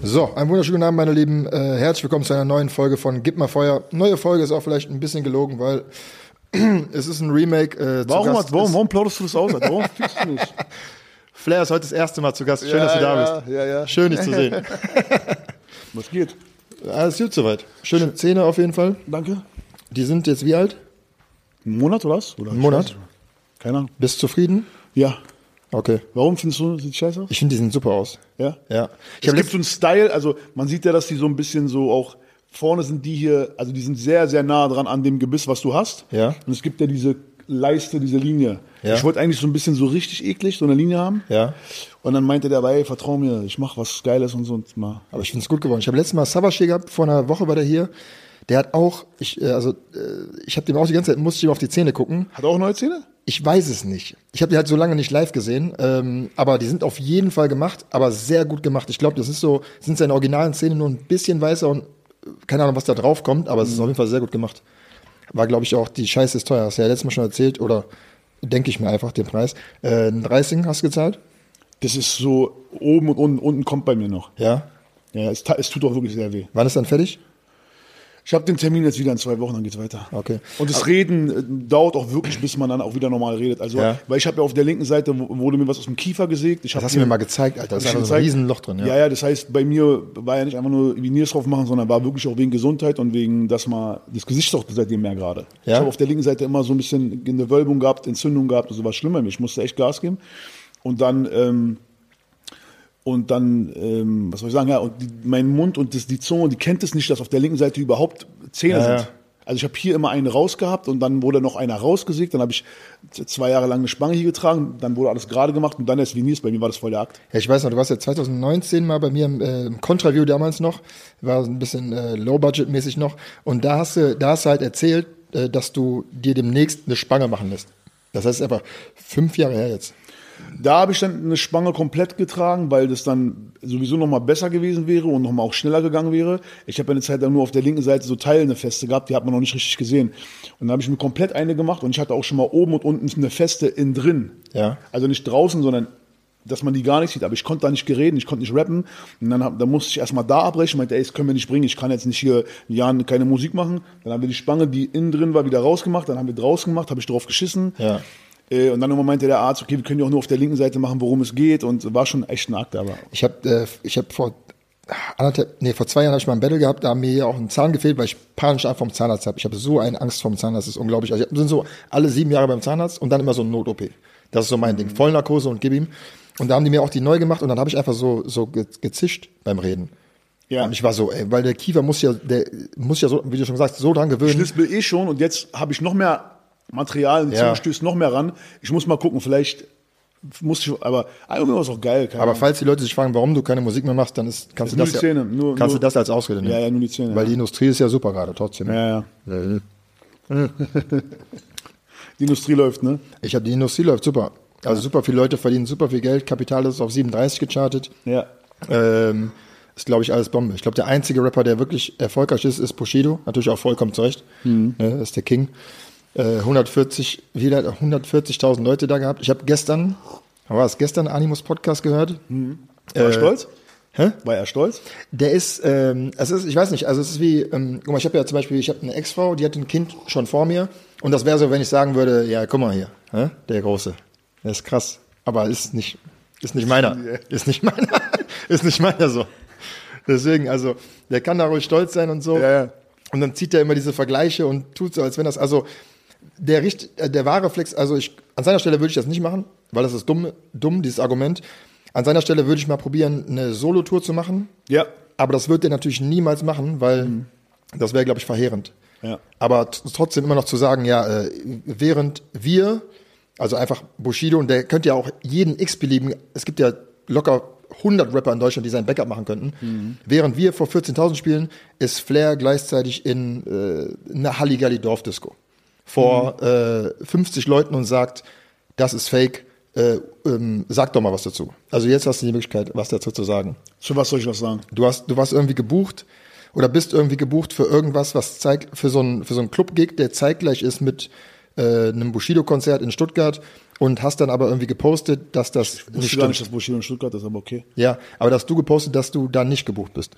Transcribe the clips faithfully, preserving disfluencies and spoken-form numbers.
So, einen wunderschönen Abend, meine Lieben. Äh, herzlich willkommen zu einer neuen Folge von Gib mal Feuer. Neue Folge ist auch vielleicht ein bisschen gelogen, weil es ist ein Remake. Äh, warum, hat, warum, warum plauderst du das aus? Warum fickst du nicht? Flair ist heute das erste Mal zu Gast. Schön, ja, dass du da ja, bist. Ja, ja. Schön, dich zu sehen. Was geht? Alles gut soweit. Schöne Zähne auf jeden Fall. Danke. Die sind jetzt wie alt? Ein Monat oder was? Oder Ein Monat. Keine Ahnung. Bist du zufrieden? Ja. Okay. Warum findest du, sieht scheiße aus? Ich finde, die sehen super aus. Ja? Ja. Ich es gibt so einen Style, also man sieht ja, dass die so ein bisschen so auch, vorne sind die hier, also die sind sehr, sehr nah dran an dem Gebiss, was du hast. Ja. Und es gibt ja diese Leiste, diese Linie. Ja. Ich wollte eigentlich so ein bisschen so richtig eklig, so eine Linie haben. Ja. Und dann meinte der, ey, vertrau mir, ich mach was Geiles und so. Und mal. Aber ich finde es gut geworden. Ich habe letztes Mal Savache gehabt, vor einer Woche war der hier. Der hat auch, ich, also, ich habe dem auch die ganze Zeit, musste ich ihm auf die Zähne gucken. Hat er auch neue Zähne? Ich weiß es nicht. Ich habe die halt so lange nicht live gesehen, ähm, aber die sind auf jeden Fall gemacht, aber sehr gut gemacht. Ich glaube, das ist so, sind seine originalen Zähne nur ein bisschen weißer und keine Ahnung, was da drauf kommt, aber es ist auf jeden Fall sehr gut gemacht. War, glaube ich, auch, die Scheiße ist teuer. Hast du ja letztes Mal schon erzählt, oder denke ich mir einfach den Preis. Äh, ein dreißig hast du gezahlt? Das ist so, oben und unten, unten kommt bei mir noch. Ja. Ja, es, es tut auch wirklich sehr weh. Wann ist dann fertig? Ich habe den Termin jetzt wieder in zwei Wochen, dann geht's weiter. Okay. Und das Reden äh, dauert auch wirklich, bis man dann auch wieder normal redet. Also, Ja. weil ich habe ja auf der linken Seite wo- wurde mir was aus dem Kiefer gesägt. Ich Das hab hast du hier- mir mal gezeigt, Alter. Das ist Hab ich einfach so ein gezeigt? Riesenloch drin. Ja. Ja, ja, das heißt, bei mir war ja nicht einfach nur Veneers drauf machen, sondern war wirklich auch wegen Gesundheit und wegen, dass man, das Gesicht ist auch seitdem mehr gerade. Ja? Ich habe auf der linken Seite immer so ein bisschen eine Wölbung gehabt, Entzündung gehabt, also war schlimm bei mir. Ich musste echt Gas geben. Und dann, ähm, und dann, ähm, was soll ich sagen, ja, und die, mein Mund und das, die Zunge, die kennt es nicht, dass auf der linken Seite überhaupt Zähne Ja, ja. sind. Also ich habe hier immer eine rausgehabt und dann wurde noch einer rausgesägt, dann habe ich z- zwei Jahre lang eine Spange hier getragen, dann wurde alles gerade gemacht und dann erst Veneers, bei mir war das voll der Akt. Ja, ich weiß noch, du warst ja zwanzig neunzehn mal bei mir im, äh, im Contra-View damals noch, war ein bisschen äh, Low-Budget-mäßig noch, und da hast du, da hast du halt erzählt, äh, dass du dir demnächst eine Spange machen lässt. Das heißt einfach fünf Jahre her jetzt. Da habe ich dann eine Spange komplett getragen, weil das dann sowieso noch mal besser gewesen wäre und noch mal auch schneller gegangen wäre. Ich habe eine Zeit lang nur auf der linken Seite so teilende Feste gehabt, die hat man noch nicht richtig gesehen. Und dann habe ich mir komplett eine gemacht und ich hatte auch schon mal oben und unten eine Feste innen drin. Ja. Also nicht draußen, sondern dass man die gar nicht sieht. Aber ich konnte da nicht gereden, ich konnte nicht rappen. Und dann, hab, dann musste ich erstmal da abbrechen. Ich meinte, ey, das können wir nicht bringen. Ich kann jetzt nicht hier in Jahren keine Musik machen. Dann haben wir die Spange, die innen drin war, wieder rausgemacht. Dann haben wir draußen gemacht, habe ich drauf geschissen. Ja. Äh, Und dann irgendwann meinte der Arzt, okay, wir können ja auch nur auf der linken Seite machen, worum es geht. Und war schon echt ein Akt, aber. Ich habe äh, ich hab vor anderthalb, nee, vor zwei Jahren habe ich mal ein Battle gehabt, da haben mir ja auch ein Zahn gefehlt, weil ich panisch Angst vom Zahnarzt habe. Ich habe so eine Angst vom Zahnarzt, das ist unglaublich. Also ich bin so alle sieben Jahre beim Zahnarzt und dann immer so ein Not-O P. Das ist so mein Ding. Vollnarkose und gib ihm. Und da haben die mir auch die neu gemacht und dann habe ich einfach so, so ge- gezischt beim Reden. Ja. Und ich war so, ey, weil der Kiefer muss ja, der muss ja so, wie du schon sagst, so dran gewöhnen. Schlispel eh schon und jetzt habe ich noch mehr Material, die Ja. Zunge stößt noch mehr ran. Ich muss mal gucken, vielleicht muss ich, aber irgendwie war es auch geil. keine Aber Ahnung. falls die Leute sich fragen, warum du keine Musik mehr machst, dann ist, kannst du Nur das die Zähne, ja, nur- kannst nur- du das als Ausrede nehmen. Ja, ja, nur die Zähne, Weil ja. die Industrie ist ja super gerade, trotzdem. Ja, ja. Äh, Die Industrie läuft, ne? Ich habe die Industrie läuft super. Also super viele Leute verdienen super viel Geld. Kapital ist auf siebenunddreißig gechartet. Ja. Ähm, ist, glaube ich, alles Bombe. Ich glaube, der einzige Rapper, der wirklich erfolgreich ist, ist Bushido. Natürlich auch vollkommen zurecht. Mhm. Ne, ist der King. Äh, hundertvierzig, wieder hundertvierzigtausend Leute da gehabt. Ich habe gestern, wann war es gestern, Animus Podcast gehört. War er Äh, stolz? Hä? War er stolz? Der ist, ähm, es ist, ich weiß nicht, also es ist wie, ähm, guck mal, ich habe ja zum Beispiel, ich habe eine Ex-Frau, die hat ein Kind schon vor mir. Und das wäre so, wenn ich sagen würde, ja, guck mal hier, hä? Der Große. Der ist krass. Aber ist nicht, ist nicht meiner. Ist nicht meiner. Ist nicht meiner so. Deswegen, also, der kann da ruhig stolz sein und so. Ja, ja. Und dann zieht er immer diese Vergleiche und tut so, als wenn das, also, der richt, äh, der wahre Flex, also ich, an seiner Stelle würde ich das nicht machen, weil das ist dumm, dumm, dieses Argument. An seiner Stelle würde ich mal probieren, eine Solo-Tour zu machen. Ja. Aber das wird er natürlich niemals machen, weil das wäre, glaube ich, verheerend. Ja. Aber t- trotzdem immer noch zu sagen, ja, äh, während wir, also einfach Bushido, und der könnte ja auch jeden x-beliebigen, es gibt ja locker hundert Rapper in Deutschland, die sein Backup machen könnten. Während wir vor vierzehntausend spielen, ist Flair gleichzeitig in äh, einer Halligalli-Dorfdisco vor äh, fünfzig Leuten und sagt, das ist fake, äh, ähm, sag doch mal was dazu. Also jetzt hast du die Möglichkeit, was dazu zu sagen. Zu was soll ich was sagen? Du hast, du warst irgendwie gebucht oder bist irgendwie gebucht für irgendwas, was zeigt, für so einen, für so einen Club-Gig, der zeitgleich ist mit äh, einem Bushido-Konzert in Stuttgart und hast dann aber irgendwie gepostet, dass das Ich nicht wusste stimmt. gar nicht, dass Bushido in Stuttgart ist, aber okay. Ja, aber dass du gepostet, dass du da nicht gebucht bist.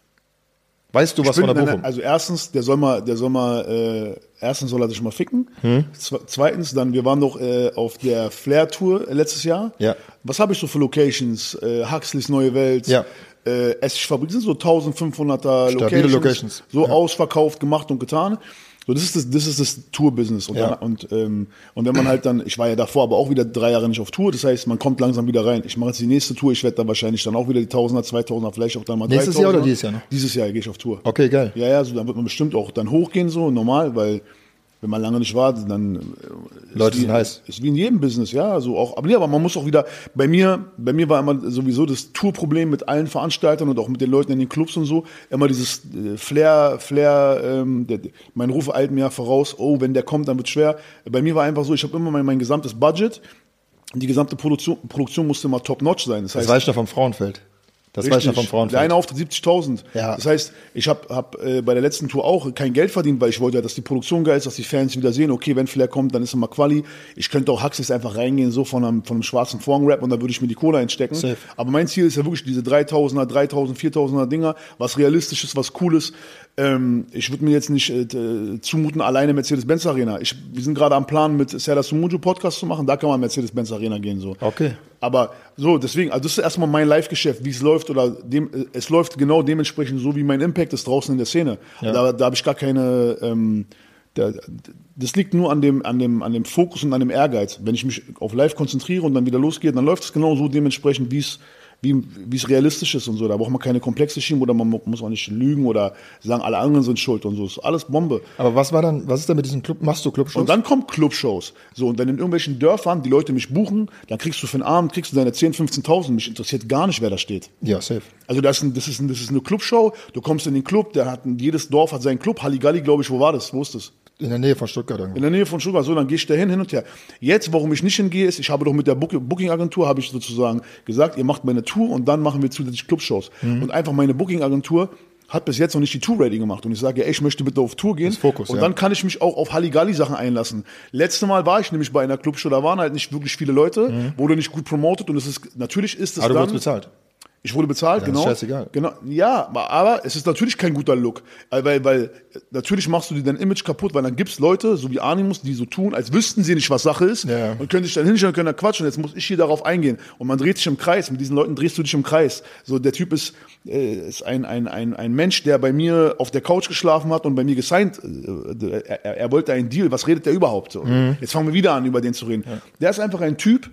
Weißt du was Ich bin, von der nein, Buchung? nein, also erstens, der soll mal, der soll mal, äh, erstens soll er sich mal ficken. Hm. Zweitens, dann, wir waren doch äh, auf der Flair-Tour letztes Jahr. Ja. Was habe ich so für Locations? Äh, Huxleys Neue Welt. Ja. Äh, Essigfabrik, sind so eintausendfünfhunderter Stabile Locations. Locations. So Ja. ausverkauft, gemacht und getan. So, das ist das, das ist das Tour-Business. Und, Ja. dann, und, ähm, und wenn man halt dann, ich war ja davor aber auch wieder drei Jahre nicht auf Tour, das heißt, man kommt langsam wieder rein. Ich mache jetzt die nächste Tour, ich werde dann wahrscheinlich dann auch wieder die Tausender, Zweitausender, vielleicht auch dann mal Nächstes Jahr oder dieses Jahr noch? Dieses Jahr gehe ich auf Tour. Okay, geil. Ja, ja, so, dann wird man bestimmt auch dann hochgehen, so normal, weil wenn man lange nicht war, dann äh, ist Leute wie, sind heiß. Ist wie in jedem Business, ja, so auch. Aber nee, aber man muss auch wieder. Bei mir, bei mir war immer sowieso das Tourproblem mit allen Veranstaltern und auch mit den Leuten in den Clubs und so. Immer dieses äh, Flair, Flair. Ähm, der, mein Ruf eilt mir ja voraus. Oh, wenn der kommt, dann wird schwer. Bei mir war einfach so, ich habe immer mein, mein gesamtes Budget. Die gesamte Produktion, Produktion musste immer top-notch sein. Das Das heißt, weiß ich noch vom Frauenfeld. Das weiß ich noch vom der Frauenfeld. eine Auftritt siebzigtausend. Ja. Das heißt, ich habe hab, äh, bei der letzten Tour auch kein Geld verdient, weil ich wollte ja, dass die Produktion geil ist, dass die Fans wieder sehen, okay, wenn Flair kommt, dann ist immer Quali. Ich könnte auch Huxleys einfach reingehen, so von einem, von einem schwarzen Vorhang-Rap und dann würde ich mir die Kohle einstecken. Safe. Aber mein Ziel ist ja wirklich diese dreitausender, dreitausend, viertausender Dinger, was realistisch ist, was cool ist. Ähm, ich würde mir jetzt nicht äh, zumuten, alleine Mercedes-Benz Arena. Ich, wir sind gerade am Plan, mit Serdar Somuncu Podcast zu machen, da kann man Mercedes-Benz Arena gehen, so. Okay. Aber so, deswegen, also das ist erstmal mein Live-Geschäft, wie es läuft, oder dem, es läuft genau dementsprechend so, wie mein Impact ist draußen in der Szene. Ja. Da, da habe ich gar keine, ähm, da, das liegt nur an dem, an dem, an dem Fokus und an dem Ehrgeiz. Wenn ich mich auf Live konzentriere und dann wieder losgehe, dann läuft es genau so dementsprechend, wie es wie wie es realistisch ist und so. Da braucht man keine Komplexe schieben oder man muss auch nicht lügen oder sagen, alle anderen sind schuld und so. Das ist alles Bombe. Aber was war dann, was ist denn mit diesen Club, machst du Clubshows? Und dann kommen Clubshows. So, und wenn in irgendwelchen Dörfern die Leute mich buchen, dann kriegst du für einen Abend, kriegst du deine zehntausend, fünfzehntausend. Mich interessiert gar nicht, wer da steht. Ja, safe. Also das ist, ein, das, ist ein, das ist eine Clubshow. Du kommst in den Club, der hat ein, jedes Dorf hat seinen Club. Halligalli, glaube ich, wo war das? Wo ist das? In der Nähe von Stuttgart irgendwo. In der Nähe von Stuttgart. So, dann gehe ich da hin, hin und her. Jetzt, warum ich nicht hingehe, ist, ich habe doch mit der Book- Booking-Agentur, habe ich sozusagen gesagt, ihr macht meine Tour und dann machen wir zusätzlich Clubshows. Mhm. Und einfach meine Booking-Agentur hat bis jetzt noch nicht die Tour-Ready gemacht. Und ich sage, ey, ich möchte bitte auf Tour gehen. Das Fokus, und ja. dann kann ich mich auch auf Halligalli-Sachen einlassen. Letztes Mal war ich nämlich bei einer Clubshow, da waren halt nicht wirklich viele Leute, Mhm. wurde nicht gut promotet und es ist, natürlich ist es Aber du dann... wurdest bezahlt. Ich wurde bezahlt, Ja, genau. ist scheißegal. Genau. Ja, aber es ist natürlich kein guter Look. Weil, weil natürlich machst du dir dein Image kaputt, weil dann gibt's Leute, so wie Animus, die so tun, als wüssten sie nicht, was Sache ist. Ja. Und können sich dann hinstellen und können da quatschen. Jetzt muss ich hier darauf eingehen. Und man dreht sich im Kreis. Mit diesen Leuten drehst du dich im Kreis. So, der Typ ist, äh, ist ein, ein, ein, ein Mensch, der bei mir auf der Couch geschlafen hat und bei mir gesigned. Äh, er, er wollte einen Deal. Was redet der überhaupt? So. Mhm. Jetzt fangen wir wieder an, über den zu reden. Ja. Der ist einfach ein Typ,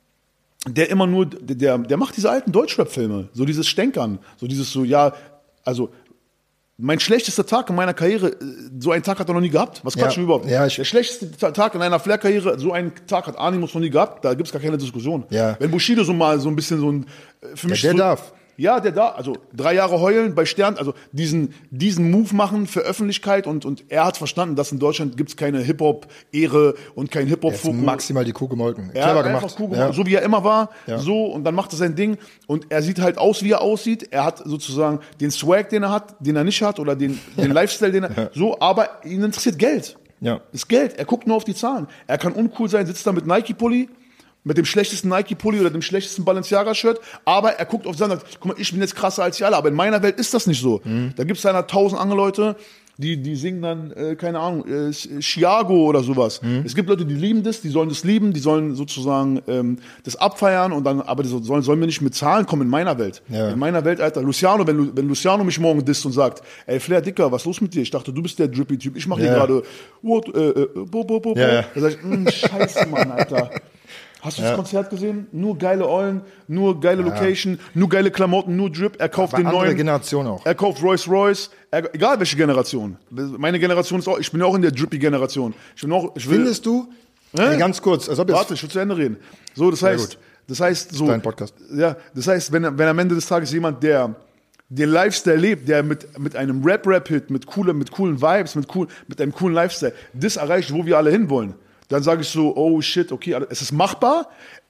der immer nur, der, der macht diese alten Deutschrap-Filme, so dieses Stänkern, so dieses so, ja, also mein schlechtester Tag in meiner Karriere, so einen Tag hat er noch nie gehabt. Was quatschen Ja. wir überhaupt? Ja, ich- Der schlechteste Tag in einer Flair-Karriere, so einen Tag hat Animus noch nie gehabt, da gibt's gar keine Diskussion. Ja. Wenn Bushido so mal so ein bisschen so ein, für mich der so, darf. Ja, der da, also drei Jahre heulen bei Stern, also diesen, diesen Move machen für Öffentlichkeit und, und er hat verstanden, dass in Deutschland gibt's keine Hip-Hop-Ehre und kein Er ist Hip-Hop-Fokus. maximal die Kuh gemolken. Er Clever hat gemacht. einfach cool Ja. gemacht, so wie er immer war, Ja. so, und dann macht er sein Ding und er sieht halt aus, wie er aussieht. Er hat sozusagen den Swag, den er hat, den er nicht hat, oder den, den Lifestyle, den er, so, aber ihn interessiert Geld. Ja. Das Geld, er guckt nur auf die Zahlen. Er kann uncool sein, sitzt da mit Nike-Pulli, mit dem schlechtesten Nike-Pulli oder dem schlechtesten Balenciaga-Shirt, aber er guckt auf seine, guck mal, ich bin jetzt krasser als die alle, aber in meiner Welt ist das nicht so. Mhm. Da gibt's einer tausend andere Leute, die, die singen dann, äh, keine Ahnung, äh, Chiago oder sowas. Mhm. Es gibt Leute, die lieben das, die sollen das lieben, die sollen sozusagen ähm, das abfeiern und dann, aber die so- sollen, sollen mir nicht mit Zahlen kommen in meiner Welt. Ja. In meiner Welt, Alter, Luciano, wenn, Lu- wenn Luciano mich morgen disst und sagt, ey Flair, Dicker, was ist los mit dir? Ich dachte, du bist der Drippy-Typ, ich mache hier Ja. gerade, what, äh, äh, bo, bo, bo, bo. Ja, ja. Da sag ich, mh, scheiße, Mann, Alter. Hast du das Ja. Konzert gesehen? Nur geile Eulen, nur geile Location, nur geile Klamotten, nur Drip. Er kauft Aber den andere neuen. Generation auch. Er kauft Rolls Royce. Er, egal welche Generation. Meine Generation ist auch, ich bin ja auch in der Drippy-Generation. Ich bin auch, ich will, Findest du? Hä? Nee, ganz kurz, als ob jetzt warte, ich will zu Ende reden. So, das heißt, gut. das heißt so. Dein Podcast. Ja, das heißt, wenn, wenn am Ende des Tages jemand, der den Lifestyle lebt, der mit, mit einem Rap-Rap-Hit, mit, coole, mit coolen Vibes, mit, cool, mit einem coolen Lifestyle, das erreicht, wo wir alle hinwollen, dann sage ich so, oh shit, okay, es ist machbar.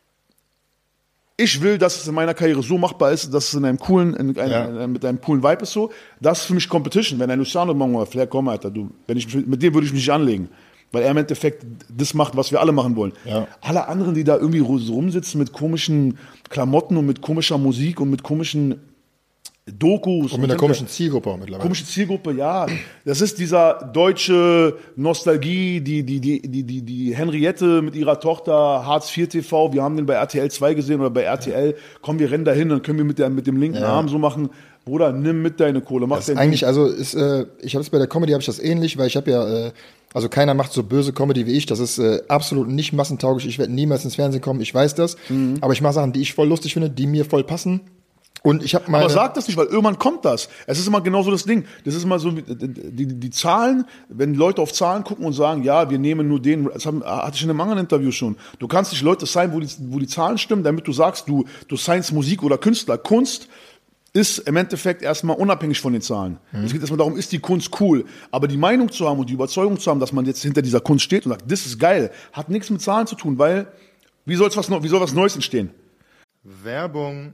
Ich will, dass es in meiner Karriere so machbar ist, dass es in einem coolen, in einem, Ja. mit einem coolen Vibe ist so. Das ist für mich Competition. Wenn ein Luciano morgen mal Flair kommt, Alter, du, wenn ich, mit dem würde ich mich nicht anlegen. Weil er im Endeffekt das macht, was wir alle machen wollen. Ja. Alle anderen, die da irgendwie rumsitzen mit komischen Klamotten und mit komischer Musik und mit komischen Dokus. Und mit einer komischen Zielgruppe auch mittlerweile. Komische Zielgruppe, ja. Das ist dieser deutsche Nostalgie, die, die, die, die, die, die Henriette mit ihrer Tochter, Hartz vier T V, wir haben den bei R T L zwei gesehen oder bei R T L. Ja. Komm, wir rennen da hin, dann können wir mit, der, mit dem linken ja. Arm so machen. Bruder, nimm mit deine Kohle. Mach das ist eigentlich, Ding. also ist, äh, ich habe es bei der Comedy habe ich das ähnlich, weil ich habe ja, äh, also keiner macht so böse Comedy wie ich. Das ist äh, absolut nicht massentauglich. Ich werde niemals ins Fernsehen kommen, ich weiß das. Mhm. Aber ich mache Sachen, die ich voll lustig finde, die mir voll passen. Und ich habe meine. Aber sag das nicht, weil irgendwann kommt das. Es ist immer genauso das Ding. Das ist immer so, die, die, die Zahlen, wenn Leute auf Zahlen gucken und sagen, ja, wir nehmen nur den, das haben, hatte ich in einem anderen Interview schon. Du kannst nicht Leute sein, wo die, wo die Zahlen stimmen, damit du sagst, du, du signst Musik oder Künstler. Kunst ist im Endeffekt erstmal unabhängig von den Zahlen. Mhm. Es geht erstmal darum, ist die Kunst cool. Aber die Meinung zu haben und die Überzeugung zu haben, dass man jetzt hinter dieser Kunst steht und sagt, das ist geil, hat nichts mit Zahlen zu tun, weil, wie soll's was, wie soll was Neues entstehen? Werbung.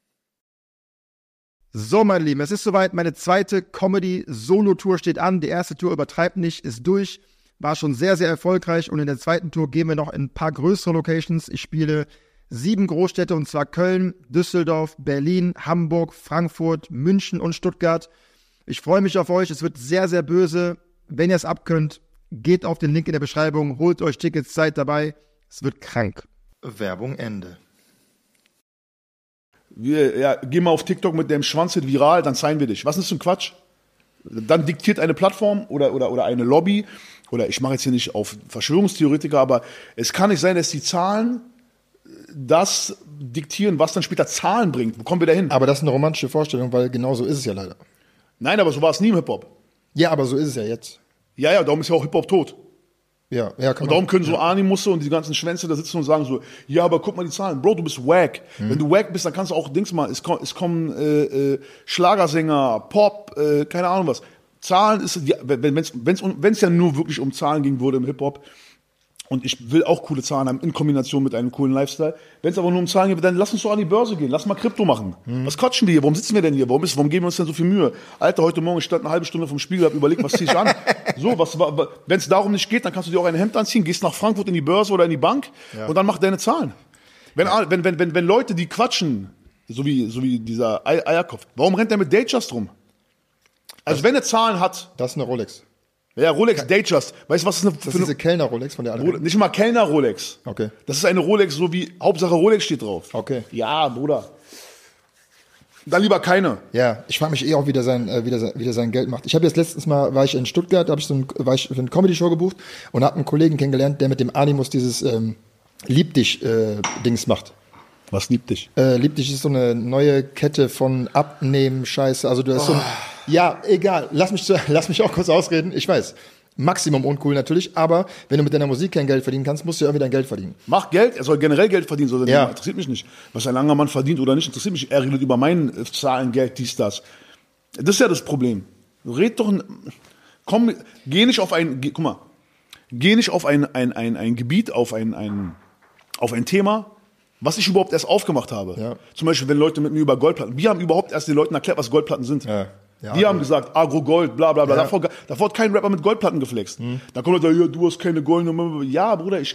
So, meine Lieben, es ist soweit. Meine zweite Comedy-Solo-Tour steht an. Die erste Tour, übertreibt nicht, ist durch. War schon sehr, sehr erfolgreich. Und in der zweiten Tour gehen wir noch in ein paar größere Locations. Ich spiele sieben Großstädte, und zwar Köln, Düsseldorf, Berlin, Hamburg, Frankfurt, München und Stuttgart. Ich freue mich auf euch. Es wird sehr, sehr böse. Wenn ihr es abkönnt, geht auf den Link in der Beschreibung, holt euch Tickets, seid dabei. Es wird krank. Werbung Ende. Wir, ja, geh mal auf TikTok mit dem Schwanz viral, dann zeigen wir dich. Was ist für ein Quatsch? Dann diktiert eine Plattform oder, oder, oder eine Lobby, oder ich mache jetzt hier nicht auf Verschwörungstheoretiker, aber es kann nicht sein, dass die Zahlen das diktieren, was dann später Zahlen bringt. Wo kommen wir da hin? Aber das ist eine romantische Vorstellung, weil genau so ist es ja leider. Nein, aber so war es nie im Hip-Hop. Ja, aber so ist es ja jetzt. Ja, ja, darum ist ja auch Hip-Hop tot. Ja, ja, kann und darum man, können so ja. Animusse und die ganzen Schwänze da sitzen und sagen so, ja, aber guck mal die Zahlen. Bro, du bist wack. Mhm. Wenn du wack bist, dann kannst du auch, Dings mal, es, kommen, es kommen äh, äh, Schlagersänger, Pop, äh, keine Ahnung was. Zahlen ist, ja, wenn es wenn's ja nur wirklich um Zahlen ging würde im Hip-Hop, und ich will auch coole Zahlen haben in Kombination mit einem coolen Lifestyle. Wenn es aber nur um Zahlen geht, dann lass uns doch an die Börse gehen. Lass mal Krypto machen. Mhm. Was quatschen wir hier? Warum sitzen wir denn hier? Warum, ist, warum geben wir uns denn so viel Mühe? Alter, heute Morgen ich stand eine halbe Stunde vom Spiegel, hab überlegt, was zieh ich an? So, was, wenn es darum nicht geht, dann kannst du dir auch ein Hemd anziehen, gehst nach Frankfurt in die Börse oder in die Bank ja. und dann mach deine Zahlen. Wenn, ja. wenn, wenn, wenn, wenn Leute, die quatschen, so wie, so wie dieser Eierkopf, warum rennt der mit Datejust rum? Also das, wenn er Zahlen hat. Das ist eine Rolex. Ja, Rolex Datejust. Weißt du, was ist eine, das ist diese Kellner-Rolex, von der alle Nicht mal Kellner-Rolex. Okay. Das ist eine Rolex, so wie Hauptsache Rolex steht drauf. Okay. Ja, Bruder. Dann lieber keine. Ja, ich frage mich eh auch, wie der sein, äh, wie der, wie der sein Geld macht. Ich habe jetzt letztens mal, war ich in Stuttgart, habe ich so ein, war ich für eine Comedy-Show gebucht und habe einen Kollegen kennengelernt, der mit dem Animus dieses ähm, Lieb dich äh, Dings macht. Was Lieb dich? Äh, Lieb dich ist so eine neue Kette von Abnehmen, Scheiße. Also du hast oh. so ein, ja, egal. Lass mich, lass mich auch kurz ausreden. Ich weiß. Maximum uncool natürlich, aber wenn du mit deiner Musik kein Geld verdienen kannst, musst du ja irgendwie dein Geld verdienen. Mach Geld, er soll generell Geld verdienen, soll ja. interessiert mich nicht. Was ein langer Mann verdient oder nicht, interessiert mich. Er redet über mein Zahlen, Geld, dies, das. Das ist ja das Problem. Red doch, komm, geh nicht auf ein, geh, guck mal, geh nicht auf ein, ein, ein, ein Gebiet, auf ein, ein, auf ein Thema, was ich überhaupt erst aufgemacht habe. Ja. Zum Beispiel, wenn Leute mit mir über Goldplatten, wir haben überhaupt erst den Leuten erklärt, was Goldplatten sind. Ja. Ja, die haben gesagt, Agro-Gold, bla bla bla. Ja. Davor, davor hat kein Rapper mit Goldplatten geflext. Mhm. Da kommt Leute, ja, du hast keine goldene. Ja, Bruder, ich,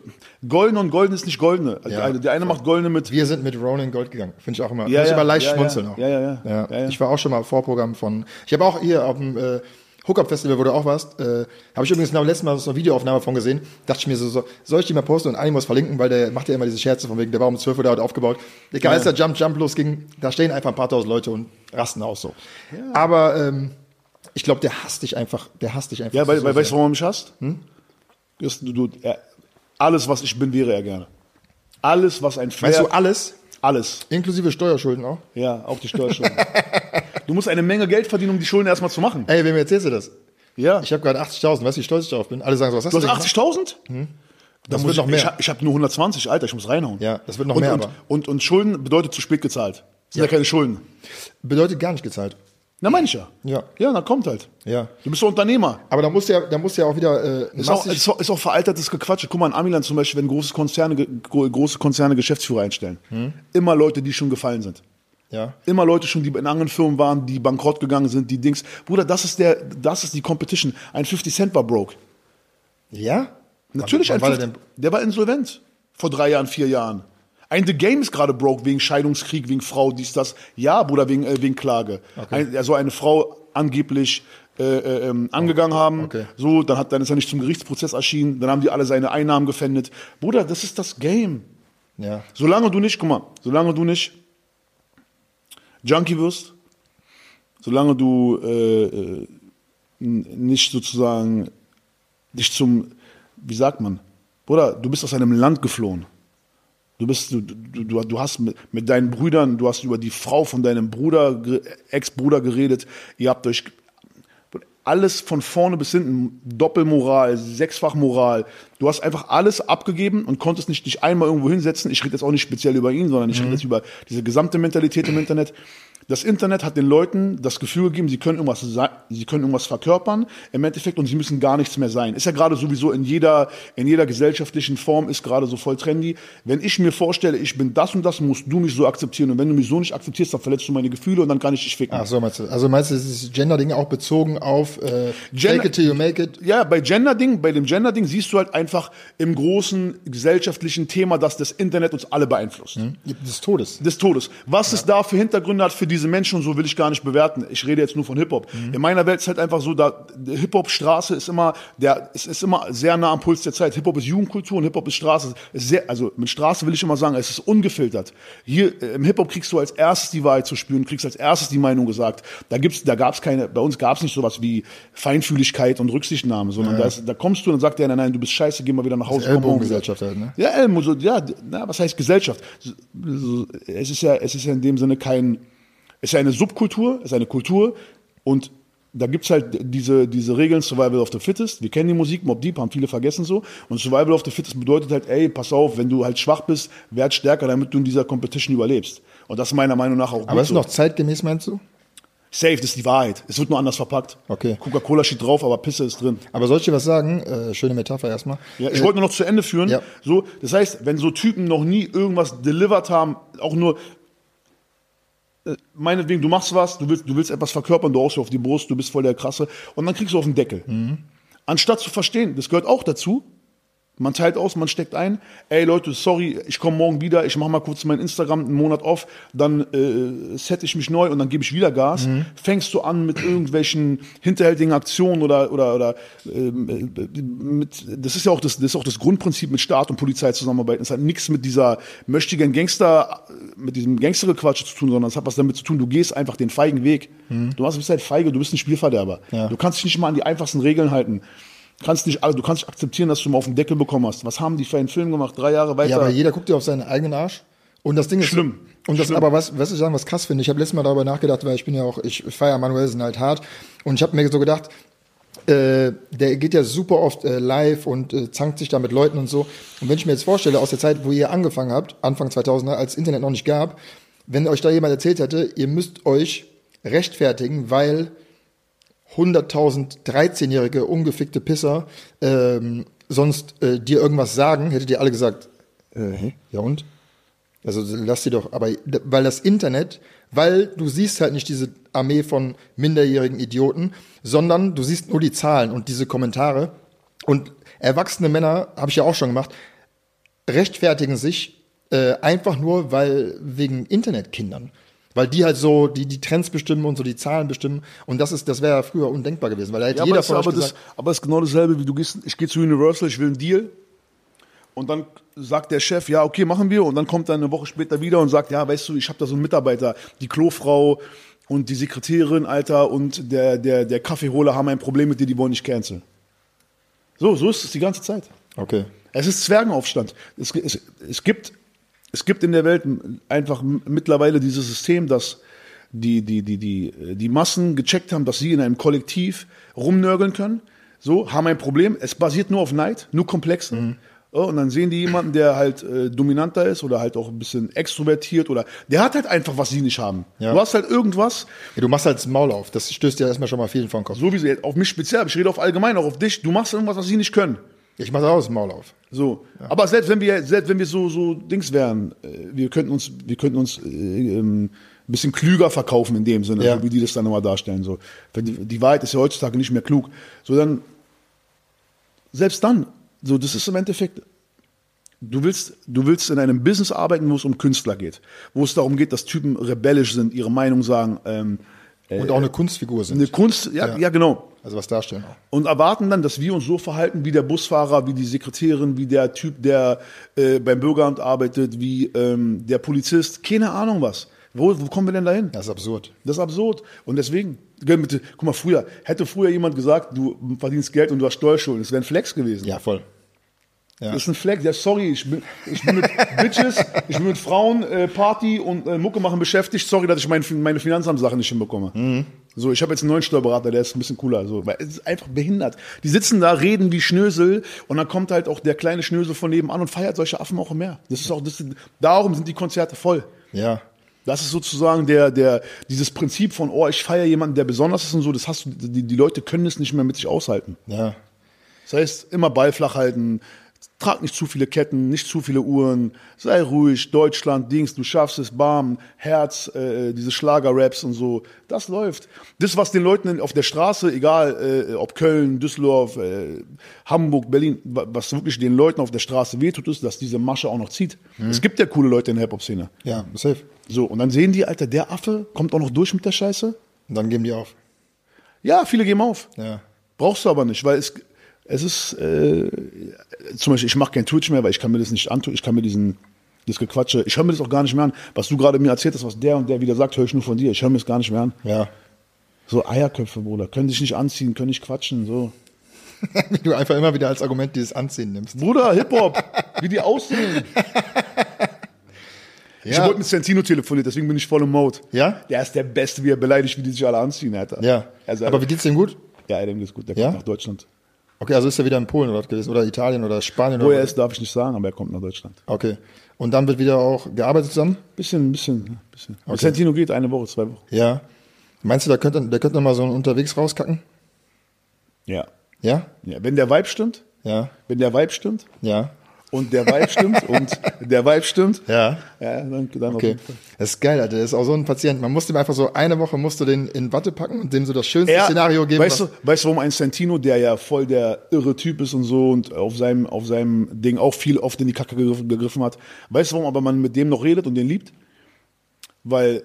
golden und golden ist nicht goldene. Also ja. Der eine macht goldene mit. Wir sind mit Rolling Gold gegangen. Finde ich auch immer. Ja, muss ja, immer leicht ja, schmunzeln ja. auch. Ja, ja, ja. Ja. Ja, ja. Ich war auch schon mal Vorprogramm von. Ich habe auch hier auf dem äh, Hookup-Festival, wo du auch warst, äh, habe ich übrigens genau letztes Mal so eine Videoaufnahme von gesehen. Dachte ich mir so, so, soll ich die mal posten und Animus verlinken, weil der macht ja immer diese Scherze von wegen, der war um zwölf Uhr da aufgebaut. Egal, als der Jump Jump losging, da stehen einfach ein paar tausend Leute und rasten auch so. Ja. Aber ähm, ich glaube, der hasst dich einfach, der hasst dich einfach. Ja, weil, so weil weißt du, warum er mich hasst? Hm? Du, du, er, alles, was ich bin, wäre er gerne. Alles, was ein Flair... Weißt du, alles? Alles. Inklusive Steuerschulden auch? Ja, auch die Steuerschulden. Du musst eine Menge Geld verdienen, um die Schulden erstmal zu machen. Ey, wem erzählst du das? Ja. Ich habe gerade achtzigtausend, weißt du, wie stolz ich darauf bin? Alle sagen so, was hast du? Du hast achtzigtausend? Hm? Das wird noch mehr. Ich, ich, ich habe nur hundertzwanzig, Alter, ich muss reinhauen. Ja, das wird noch und, mehr. Und, aber. Und, und Schulden bedeutet zu spät gezahlt. Das sind ja. ja keine Schulden. Bedeutet gar nicht gezahlt. Na, meine ich ja. Ja. Ja, dann kommt halt. Ja. Du bist doch Unternehmer. Aber da musst du ja, da musst du ja auch wieder, äh, ist, auch, ist, auch, ist auch veraltertes Gequatsche. Guck mal, in Amiland zum Beispiel, wenn große Konzerne, große Konzerne Geschäftsführer einstellen. Hm. Immer Leute, die schon gefallen sind. Ja. Immer Leute schon, die in anderen Firmen waren, die bankrott gegangen sind, die Dings. Bruder, das ist der, das ist die Competition. Ein fifty Cent war broke. Ja? Natürlich, Wann ein war der Fünf- denn- der war insolvent. Vor drei Jahren, vier Jahren. Ein The Game ist gerade broke wegen Scheidungskrieg, wegen Frau, dies, das. Ja, Bruder, wegen, äh, wegen Klage. Ein, also eine Frau angeblich äh, äh, ähm, angegangen haben. okay. So, dann, hat, dann ist er nicht zum Gerichtsprozess erschienen. Dann haben die alle seine Einnahmen gefändet. Bruder, das ist das Game. Ja. Solange du nicht, guck mal, solange du nicht Junkie wirst, solange du äh, äh, n- nicht sozusagen dich zum, wie sagt man, Bruder, du bist aus einem Land geflohen. Du bist, du, du, du, du hast mit, mit deinen Brüdern, du hast über die Frau von deinem Bruder, ge- Ex-Bruder geredet, ihr habt euch alles von vorne bis hinten, Doppelmoral, Sechsfachmoral. Du hast einfach alles abgegeben und konntest nicht dich einmal irgendwo hinsetzen. Ich rede jetzt auch nicht speziell über ihn, sondern ich rede jetzt über diese gesamte Mentalität im Internet. Das Internet hat den Leuten das Gefühl gegeben, sie können irgendwas sein, sie können irgendwas verkörpern im Endeffekt und sie müssen gar nichts mehr sein. Ist ja gerade sowieso in jeder, in jeder gesellschaftlichen Form ist gerade so voll trendy. Wenn ich mir vorstelle, ich bin das und das, musst du mich so akzeptieren und wenn du mich so nicht akzeptierst, dann verletzt du meine Gefühle und dann kann ich dich ficken. Ach so, meinst du? Also meinst du, das ist Gender-Ding auch bezogen auf äh, Gender- Fake it till you make it? Ja, bei Gender-Ding, bei dem Gender-Ding siehst du halt einfach im großen gesellschaftlichen Thema, dass das Internet uns alle beeinflusst. Des Todes. Des Todes. Was es da für Hintergründe hat für diese Menschen und so will ich gar nicht bewerten. Ich rede jetzt nur von Hip-Hop. In meiner Welt ist halt einfach so, da Hip-Hop-Straße ist immer, der, es ist immer sehr nah am Puls der Zeit. Hip-Hop ist Jugendkultur und Hip-Hop ist Straße. Ist sehr, also mit Straße will ich immer sagen, es ist ungefiltert. Hier äh, im Hip-Hop kriegst du als erstes die Wahrheit zu spüren, kriegst als erstes die Meinung gesagt. Da gibt's, da gab's keine, bei uns gab's nicht sowas wie Feinfühligkeit und Rücksichtnahme, sondern Ja. da, ist, da kommst du und dann sagt der, nein, nein, du bist scheiße, geh mal wieder nach Hause. komm morgen wieder. Ellbogengesellschaft halt, ne? Ja, Elmo, so, ja, na, was heißt Gesellschaft? So, so, Es ist ja, es ist ja in dem Sinne kein, es ist ja eine Subkultur, es ist eine Kultur und da gibt's halt diese, diese Regeln Survival of the Fittest. Wir kennen die Musik, Mobb Deep, haben viele vergessen so. Und Survival of the Fittest bedeutet halt, ey, pass auf, wenn du halt schwach bist, werd stärker, damit du in dieser Competition überlebst. Und das ist meiner Meinung nach auch gut Aber ist so. noch zeitgemäß, meinst du? Safe, das ist die Wahrheit. Es wird nur anders verpackt. Okay. Coca-Cola steht drauf, aber Pisse ist drin. Aber soll ich dir was sagen? Äh, schöne Metapher erstmal. Ja, ich Äh, wollte nur noch zu Ende führen. ja. So, das heißt, wenn so Typen noch nie irgendwas delivered haben, auch nur, äh, meinetwegen, du machst was, du willst, du willst etwas verkörpern, du haust dir auf die Brust, du bist voll der Krasse und dann kriegst du auf den Deckel. Mhm. Anstatt zu verstehen, das gehört auch dazu, man teilt aus, man steckt ein, ey Leute, sorry, ich komme morgen wieder, ich mache mal kurz mein Instagram einen Monat off, dann äh, set ich mich neu und dann gebe ich wieder Gas. Mhm. Fängst du an mit irgendwelchen hinterhältigen Aktionen oder oder oder ähm, äh, mit, das ist ja auch das, das ist auch das Grundprinzip mit Staat und Polizei zusammenarbeiten. Es hat nichts mit dieser möchtigen Gangster, mit diesem Gangstergequatsch zu tun, sondern es hat was damit zu tun, du gehst einfach den feigen Weg. Du hast, bist halt feige, du bist ein Spielverderber. Ja. Du kannst dich nicht mal an die einfachsten Regeln halten. Kannst nicht, also du kannst nicht akzeptieren, dass du mal auf den Deckel bekommen hast. Was haben die für einen Film gemacht? Drei Jahre weiter. Ja, aber jeder guckt ja auf seinen eigenen Arsch. Und das Ding ist Schlimm. Und das, Schlimm. aber was, was ich sagen, was krass finde, ich habe letztes Mal darüber nachgedacht, weil ich bin ja auch, ich feiere Manuelsen halt hart. Und ich habe mir so gedacht, äh, der geht ja super oft äh, live und äh, zankt sich da mit Leuten und so. Und wenn ich mir jetzt vorstelle, aus der Zeit, wo ihr angefangen habt, Anfang zweitausender, als Internet noch nicht gab, wenn euch da jemand erzählt hätte, ihr müsst euch rechtfertigen, weil hunderttausend dreizehnjährige ungefickte Pisser ähm, sonst äh, dir irgendwas sagen, hättet ihr alle gesagt, äh, hä? Ja und? Also lass die doch, aber weil das Internet, weil du siehst halt nicht diese Armee von minderjährigen Idioten, sondern du siehst nur die Zahlen und diese Kommentare. Und erwachsene Männer, habe ich ja auch schon gemacht, rechtfertigen sich äh, einfach nur, weil wegen Internetkindern. Weil die halt so die, die Trends bestimmen und so die Zahlen bestimmen. Und das ist, das wäre ja früher undenkbar gewesen, weil da hätte Ja, jeder aber, von das, euch aber, das, gesagt, aber es ist genau dasselbe, wie du gehst, ich gehe zu Universal, ich will einen Deal. Und dann sagt der Chef, ja, okay, machen wir. Und dann kommt er eine Woche später wieder und sagt, ja, weißt du, ich habe da so einen Mitarbeiter, die Klofrau und die Sekretärin, Alter, und der, der, der Kaffeeholer haben ein Problem mit dir, die wollen nicht canceln. So, so ist es die ganze Zeit. okay. Es ist Zwergenaufstand. Es, es, es, gibt, es gibt in der Welt einfach mittlerweile dieses System, dass die, die, die, die, die Massen gecheckt haben, dass sie in einem Kollektiv rumnörgeln können. So, haben ein Problem. Es basiert nur auf Neid, nur Komplexe. Mhm. Oh, und dann sehen die jemanden, der halt äh, dominanter ist oder halt auch ein bisschen extrovertiert oder der hat halt einfach, was sie nicht haben. Ja. Du hast halt irgendwas, Ja, du machst halt das Maul auf. Das stößt ja erstmal schon mal vielen vor den Kopf. so wie sie, auf mich speziell, aber ich rede auf allgemein, auch auf dich, du machst irgendwas, was sie nicht können. Ich mach auch das Maul auf. So, aber selbst wenn wir, selbst wenn wir so so Dings wären, äh, wir könnten uns, wir könnten uns äh, ähm, ein bisschen klüger verkaufen in dem Sinne, Ja. so wie die das dann immer darstellen. So, die, die Wahrheit ist ja heutzutage nicht mehr klug. So dann selbst dann, so, das ist im Endeffekt, du willst, du willst in einem Business arbeiten, wo es um Künstler geht, wo es darum geht, dass Typen rebellisch sind, ihre Meinung sagen, ähm, Und auch eine Kunstfigur sind. eine Kunst, ja, ja, Ja. genau. Also was darstellen auch. Und erwarten dann, dass wir uns so verhalten wie der Busfahrer, wie die Sekretärin, wie der Typ, der äh, beim Bürgeramt arbeitet, wie ähm, der Polizist, keine Ahnung was. Wo, wo kommen wir denn dahin? Das ist absurd. Das ist absurd. Und deswegen, gell, bitte, guck mal, früher, hätte früher jemand gesagt, du verdienst Geld und du hast Steuerschulden, das wäre ein Flex gewesen. Ja, voll. Ja. Das ist ein Flex. Ja, sorry, ich bin, ich bin mit Bitches, ich bin mit Frauen, äh, Party und äh, Mucke machen beschäftigt. Sorry, dass ich mein, meine Finanzamtssachen nicht hinbekomme. Mhm. So, ich habe jetzt einen neuen Steuerberater, der ist ein bisschen cooler. So, weil es ist einfach behindert. Die sitzen da, reden wie Schnösel und dann kommt halt auch der kleine Schnösel von nebenan und feiert solche Affen auch mehr. Das ist auch, das ist, darum sind die Konzerte voll. Ja. Das ist sozusagen der, der, dieses Prinzip von, oh, ich feiere jemanden, der besonders ist und so, das hast du, die, die Leute können es nicht mehr mit sich aushalten. Ja. Das heißt, immer Ball flach halten, trag nicht zu viele Ketten, nicht zu viele Uhren, sei ruhig, Deutschland, Dings, du schaffst es, bam, Herz, äh, diese Schlager-Raps und so, das läuft. Das, was den Leuten auf der Straße, egal äh, ob Köln, Düsseldorf, äh, Hamburg, Berlin, was wirklich den Leuten auf der Straße wehtut, ist, dass diese Masche auch noch zieht. Mhm. Es gibt ja coole Leute in der Hip-Hop-Szene. Ja, safe. So, und dann sehen die, Alter, der Affe kommt auch noch durch mit der Scheiße. Und dann geben die auf. Ja, viele geben auf. Ja. Brauchst du aber nicht, weil es, es ist, äh, zum Beispiel, ich mache kein Twitch mehr, weil ich kann mir das nicht antun, ich kann mir diesen, das Gequatsche, ich höre mir das auch gar nicht mehr an. Was du gerade mir erzählt hast, was der und der wieder sagt, höre ich nur von dir, ich höre mir das gar nicht mehr an. Ja. So Eierköpfe, Bruder, können sich nicht anziehen, können nicht quatschen, so. Wie du einfach immer wieder als Argument dieses Anziehen nimmst. Bruder, Hip-Hop, wie die aussehen. Ich Ja. habe heute mit Santino telefoniert, deswegen bin ich voll im Mode. Ja? Der ist der Beste, wie er beleidigt, wie die sich alle anziehen, Alter. Ja. Also, Aber wie geht's dem gut? ja, dem geht's gut, der Ja? kommt nach Deutschland. Okay, also ist er wieder in Polen oder was gewesen? Oder Italien oder Spanien? Wo oder er ist, darf ich nicht sagen, aber er kommt nach Deutschland. Okay. Und dann wird wieder auch gearbeitet zusammen? Bisschen, bisschen, bisschen. Okay. Okay. Santino geht eine Woche, zwei Wochen. Ja. Meinst du, der könnte, der könnte noch mal so einen unterwegs rauskacken? Ja. Ja? Ja. Wenn der Vibe stimmt, Ja. wenn der Vibe stimmt Ja. und der Vibe stimmt und der Vibe stimmt, Ja. ja, dann, dann auf Okay. jeden Fall. Das ist geil, Alter. Das ist auch so ein Patient. Man musste ihm einfach so eine Woche musst du den in Watte packen und dem so das schönste Er, Szenario geben. weißt, was- du, weißt du, warum ein Santino, der ja voll der irre Typ ist und so und auf seinem, auf seinem Ding auch viel oft in die Kacke gegriffen, gegriffen hat, weißt du, warum aber man mit dem noch redet und den liebt? Weil,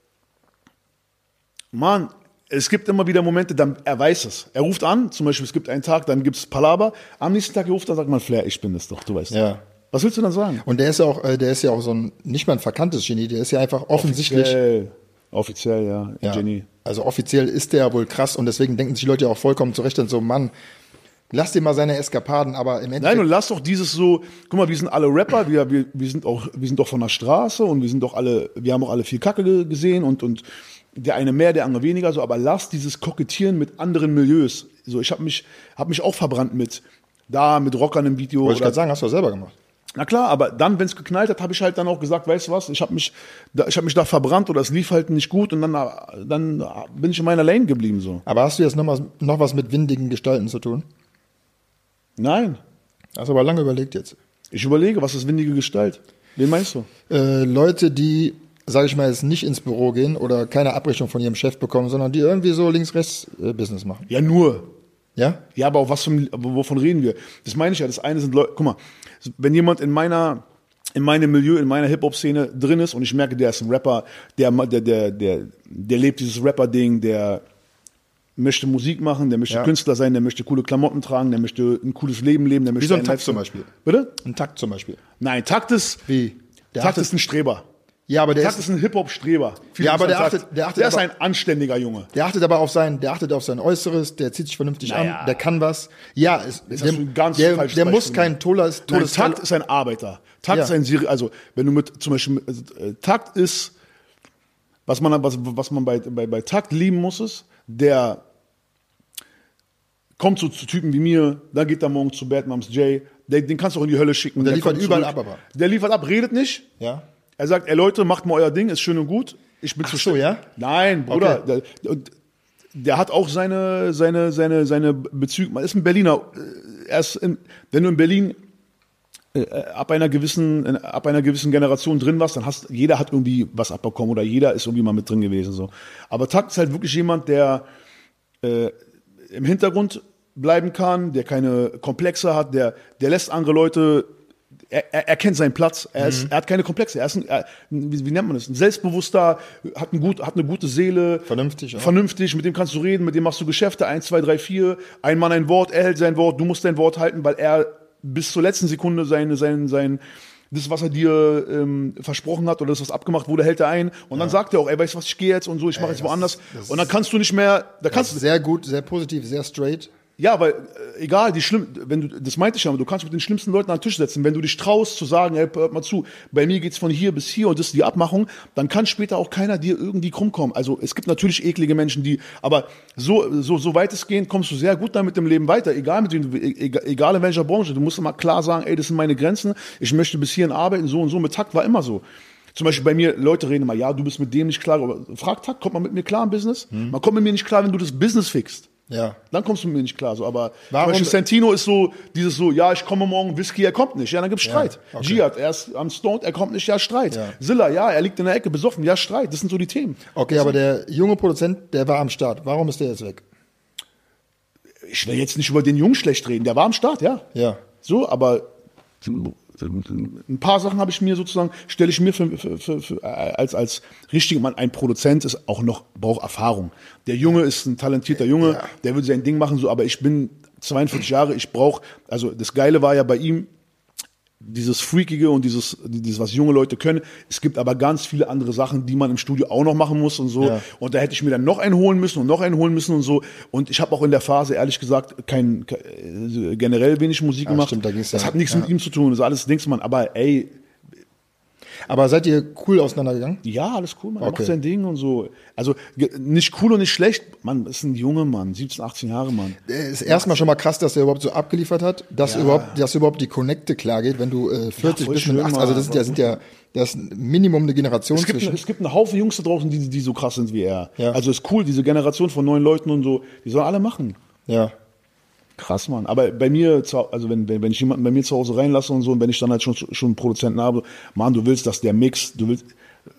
Mann, es gibt immer wieder Momente, dann er weiß es. Er ruft an, zum Beispiel, es gibt einen Tag, dann gibt es Palaber. Am nächsten Tag ruft er, sagt man, Flair, ich bin es doch, du weißt. Ja. Was willst du dann sagen? Und der ist ja auch, äh, der ist ja auch so ein, nicht mal ein verkanntes Genie, der ist ja einfach offensichtlich. Offiziell, offiziell ja, Ja. Genie. Also offiziell ist der ja wohl krass und deswegen denken sich die Leute ja auch vollkommen zurecht und so, Mann, lass dir mal seine Eskapaden, aber im Nein, Endeffekt. und lass doch dieses so, guck mal, wir sind alle Rapper, wir, wir, wir sind auch, wir sind doch von der Straße und wir sind doch alle, wir haben auch alle viel Kacke ge- gesehen und, und der eine mehr, der andere weniger, so, aber lass dieses Kokettieren mit anderen Milieus. So, ich habe mich, hab mich auch verbrannt mit, da, mit Rockern im Video. wollte ich oder- gerade sagen, hast du ja selber gemacht. Na klar, aber dann, wenn es geknallt hat, habe ich halt dann auch gesagt, weißt du was, ich habe mich, da, ich habe mich da verbrannt oder es lief halt nicht gut und dann, dann bin ich in meiner Lane geblieben, so. Aber hast du jetzt noch was, noch was mit windigen Gestalten zu tun? Nein, Hast du aber lange überlegt jetzt. ich überlege, was ist windige Gestalt? Wen meinst du? Äh, Leute, die, sage ich mal, jetzt nicht ins Büro gehen oder keine Abrechnung von ihrem Chef bekommen, sondern die irgendwie so links-rechts-Business machen. Ja, nur. Ja? Ja, aber, auch was vom, aber wovon reden wir? Das meine ich ja. Das eine sind Leute, guck mal, wenn jemand in meiner, in meinem Milieu, in meiner Hip-Hop-Szene drin ist und ich merke, der ist ein Rapper, der, der, der, der, der lebt dieses Rapper-Ding, der möchte Musik machen, der möchte Ja. Künstler sein, der möchte coole Klamotten tragen, der möchte ein cooles Leben leben, der möchte so ein einen Takt zum Lifestyle- Beispiel. Bitte? Ein Takt zum Beispiel. Nein, Takt ist, Wie? Der Takt achtet- ist ein Streber. Ja, aber der Takt ist, ist ein Hip-Hop-Streber. Viele Ja, aber sagen der Takt. achtet- der achtet der ist aber- ein anständiger Junge. der achtet aber auf sein, der achtet auf sein Äußeres, der zieht sich vernünftig Naja. an, der kann was. Ja, es, hast der, du ein ganz der, falsches der muss Beispiel kein Todes, Nein, Todes Takt ist ein Arbeiter. Takt Ja. ist ein Seri also wenn du mit zum Beispiel äh, Takt ist, was man was, was man bei, bei bei Takt lieben muss, ist, der kommt so zu Typen wie mir, dann geht er morgen zu Bad Moms J, der, den kannst du auch in die Hölle schicken. der liefert kommt überall zurück. ab, aber. Der liefert ab, redet nicht. Ja. Er sagt, ey Leute, macht mal euer Ding, ist schön und gut. Ich bin zu so, schnell. ja? Nein, Bruder. Okay. Der, und der hat auch seine, seine, seine, seine Bezüge. Man ist ein Berliner. Er ist in, wenn du in Berlin äh, ab einer gewissen, äh, ab einer gewissen Generation drin warst, dann hast, jeder hat irgendwie was abbekommen oder jeder ist irgendwie mal mit drin gewesen, so. Aber Takt ist halt wirklich jemand, der, äh, im Hintergrund bleiben kann, der keine Komplexe hat, der, der lässt andere Leute, er, er, er kennt seinen Platz, er, ist, mhm. er hat keine Komplexe, er ist ein, er, wie, wie nennt man das, ein Selbstbewusster, hat, ein gut, hat eine gute Seele. Vernünftig. Auch. Vernünftig, mit dem kannst du reden, mit dem machst du Geschäfte, eins, zwei, drei, vier, ein Mann ein Wort, er hält sein Wort, du musst dein Wort halten, weil er bis zur letzten Sekunde sein, sein, sein, das, was er dir ähm, versprochen hat oder das, was abgemacht wurde, hält er ein. Und dann ja. sagt er auch, ey, weißt du was, ich gehe jetzt und so, ich mache jetzt woanders. Das und dann kannst du nicht mehr, da kannst du. Sehr gut, sehr positiv, sehr straight. Ja, weil äh, egal, die schlimm, wenn du, das meinte ich ja, du kannst mit den schlimmsten Leuten an den Tisch setzen. Wenn du dich traust zu sagen, ey, hört mal zu, bei mir geht's von hier bis hier und das ist die Abmachung, dann kann später auch keiner dir irgendwie krumm kommen. Also es gibt natürlich eklige Menschen, die, aber so so so weitestgehend kommst du sehr gut damit im Leben weiter, egal mit wem, egal, egal in welcher Branche. Du musst immer klar sagen, ey, das sind meine Grenzen, ich möchte bis hierhin arbeiten, so und so. Mit Takt war immer so. Zum Beispiel bei mir, Leute reden immer, ja, du bist mit dem nicht klar, aber frag Takt, kommt man mit mir klar im Business? Hm. Man kommt mit mir nicht klar, wenn du das Business fixst. Ja. Dann kommst du mit mir nicht klar. So. Aber Warum? zum Beispiel Santino ist so, dieses so, ja, ich komme morgen, Whisky, er kommt nicht. Ja, dann gibt's Streit. Ja, okay. Jihad, er ist am Stoned, er kommt nicht, ja, Streit. Ja. Zilla, ja, er liegt in der Ecke, besoffen, ja, Streit. Das sind so die Themen. Okay, aber der junge Produzent, der war am Start. Warum ist der jetzt weg? Ich will jetzt nicht über den Jungen schlecht reden. Der war am Start, ja. Ja. So, aber ein paar Sachen habe ich mir sozusagen, stelle ich mir für, für, für, für, als, als richtiger Mann, ein Produzent ist auch noch, braucht Erfahrung. Der Junge ist ein talentierter Junge, ja. der will sein Ding machen, so, aber ich bin zweiundvierzig Jahre, ich brauche, also das Geile war ja bei ihm, dieses Freakige und dieses, dieses, was junge Leute können. Es gibt aber ganz viele andere Sachen, die man im Studio auch noch machen muss und so. Ja. Und da hätte ich mir dann noch einen holen müssen und noch einen holen müssen und so. Und ich habe auch in der Phase, ehrlich gesagt, kein, kein generell wenig Musik ja, gemacht. Stimmt, da das ja. hat nichts ja. mit ihm zu tun. Das ist alles Dingsmann. Aber ey. Aber seid ihr cool auseinandergegangen? Ja, alles cool, man. Er okay. macht sein Ding und so. Also nicht cool und nicht schlecht. Mann, ist ein junger Mann, siebzehn, achtzehn Jahre, Mann. Ist erstmal schon mal krass, dass er überhaupt so abgeliefert hat, dass ja. überhaupt, dass überhaupt die Connecte klar geht, wenn du äh, vierzig ja, bist mit achtzig. Also das sind ja, sind ja, das ist ein Minimum eine Generation es gibt, zwischen. Es gibt einen Haufen Jungs da draußen, die, die so krass sind wie er. Ja. Also ist cool, diese Generation von neuen Leuten und so, die sollen alle machen. Ja. Krass, Mann. Aber bei mir, also wenn, wenn ich jemanden bei mir zu Hause reinlasse und so, und wenn ich dann halt schon, schon einen Produzenten habe, Mann, du willst, dass der Mix, du willst,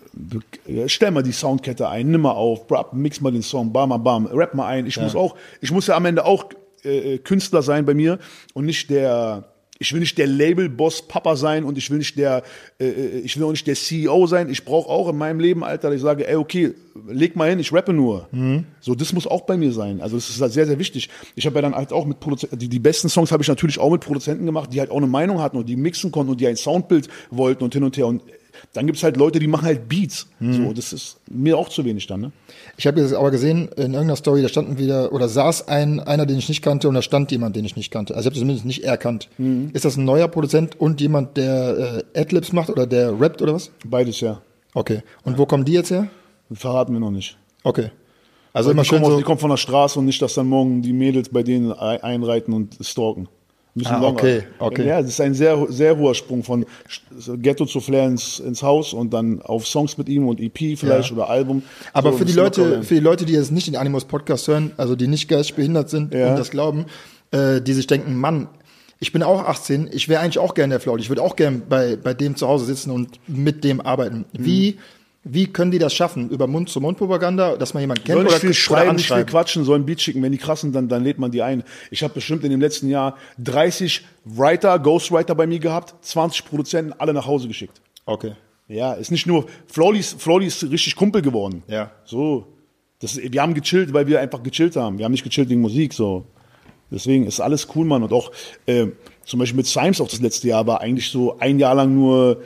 stell mal die Soundkette ein, nimm mal auf, mix mal den Song, bam, bam, bam, rap mal ein. Ich ja. muss auch, ich muss ja am Ende auch äh, Künstler sein bei mir und nicht der, ich will nicht der Label-Boss Papa sein und ich will nicht der, äh, ich will auch nicht der C E O sein. Ich brauche auch in meinem Leben, Alter, dass ich sage, ey, okay, leg mal hin, ich rappe nur. Mhm. So, das muss auch bei mir sein. Also das ist halt sehr, sehr wichtig. Ich habe ja dann halt auch mit Produzenten, die, die besten Songs habe ich natürlich auch mit Produzenten gemacht, die halt auch eine Meinung hatten und die mixen konnten und die ein Soundbild wollten und hin und her. Und dann gibt's halt Leute, die machen halt Beats. Mhm. So, das ist mir auch zu wenig dann, ne? Ich habe jetzt aber gesehen, in irgendeiner Story, da standen wieder, oder saß ein, einer, den ich nicht kannte, und da stand jemand, den ich nicht kannte. Also ich habe zumindest nicht erkannt. Mhm. Ist das ein neuer Produzent und jemand, der äh, Adlibs macht oder der rappt oder was? Beides, ja. Okay. Und ja. wo kommen die jetzt her? Verraten wir noch nicht. Okay. Also Weil immer die schön kommen, so. Die kommen von der Straße und nicht, dass dann morgen die Mädels bei denen einreiten und stalken. Ah, okay, okay. Ja, das ist ein sehr, sehr hoher Sprung von Ghetto zu Flair ins, ins Haus und dann auf Songs mit ihm und E P vielleicht ja. oder Album. Aber so, für die Leute, für die Leute, die jetzt nicht den Animus Podcast hören, also die nicht geistig behindert sind ja. und das glauben, äh, die sich denken, Mann, ich bin auch achtzehn, ich wäre eigentlich auch gerne der Flaudi, ich würde auch gerne bei, bei dem zu Hause sitzen und mit dem arbeiten. Wie, mhm. Wie können die das schaffen? Über Mund-zu-Mund-Propaganda, dass man jemanden kennt? Soll nicht oder viel schreiben, nicht viel quatschen, sollen Beat schicken. Wenn die krass sind, dann, dann lädt man die ein. Ich habe bestimmt in dem letzten Jahr dreißig Writer, Ghostwriter bei mir gehabt, zwanzig Produzenten, alle nach Hause geschickt. Okay. Ja, ist nicht nur, Flawley ist, Flawley ist richtig Kumpel geworden. Ja. So. Das, wir haben gechillt, weil wir einfach gechillt haben. Wir haben nicht gechillt wegen Musik, so. Deswegen ist alles cool, Mann. Und auch, äh, zum Beispiel mit Symes auch das letzte Jahr war eigentlich so ein Jahr lang nur,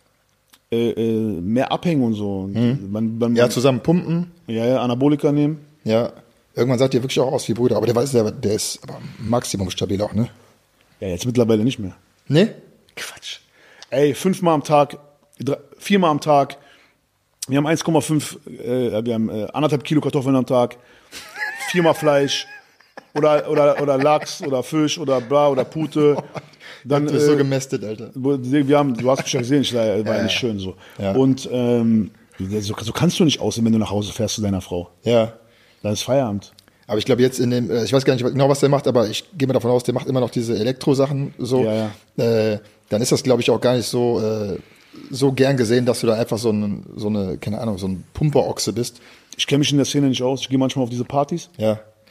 Äh, mehr abhängen und so. Mhm. Man, man, ja, zusammen pumpen. Ja, ja, Anabolika nehmen. Ja, irgendwann seid ihr wirklich auch aus wie Brüder, aber der weiß, der, der ist aber Maximum stabil auch, ne? Ja, jetzt mittlerweile nicht mehr. Ne? Quatsch. Ey, fünfmal am Tag, drei, viermal am Tag. Wir haben eins Komma fünf, äh, wir haben äh, anderthalb Kilo Kartoffeln am Tag, viermal Fleisch oder, oder, oder Lachs oder Fisch oder Bra oder Pute. Dann, du bist äh, so gemästet, Alter. Wir haben, du hast mich ja gesehen, ich war ja, ja nicht schön so. Ja. Und ähm, so, so kannst du nicht aussehen, wenn du nach Hause fährst zu deiner Frau. Ja. Dann ist Feierabend. Aber ich glaube jetzt in dem, ich weiß gar nicht genau, was der macht, aber ich gehe mal davon aus, der macht immer noch diese Elektro-Sachen so. Ja, ja. Äh, dann ist das, glaube ich, auch gar nicht so, äh, so gern gesehen, dass du da einfach so, ein, so eine, keine Ahnung, so ein Pumperochse bist. Ich kenne mich in der Szene nicht aus. Ich gehe manchmal auf diese Partys. Ja.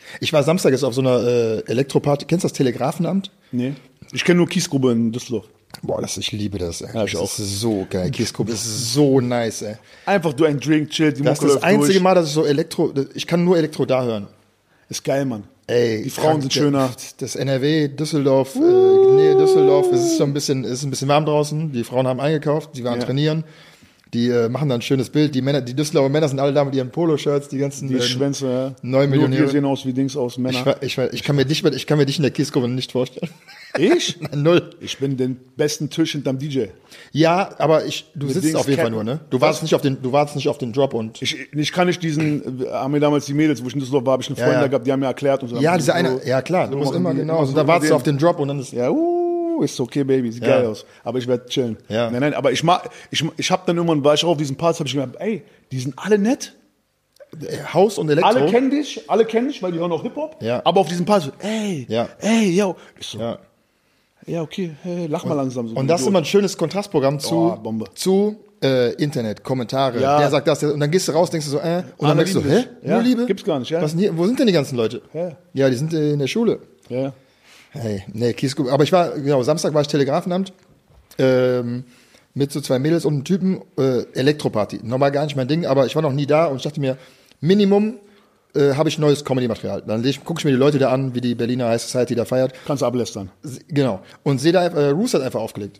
Ich war Samstag jetzt auf so einer äh, Elektroparty. Kennst du das Telegrafenamt? Nee. Ich kenne nur Kiesgrube in Düsseldorf. Boah, das, ich liebe das. Ey. Ja, ich das auch. ist so geil. Kiesgrube ist so nice, ey. Einfach du ein Drink, chill, die Das Mucke ist das läuft einzige durch. Mal, dass ich so Elektro, ich kann nur Elektro da hören. Ist geil, Mann. Ey, Die Frauen sind schöner. Das N R W, Düsseldorf, uh. äh, Nähe Düsseldorf, es ist so ein bisschen, es ist ein bisschen warm draußen. Die Frauen haben eingekauft, die waren Ja. trainieren. Die äh, machen dann ein schönes Bild. Die Männer, die Düsseldorfer Männer sind alle da mit ihren Poloshirts, die ganzen Die ähm, Schwänze, ja. neun Nur Millionäre. wir sehen aus wie Dings aus Männer. Ich, war- ich, war- ich, kann mir dich, ich kann mir dich in der Kiesgrube nicht vorstellen. Ich? Nein, null. Ich bin den besten Tisch hinterm D J. Ja, aber ich, du Mit sitzt Dings auf jeden Fall Cap- nur, ne? Du warst nicht auf den, du warst nicht auf den Drop und. Ich, ich kann nicht diesen, äh, haben mir damals die Mädels, wo ich in Düsseldorf war, habe ich eine Ja, Freundin ja. da gehabt, die haben mir erklärt und so. Ja, Dann diese so- eine, ja klar, du so musst machen immer die- genau. immer Und so dann wartest du auf den- den Drop und dann ist. Ja, uh, ist okay, Baby, sieht Ja. geil aus. Aber ich werde chillen. Ja. Nein, nein, aber ich mag, ich, ich habe dann irgendwann, war ich auch auf diesen Parts, habe ich gedacht, ey, die sind alle nett. Haus und Elektro. Alle kennen dich, alle kennen dich, weil die hören auch Hip-Hop. Ja. Aber auf diesen Parts, so, ey, Ja. ey, yo. Ich so, ja, Ja. okay, hey, lach mal langsam. So Und das ist immer ein schönes Kontrastprogramm zu, Oh, Bombe. zu äh, Internet, Kommentare. Ja. Der sagt das, der, und dann gehst du raus, denkst du so, äh, und dann Alle merkst du, lieben hä? dich. Ja, Nur Liebe? gibt's gar nicht, ja. Was denn hier, wo sind denn die ganzen Leute? Ja. Ja, die sind äh, in der Schule. Ja. Hey, nee, Kiesgrube. Aber ich war, genau, Samstag war ich Telegrafenamt ähm, mit so zwei Mädels und einem Typen, äh, Elektroparty. Normal gar nicht mein Ding, aber ich war noch nie da und ich dachte mir, Minimum äh, habe ich neues Comedy-Material. Dann gucke ich mir die Leute da an, wie die Berliner High Society da feiert. Kannst du ablästern. S- Genau. Und sehe da, äh, Roos hat einfach aufgelegt.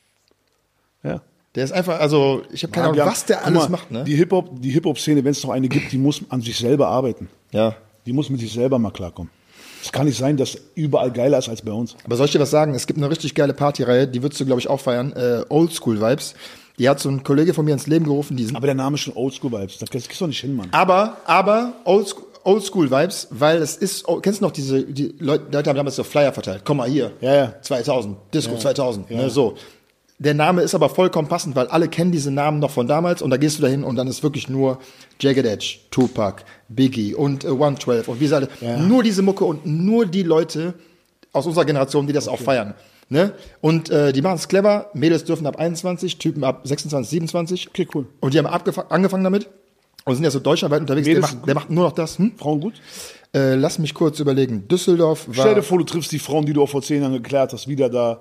Ja. Der ist einfach, also, ich habe keine Ahnung, Wir haben- was der guck alles mal, macht, ne? Die Hip-Hop, die Hip-Hop-Szene, wenn es noch eine gibt, die muss an sich selber arbeiten. Ja. Die muss mit sich selber mal klarkommen. Es kann nicht sein, dass überall geiler ist als bei uns. Aber soll ich dir was sagen? Es gibt eine richtig geile Partyreihe, die würdest du, glaube ich, auch feiern. Äh, Oldschool-Vibes. Die hat so ein Kollege von mir ins Leben gerufen, die sind Aber der Name ist schon Oldschool-Vibes. Da kriegst du doch nicht hin, Mann. Aber, aber Oldschool, Oldschool-Vibes, weil es ist, oh, kennst du noch diese, die Leute, Leute haben damals so Flyer verteilt. Komm mal hier. Ja, ja. zweitausend. Disco Ja. zweitausend. Ja. Ne, so. Der Name ist aber vollkommen passend, weil alle kennen diese Namen noch von damals und da gehst du dahin und dann ist wirklich nur Jagged Edge, Tupac, Biggie und äh, one twelve und wie sie alle. Ja. Nur diese Mucke und nur die Leute aus unserer Generation, die das auch feiern. Ne? Und äh, die machen es clever. Mädels dürfen ab einundzwanzig, Typen ab sechsundzwanzig, siebenundzwanzig. Okay, cool. Und die haben abgefa- angefangen damit und sind ja so deutschlandweit unterwegs. Der Mädels macht, der macht nur noch das. Hm? Frauen gut? Äh, lass mich kurz überlegen. Düsseldorf war. Stell dir vor, du triffst die Frauen, die du auch vor zehn Jahren geklärt hast, wieder da.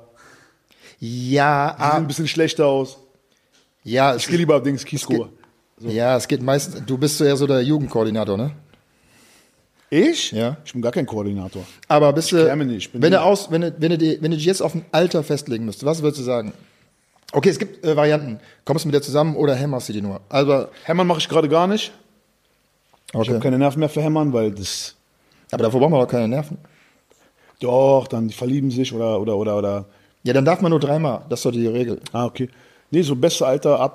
ja, Die sehen ah, ein bisschen schlechter aus. ja, Ich es, gehe lieber Dings Kiesgrube. ja, es geht meistens. Du bist so eher so der Jugendkoordinator, ne? Ich? Ja. Ich bin gar kein Koordinator. Aber bist du, klär mich nicht, ich bin wenn du nie- aus, wenn du, wenn du, die, wenn du dich jetzt auf ein Alter festlegen müsstest, was würdest du sagen? Okay, es gibt äh, Varianten. Kommst du mit der zusammen oder hämmerst du die nur? Also, Hämmern mache ich gerade gar nicht. Ich okay. habe keine Nerven mehr für Hämmern, weil das. Aber davor brauchen wir doch keine Nerven. Doch, dann die verlieben sich oder oder oder oder. Ja, dann darf man nur dreimal. Das ist doch die Regel. Ah, okay. Nee, so beste Alter ab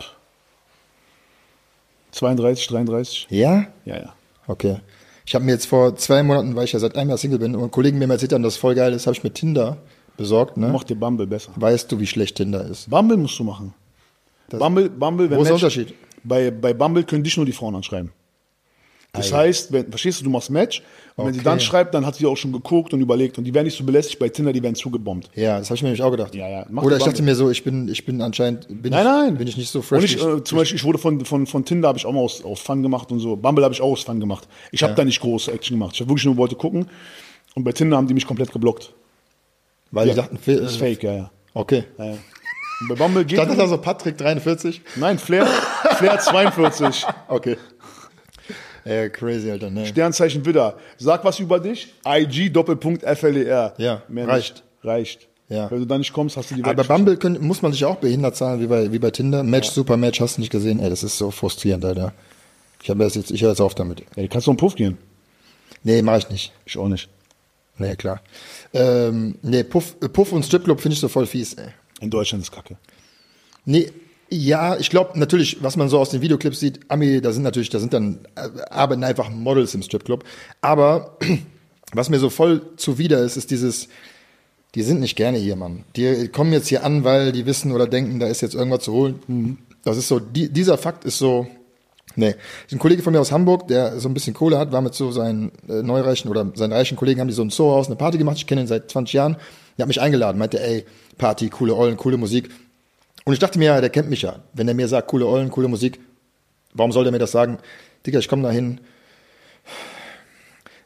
zweiunddreißig, dreiunddreißig. Ja? Ja, ja. Okay. Ich habe mir jetzt vor zwei Monaten, weil ich ja seit einem Jahr Single bin und Kollegen mir mal erzählt haben, dass das voll geil ist, habe ich mir Tinder besorgt. Ne? Mach dir Bumble besser. Weißt du, wie schlecht Tinder ist? Bumble musst du machen. Bumble, Bumble, wenn Wo ist der Match- Unterschied? Bei, bei Bumble können dich nur die Frauen anschreiben. Das Ah, ja. heißt, wenn, verstehst du, du machst Match und wenn sie Okay. dann schreibt, dann hat sie auch schon geguckt und überlegt und die werden nicht so belästigt bei Tinder, die werden zugebombt. Ja, das habe ich mir nämlich auch gedacht. Ja, ja. Mach Oder die ich dachte Bumble. mir so, ich bin, ich bin anscheinend, bin, Nein, ich, nein. bin ich nicht so Und fresh. ich, wie äh, zum Beispiel, ich wurde von, von, von Tinder habe ich auch mal aus, aus Fun gemacht und so. Bumble habe ich auch aus Fun gemacht. Ich habe da nicht große Action gemacht. Ich habe wirklich nur wollte gucken. Und bei Tinder haben die mich komplett geblockt. weil Ja. die dachten, Das ist fake, ja, ja. okay. ja, ja. Und bei Bumble geht. Stand da so Patrick dreiundvierzig? Nein, Flair, Flair zweiundvierzig. Okay. Ja, crazy, Alter, ne. Sternzeichen Widder. Sag was über dich. I G Doppelpunkt F L E R. Ja, Mehr reicht. Nicht. Reicht. Ja. Wenn du da nicht kommst, hast du die Aber bei Welt. Bumble können, muss man sich auch behindert zahlen, wie bei, wie bei Tinder. Match, super Match, hast du nicht gesehen? Ey, das ist so frustrierend, Alter. Ich habe jetzt, ich höre jetzt auf damit. Ja, du kannst doch einen Puff gehen. Nee, mach ich nicht. Ich auch nicht. Nee, klar. Ähm, nee, Puff, äh, Puff und Stripclub finde ich so voll fies, ey. In Deutschland ist Kacke. Nee, ja, ich glaube natürlich, was man so aus den Videoclips sieht, Ami, da sind natürlich, da sind dann, äh, arbeiten einfach Models im Stripclub. Aber was mir so voll zuwider ist, ist dieses, die sind nicht gerne hier, Mann. Die kommen jetzt hier an, weil die wissen oder denken, da ist jetzt irgendwas zu holen. Das ist so, die, dieser Fakt ist so, nee. Ein Kollege von mir aus Hamburg, der so ein bisschen Kohle hat, war mit so seinen äh, neureichen oder seinen reichen Kollegen, haben die so ein Soho-Haus, eine Party gemacht. Ich kenne ihn seit zwanzig Jahren. Der hat mich eingeladen, meinte, ey, Party, coole Ollen, coole Musik. Und ich dachte mir, ja, der kennt mich ja. Wenn er mir sagt, coole Ollen, coole Musik, warum soll der mir das sagen? Digga, ich komme da hin.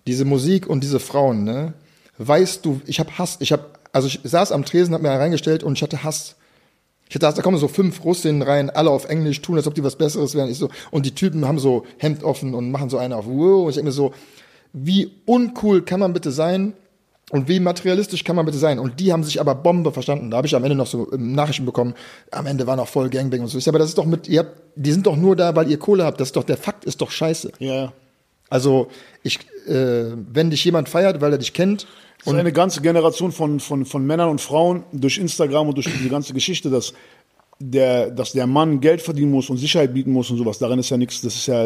diese Musik und diese Frauen, ne? Weißt du, ich habe Hass, ich habe, also ich saß am Tresen, hab mir reingestellt und ich hatte Hass. Ich hatte, da kommen so fünf Russinnen rein, alle auf Englisch, tun, als ob die was Besseres wären. Ich so, und die Typen haben so Hemd offen und machen so eine auf wow. Und ich denke mir so, wie uncool kann man bitte sein und wie materialistisch kann man bitte sein? Und die haben sich aber Bombe verstanden. Da habe ich am Ende noch so Nachrichten bekommen, am Ende war noch voll Gangbang und so. Ich sag, aber das ist doch mit, ihr habt, die sind doch nur da, weil ihr Kohle habt. Das ist doch, der Fakt ist doch scheiße. Ja. Also, ich, äh, wenn dich jemand feiert, weil er dich kennt. Und eine ganze Generation von, von, von Männern und Frauen durch Instagram und durch diese ganze Geschichte, dass der, dass der Mann Geld verdienen muss und Sicherheit bieten muss und sowas. Daran ist ja nichts, das ist ja,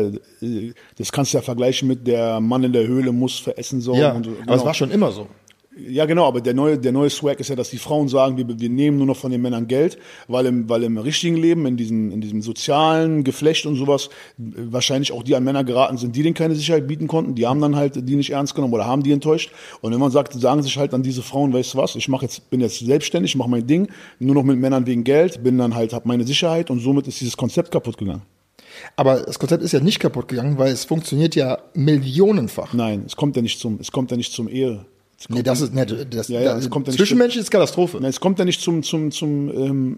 das kannst du ja vergleichen mit der Mann in der Höhle muss für Essen sorgen. Ja, und so. aber es war schon immer so. Ja, genau, aber der neue, der neue Swag ist ja, dass die Frauen sagen, wir, wir nehmen nur noch von den Männern Geld, weil im, weil im richtigen Leben, in diesem, in diesem sozialen Geflecht und sowas, wahrscheinlich auch die an Männer geraten sind, die denen keine Sicherheit bieten konnten, die haben dann halt die nicht ernst genommen oder haben die enttäuscht. Und wenn man sagt, sagen sich halt an diese Frauen, weißt du was, ich mach jetzt, bin jetzt selbstständig, mache mein Ding, nur noch mit Männern wegen Geld, bin dann halt, hab meine Sicherheit und somit ist dieses Konzept kaputt gegangen. Aber das Konzept ist ja nicht kaputt gegangen, weil es funktioniert ja millionenfach. Nein, es kommt ja nicht zum, es kommt ja nicht zum Ehe. Nee, das ist nicht, das, ja, ja, das es kommt ja nicht zwischenmenschlich ist Katastrophe. Nein, es kommt ja nicht zum, zum, zum, ähm,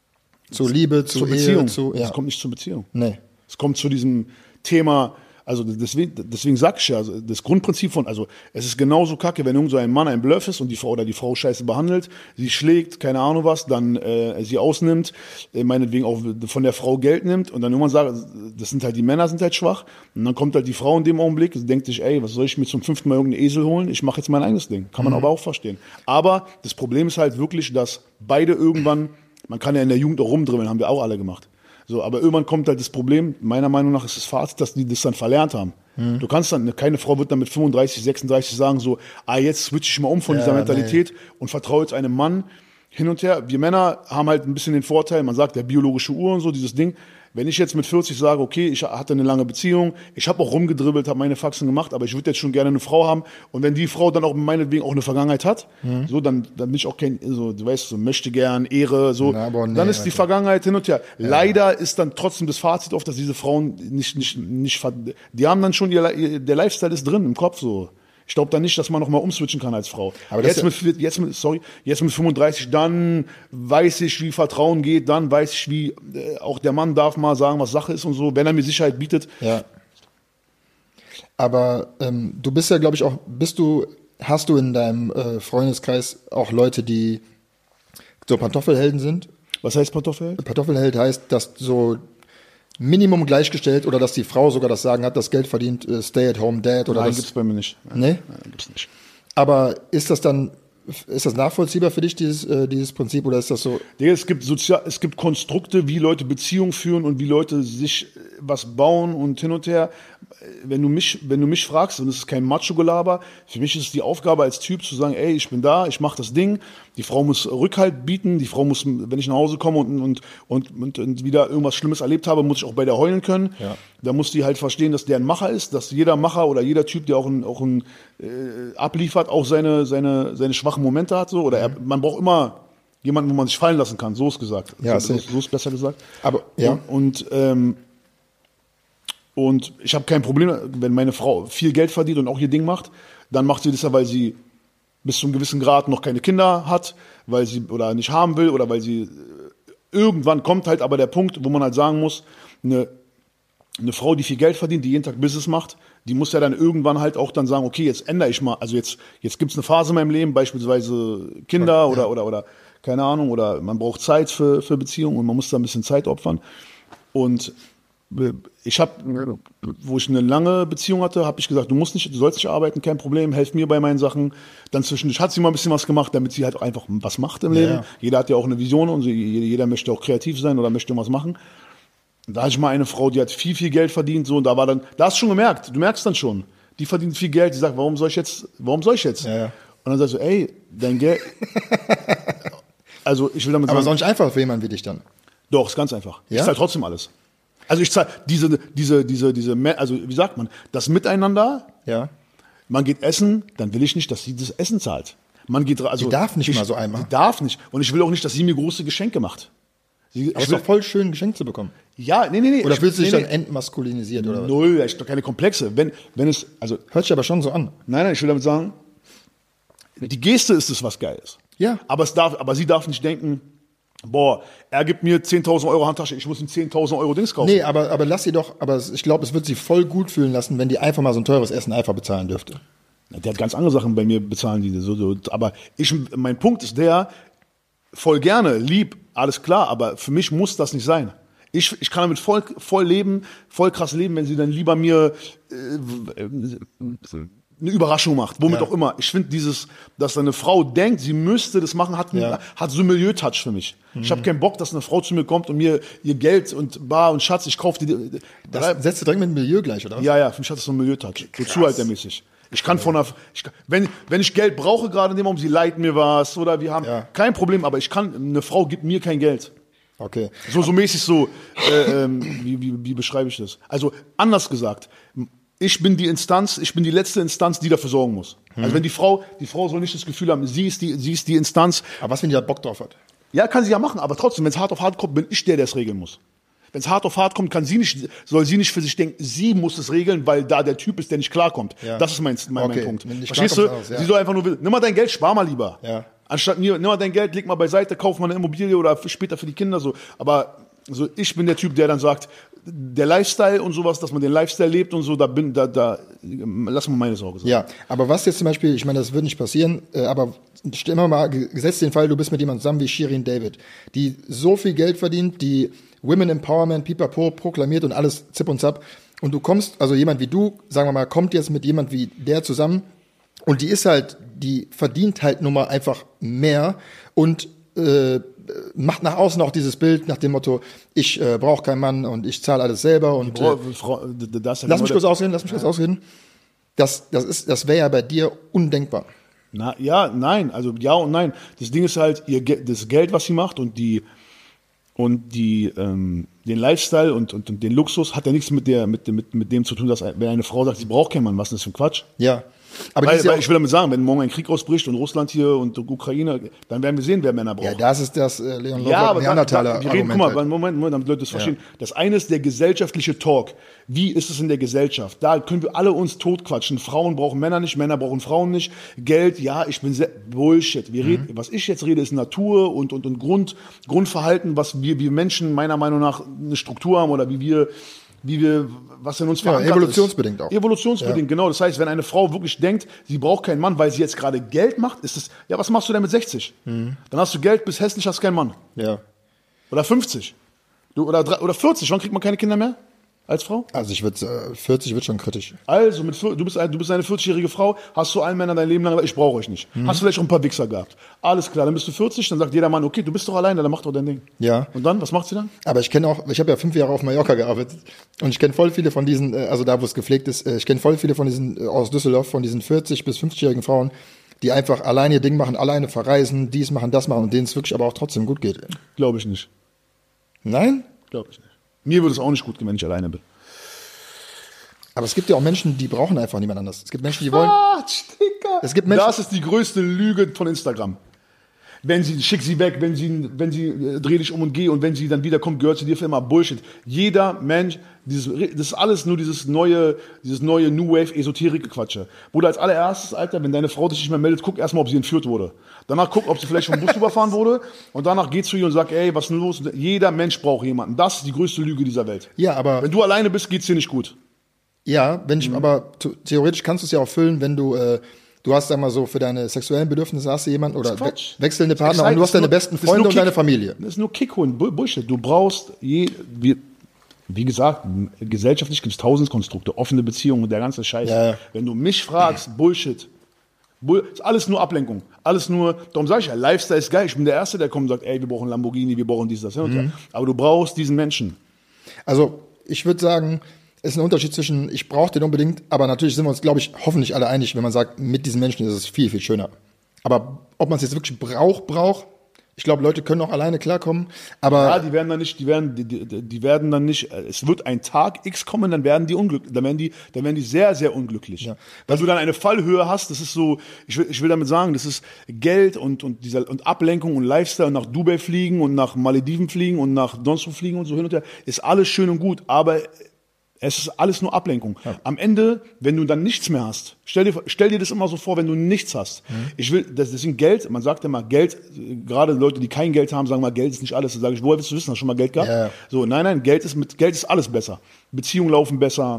zur Liebe, zu zur Ehe, Beziehung. zu, ja. Es kommt nicht zur Beziehung. Nee. Es kommt zu diesem Thema, also deswegen, deswegen sag ich ja, also das Grundprinzip von, also es ist genauso kacke, wenn irgend so ein Mann ein Bluff ist und die Frau oder die Frau scheiße behandelt, sie schlägt, keine Ahnung was, dann äh, sie ausnimmt, äh, meinetwegen auch von der Frau Geld nimmt und dann irgendwann sagt, das sind halt die Männer sind halt schwach und dann kommt halt die Frau in dem Augenblick, denkt sich, ey, was soll ich mir zum fünften Mal irgendeinen Esel holen? Ich mache jetzt mein eigenes Ding. Kann man mhm. aber auch verstehen. Aber das Problem ist halt wirklich, dass beide irgendwann, man kann ja in der Jugend auch rumdrimmeln, haben wir auch alle gemacht. So, aber irgendwann kommt halt das Problem, meiner Meinung nach ist das Fazit, dass die das dann verlernt haben. Mhm. Du kannst dann, keine Frau wird dann mit fünfunddreißig, sechsunddreißig sagen so, ah, jetzt switche ich mal um von ja, dieser Mentalität nee. und vertraue jetzt einem Mann hin und her. Wir Männer haben halt ein bisschen den Vorteil, man sagt, der biologische Uhr und so, dieses Ding. Wenn ich jetzt mit vierzig sage, okay, ich hatte eine lange Beziehung, ich habe auch rumgedribbelt, habe meine Faxen gemacht, aber ich würde jetzt schon gerne eine Frau haben. Und wenn die Frau dann auch meinetwegen auch eine Vergangenheit hat, mhm. so, dann, dann bin ich auch kein, so, du weißt, so möchte gern, Ehre, so, Na, nee, dann ist die Alter. Vergangenheit hin und her. Ja. Leider ist dann trotzdem das Fazit oft, dass diese Frauen nicht, nicht, nicht, die haben dann schon, ihr, der Lifestyle ist drin im Kopf, so. Ich glaube dann nicht, dass man noch mal umswitchen kann als Frau. Aber jetzt, mit, jetzt, mit, sorry, jetzt mit fünfunddreißig, dann weiß ich, wie Vertrauen geht, dann weiß ich, wie äh, auch der Mann darf mal sagen, was Sache ist und so, wenn er mir Sicherheit bietet. Ja. Aber ähm, du bist ja, glaube ich, auch, bist du, hast du in deinem äh, Freundeskreis auch Leute, die so Pantoffelhelden sind? Was heißt Pantoffelheld? Pantoffelheld heißt, dass so Minimum gleichgestellt oder dass die Frau sogar das Sagen hat, das Geld verdient, äh, Stay-at-home-Dad oder Nein, das. gibt's bei mir nicht. Nee? Nein, gibt's nicht. Aber ist das dann, ist das nachvollziehbar für dich, dieses, äh, dieses Prinzip, oder ist das so? Ja, es gibt sozial, es gibt Konstrukte, wie Leute Beziehungen führen und wie Leute sich was bauen und hin und her. Wenn du mich, wenn du mich fragst, und es ist kein Macho-Gelaber, für mich ist es die Aufgabe als Typ zu sagen, ey, ich bin da, ich mache das Ding. Die Frau muss Rückhalt bieten, die Frau muss, wenn ich nach Hause komme und, und, und, und, und wieder irgendwas Schlimmes erlebt habe, muss ich auch bei der heulen können. Ja. Da muss die halt verstehen, dass der ein Macher ist, dass jeder Macher oder jeder Typ, der auch ein, auch ein äh, abliefert, auch seine, seine, seine schwachen Momente hat, so. Oder er, man braucht immer jemanden, wo man sich fallen lassen kann, so ist gesagt. Ja, so, so ist besser gesagt. Aber, ja. Und, und ähm, Und ich habe kein Problem, wenn meine Frau viel Geld verdient und auch ihr Ding macht, dann macht sie das ja, weil sie bis zu einem gewissen Grad noch keine Kinder hat, weil sie oder nicht haben will oder weil sie irgendwann kommt halt aber der Punkt, wo man halt sagen muss, eine, eine Frau, die viel Geld verdient, die jeden Tag Business macht, die muss ja dann irgendwann halt auch dann sagen, okay, jetzt ändere ich mal, also jetzt jetzt gibt's eine Phase in meinem Leben, beispielsweise Kinder ja. oder oder oder keine Ahnung, oder man braucht Zeit für für Beziehungen und man muss da ein bisschen Zeit opfern. Und ich habe, wo ich eine lange Beziehung hatte, habe ich gesagt, du musst nicht, du sollst nicht arbeiten, kein Problem, helf mir bei meinen Sachen. Dann zwischendurch hat sie mal ein bisschen was gemacht, damit sie halt einfach was macht im Leben. Ja. Jeder hat ja auch eine Vision und jeder möchte auch kreativ sein oder möchte was machen. Da hatte ich mal eine Frau, die hat viel, viel Geld verdient, so, und da war dann, da hast du schon gemerkt, du merkst dann schon, die verdient viel Geld, die sagt, warum soll ich jetzt, warum soll ich jetzt? Ja, ja. Und dann sagst du, ey, dein Geld, also ich will damit Aber sagen. Aber sonst einfach für jemanden wie dich dann? Doch, ist ganz einfach. Ja? Ich zahle trotzdem alles. Also ich zahle diese, diese, diese, diese, also wie sagt man, das Miteinander. Ja. Man geht essen, dann will ich nicht, dass sie das Essen zahlt. Man geht, also die darf nicht ich, mal so einmal. Die darf nicht. Und ich will auch nicht, dass sie mir große Geschenke macht. Sie, Aber es ist doch voll schön, geschenkt zu bekommen. Ja, nee, nee, nee. Oder fühlst du dich nee, dann entmaskulinisiert, oder was? Null, ich hab doch keine Komplexe. Wenn, wenn es, also, Hört sich aber schon so an. nein, nein, ich will damit sagen, die Geste ist es, was geil ist. Ja. Aber es darf, aber sie darf nicht denken, boah, er gibt mir zehntausend Euro Handtasche, ich muss ihm zehntausend Euro Dings kaufen. Nee, aber, aber lass sie doch, aber ich glaube, es wird sie voll gut fühlen lassen, wenn die einfach mal so ein teures Essen einfach bezahlen dürfte. Der hat ganz andere Sachen bei mir bezahlen, die so, so, aber ich, mein Punkt ist der, voll gerne, lieb, alles klar, aber für mich muss das nicht sein. Ich, ich kann damit voll, voll leben, voll krass leben, wenn sie dann lieber mir äh, eine Überraschung macht, womit Ja. auch immer. Ich finde dieses, dass eine Frau denkt, sie müsste das machen, hat, Ja. hat so einen Milieu-Touch für mich. Mhm. Ich habe keinen Bock, dass eine Frau zu mir kommt und mir ihr Geld und Bar und Schatz, ich kaufe die. Das setzt du direkt mit dem Milieu gleich, oder was? Ja, ja, für mich hat das so einen Milieu-Touch. So zuhaltermäßig. Ich kann von einer, ich, kann- wenn, wenn ich Geld brauche gerade in dem Moment, sie leiht mir was oder wir haben Ja. kein Problem, aber ich kann, eine Frau gibt mir kein Geld. Okay. So, so mäßig so, äh, ähm, wie, wie, wie beschreibe ich das? Also anders gesagt, ich bin die Instanz, ich bin die letzte Instanz, die dafür sorgen muss. Also wenn die Frau, die Frau soll nicht das Gefühl haben, sie ist die, sie ist die Instanz. Aber was, wenn die da Bock drauf hat? Ja, kann sie ja machen, aber trotzdem, wenn es hart auf hart kommt, bin ich der, der es regeln muss. Wenn es hart auf hart kommt, kann sie nicht, soll sie nicht für sich denken, sie muss es regeln, weil da der Typ ist, der nicht klarkommt. Ja. Das ist mein, mein, Okay, mein Punkt. wenn nicht Verstehst du? klarkommst, aus, ja. Sie soll einfach nur, nimm mal dein Geld, spar mal lieber. Ja. Anstatt, nimm mal dein Geld, leg mal beiseite, kauf mal eine Immobilie oder später für die Kinder so. Aber so, ich bin der Typ, der dann sagt, der Lifestyle und sowas, dass man den Lifestyle lebt und so, da bin, da, da, lass mal meine Sorge sein. Ja, aber was jetzt zum Beispiel, ich meine, das wird nicht passieren, äh, aber stell mal mal, gesetzt den Fall, du bist mit jemandem zusammen wie Shirin David, die so viel Geld verdient, die Women Empowerment, Pipapo proklamiert und alles zip und zap. Und du kommst, also jemand wie du, sagen wir mal, kommt jetzt mit jemand wie der zusammen und die ist halt, die verdient halt nun mal einfach mehr und äh, macht nach außen auch dieses Bild nach dem Motto, ich äh, brauche keinen Mann und ich zahle alles selber und Frau, äh, Frau, das lass mich kurz ausreden, lass mich kurz ausreden. Das, das ist, das wäre ja bei dir undenkbar. Na, ja, nein, also ja und nein. Das Ding ist halt, ihr, Ge- das Geld, was sie macht und die, und die, ähm, den Lifestyle und, und, und den Luxus hat ja nichts mit der, mit, dem- mit, mit dem zu tun, dass wenn eine Frau sagt, sie braucht keinen Mann, was ist das für ein Quatsch? Ja. Aber die Weil, ist ja weil auch, ich will damit sagen, wenn morgen ein Krieg ausbricht und Russland hier und Ukraine, dann werden wir sehen, wer Männer braucht. ja, das ist das äh, Leon Ja, aber da, Neandertaler da, wir reden, guck mal, Argument halt. Moment, Moment, damit Leute das verstehen. Das eine ist der gesellschaftliche Talk. Wie ist es in der Gesellschaft? Da können wir alle uns totquatschen. Frauen brauchen Männer nicht, Männer brauchen Frauen nicht. Geld, ja, ich bin sehr, Bullshit. Wir reden, was ich jetzt rede, ist Natur und, und, und Grund, Grundverhalten, was wir, wir Menschen meiner Meinung nach eine Struktur haben oder wie wir, wie wir, was in uns verankert evolutionsbedingt ist. auch. Evolutionsbedingt, Ja. genau. Das heißt, wenn eine Frau wirklich denkt, sie braucht keinen Mann, weil sie jetzt gerade Geld macht, ist es, ja, was machst du denn mit sechzig? Dann hast du Geld, bist hässlich, hast keinen Mann. Ja. Oder fünfzig. Du, oder, drei- oder vierzig. Wann kriegt man keine Kinder mehr? Als Frau? Also ich würde, äh, vierzig wird schon kritisch. Also, mit, vier- du, bist ein, du bist eine vierzigjährige Frau, hast du allen Männern dein Leben lang gesagt, ich brauche euch nicht. Hast vielleicht auch ein paar Wichser gehabt. Alles klar, dann bist du vierzig, dann sagt jeder Mann, okay, du bist doch alleine, dann mach doch dein Ding. Ja. Und dann, was macht sie dann? Aber ich kenne auch, ich habe ja fünf Jahre auf Mallorca gearbeitet und ich kenne voll viele von diesen, äh, also da wo es gepflegt ist, äh, ich kenne voll viele von diesen äh, aus Düsseldorf, von diesen vierzig bis fünfzigjährigen Frauen, die einfach alleine ihr Ding machen, alleine verreisen, dies machen, das machen und denen es wirklich aber auch trotzdem gut geht. Glaube ich nicht. Nein? Glaube ich nicht. Mir würde es auch nicht gut gehen, wenn ich alleine bin. Aber es gibt ja auch Menschen, die brauchen einfach niemand anders. Es gibt Menschen, die wollen, Quatsch, Digga. Es gibt Menschen- Das ist die größte Lüge von Instagram. Wenn sie, schick sie weg, wenn sie, wenn sie, äh, dreh dich um und geh und wenn sie dann wiederkommt, gehört sie dir für immer. Bullshit. Jeder Mensch, dieses, das ist alles nur dieses neue, dieses neue New Wave Esoterik-Quatsche. Bruder, als allererstes, Alter, wenn deine Frau dich nicht mehr meldet, guck erstmal, ob sie entführt wurde. Danach guck, ob sie vielleicht vom Bus überfahren wurde und danach geh zu ihr und sag, ey, was ist denn los? Jeder Mensch braucht jemanden. Das ist die größte Lüge dieser Welt. ja, aber Wenn du alleine bist, geht's dir nicht gut. Ja, wenn Mhm. ich, aber t- theoretisch kannst du es ja auch füllen, wenn du, äh, du hast, sag mal so, für deine sexuellen Bedürfnisse hast du jemanden oder we Quatsch. wechselnde Partner Exakt, und du hast das ist deine nur- besten das ist Freunde nur und deine Kick- Familie. Das ist nur Kickholen, Bu- Bullshit. Du brauchst, je, wie, wie gesagt, m- gesellschaftlich gibt es tausend Konstrukte, offene Beziehungen und der ganze Scheiß. Ja, ja. Wenn du mich fragst, Bullshit. Bull, ist alles nur Ablenkung. Alles nur, darum sage ich ja, Lifestyle ist geil. Ich bin der Erste, der kommt und sagt, ey, wir brauchen Lamborghini, wir brauchen dies, das. hin und Mhm. her. Aber du brauchst diesen Menschen. Also, ich würde sagen, es ist ein Unterschied zwischen, ich brauche den unbedingt, aber natürlich sind wir uns, glaube ich, hoffentlich alle einig, wenn man sagt, mit diesen Menschen ist es viel, viel schöner. Aber ob man es jetzt wirklich braucht, braucht, Ich glaube, Leute können auch alleine klarkommen, aber Ja, die werden dann nicht, die werden, die, die, die werden dann nicht, es wird ein Tag X kommen, dann werden die unglücklich, dann werden die, dann werden die sehr, sehr unglücklich. Ja. Weil du dann eine Fallhöhe hast, das ist so, ich will, ich will damit sagen, das ist Geld und, und dieser, und Ablenkung und Lifestyle und nach Dubai fliegen und nach Malediven fliegen und nach sonst wo fliegen und so hin und her, ist alles schön und gut, aber es ist alles nur Ablenkung. Ja. Am Ende, wenn du dann nichts mehr hast, stell dir, stell dir das immer so vor, wenn du nichts hast. Mhm. Ich will, das, deswegen Geld, man sagt immer Geld, gerade Leute, die kein Geld haben, sagen mal, Geld ist nicht alles. Da sage ich, woher willst du wissen, hast du schon mal Geld gehabt? Ja. So, nein, nein, Geld ist mit, Geld ist alles besser. Beziehungen laufen besser,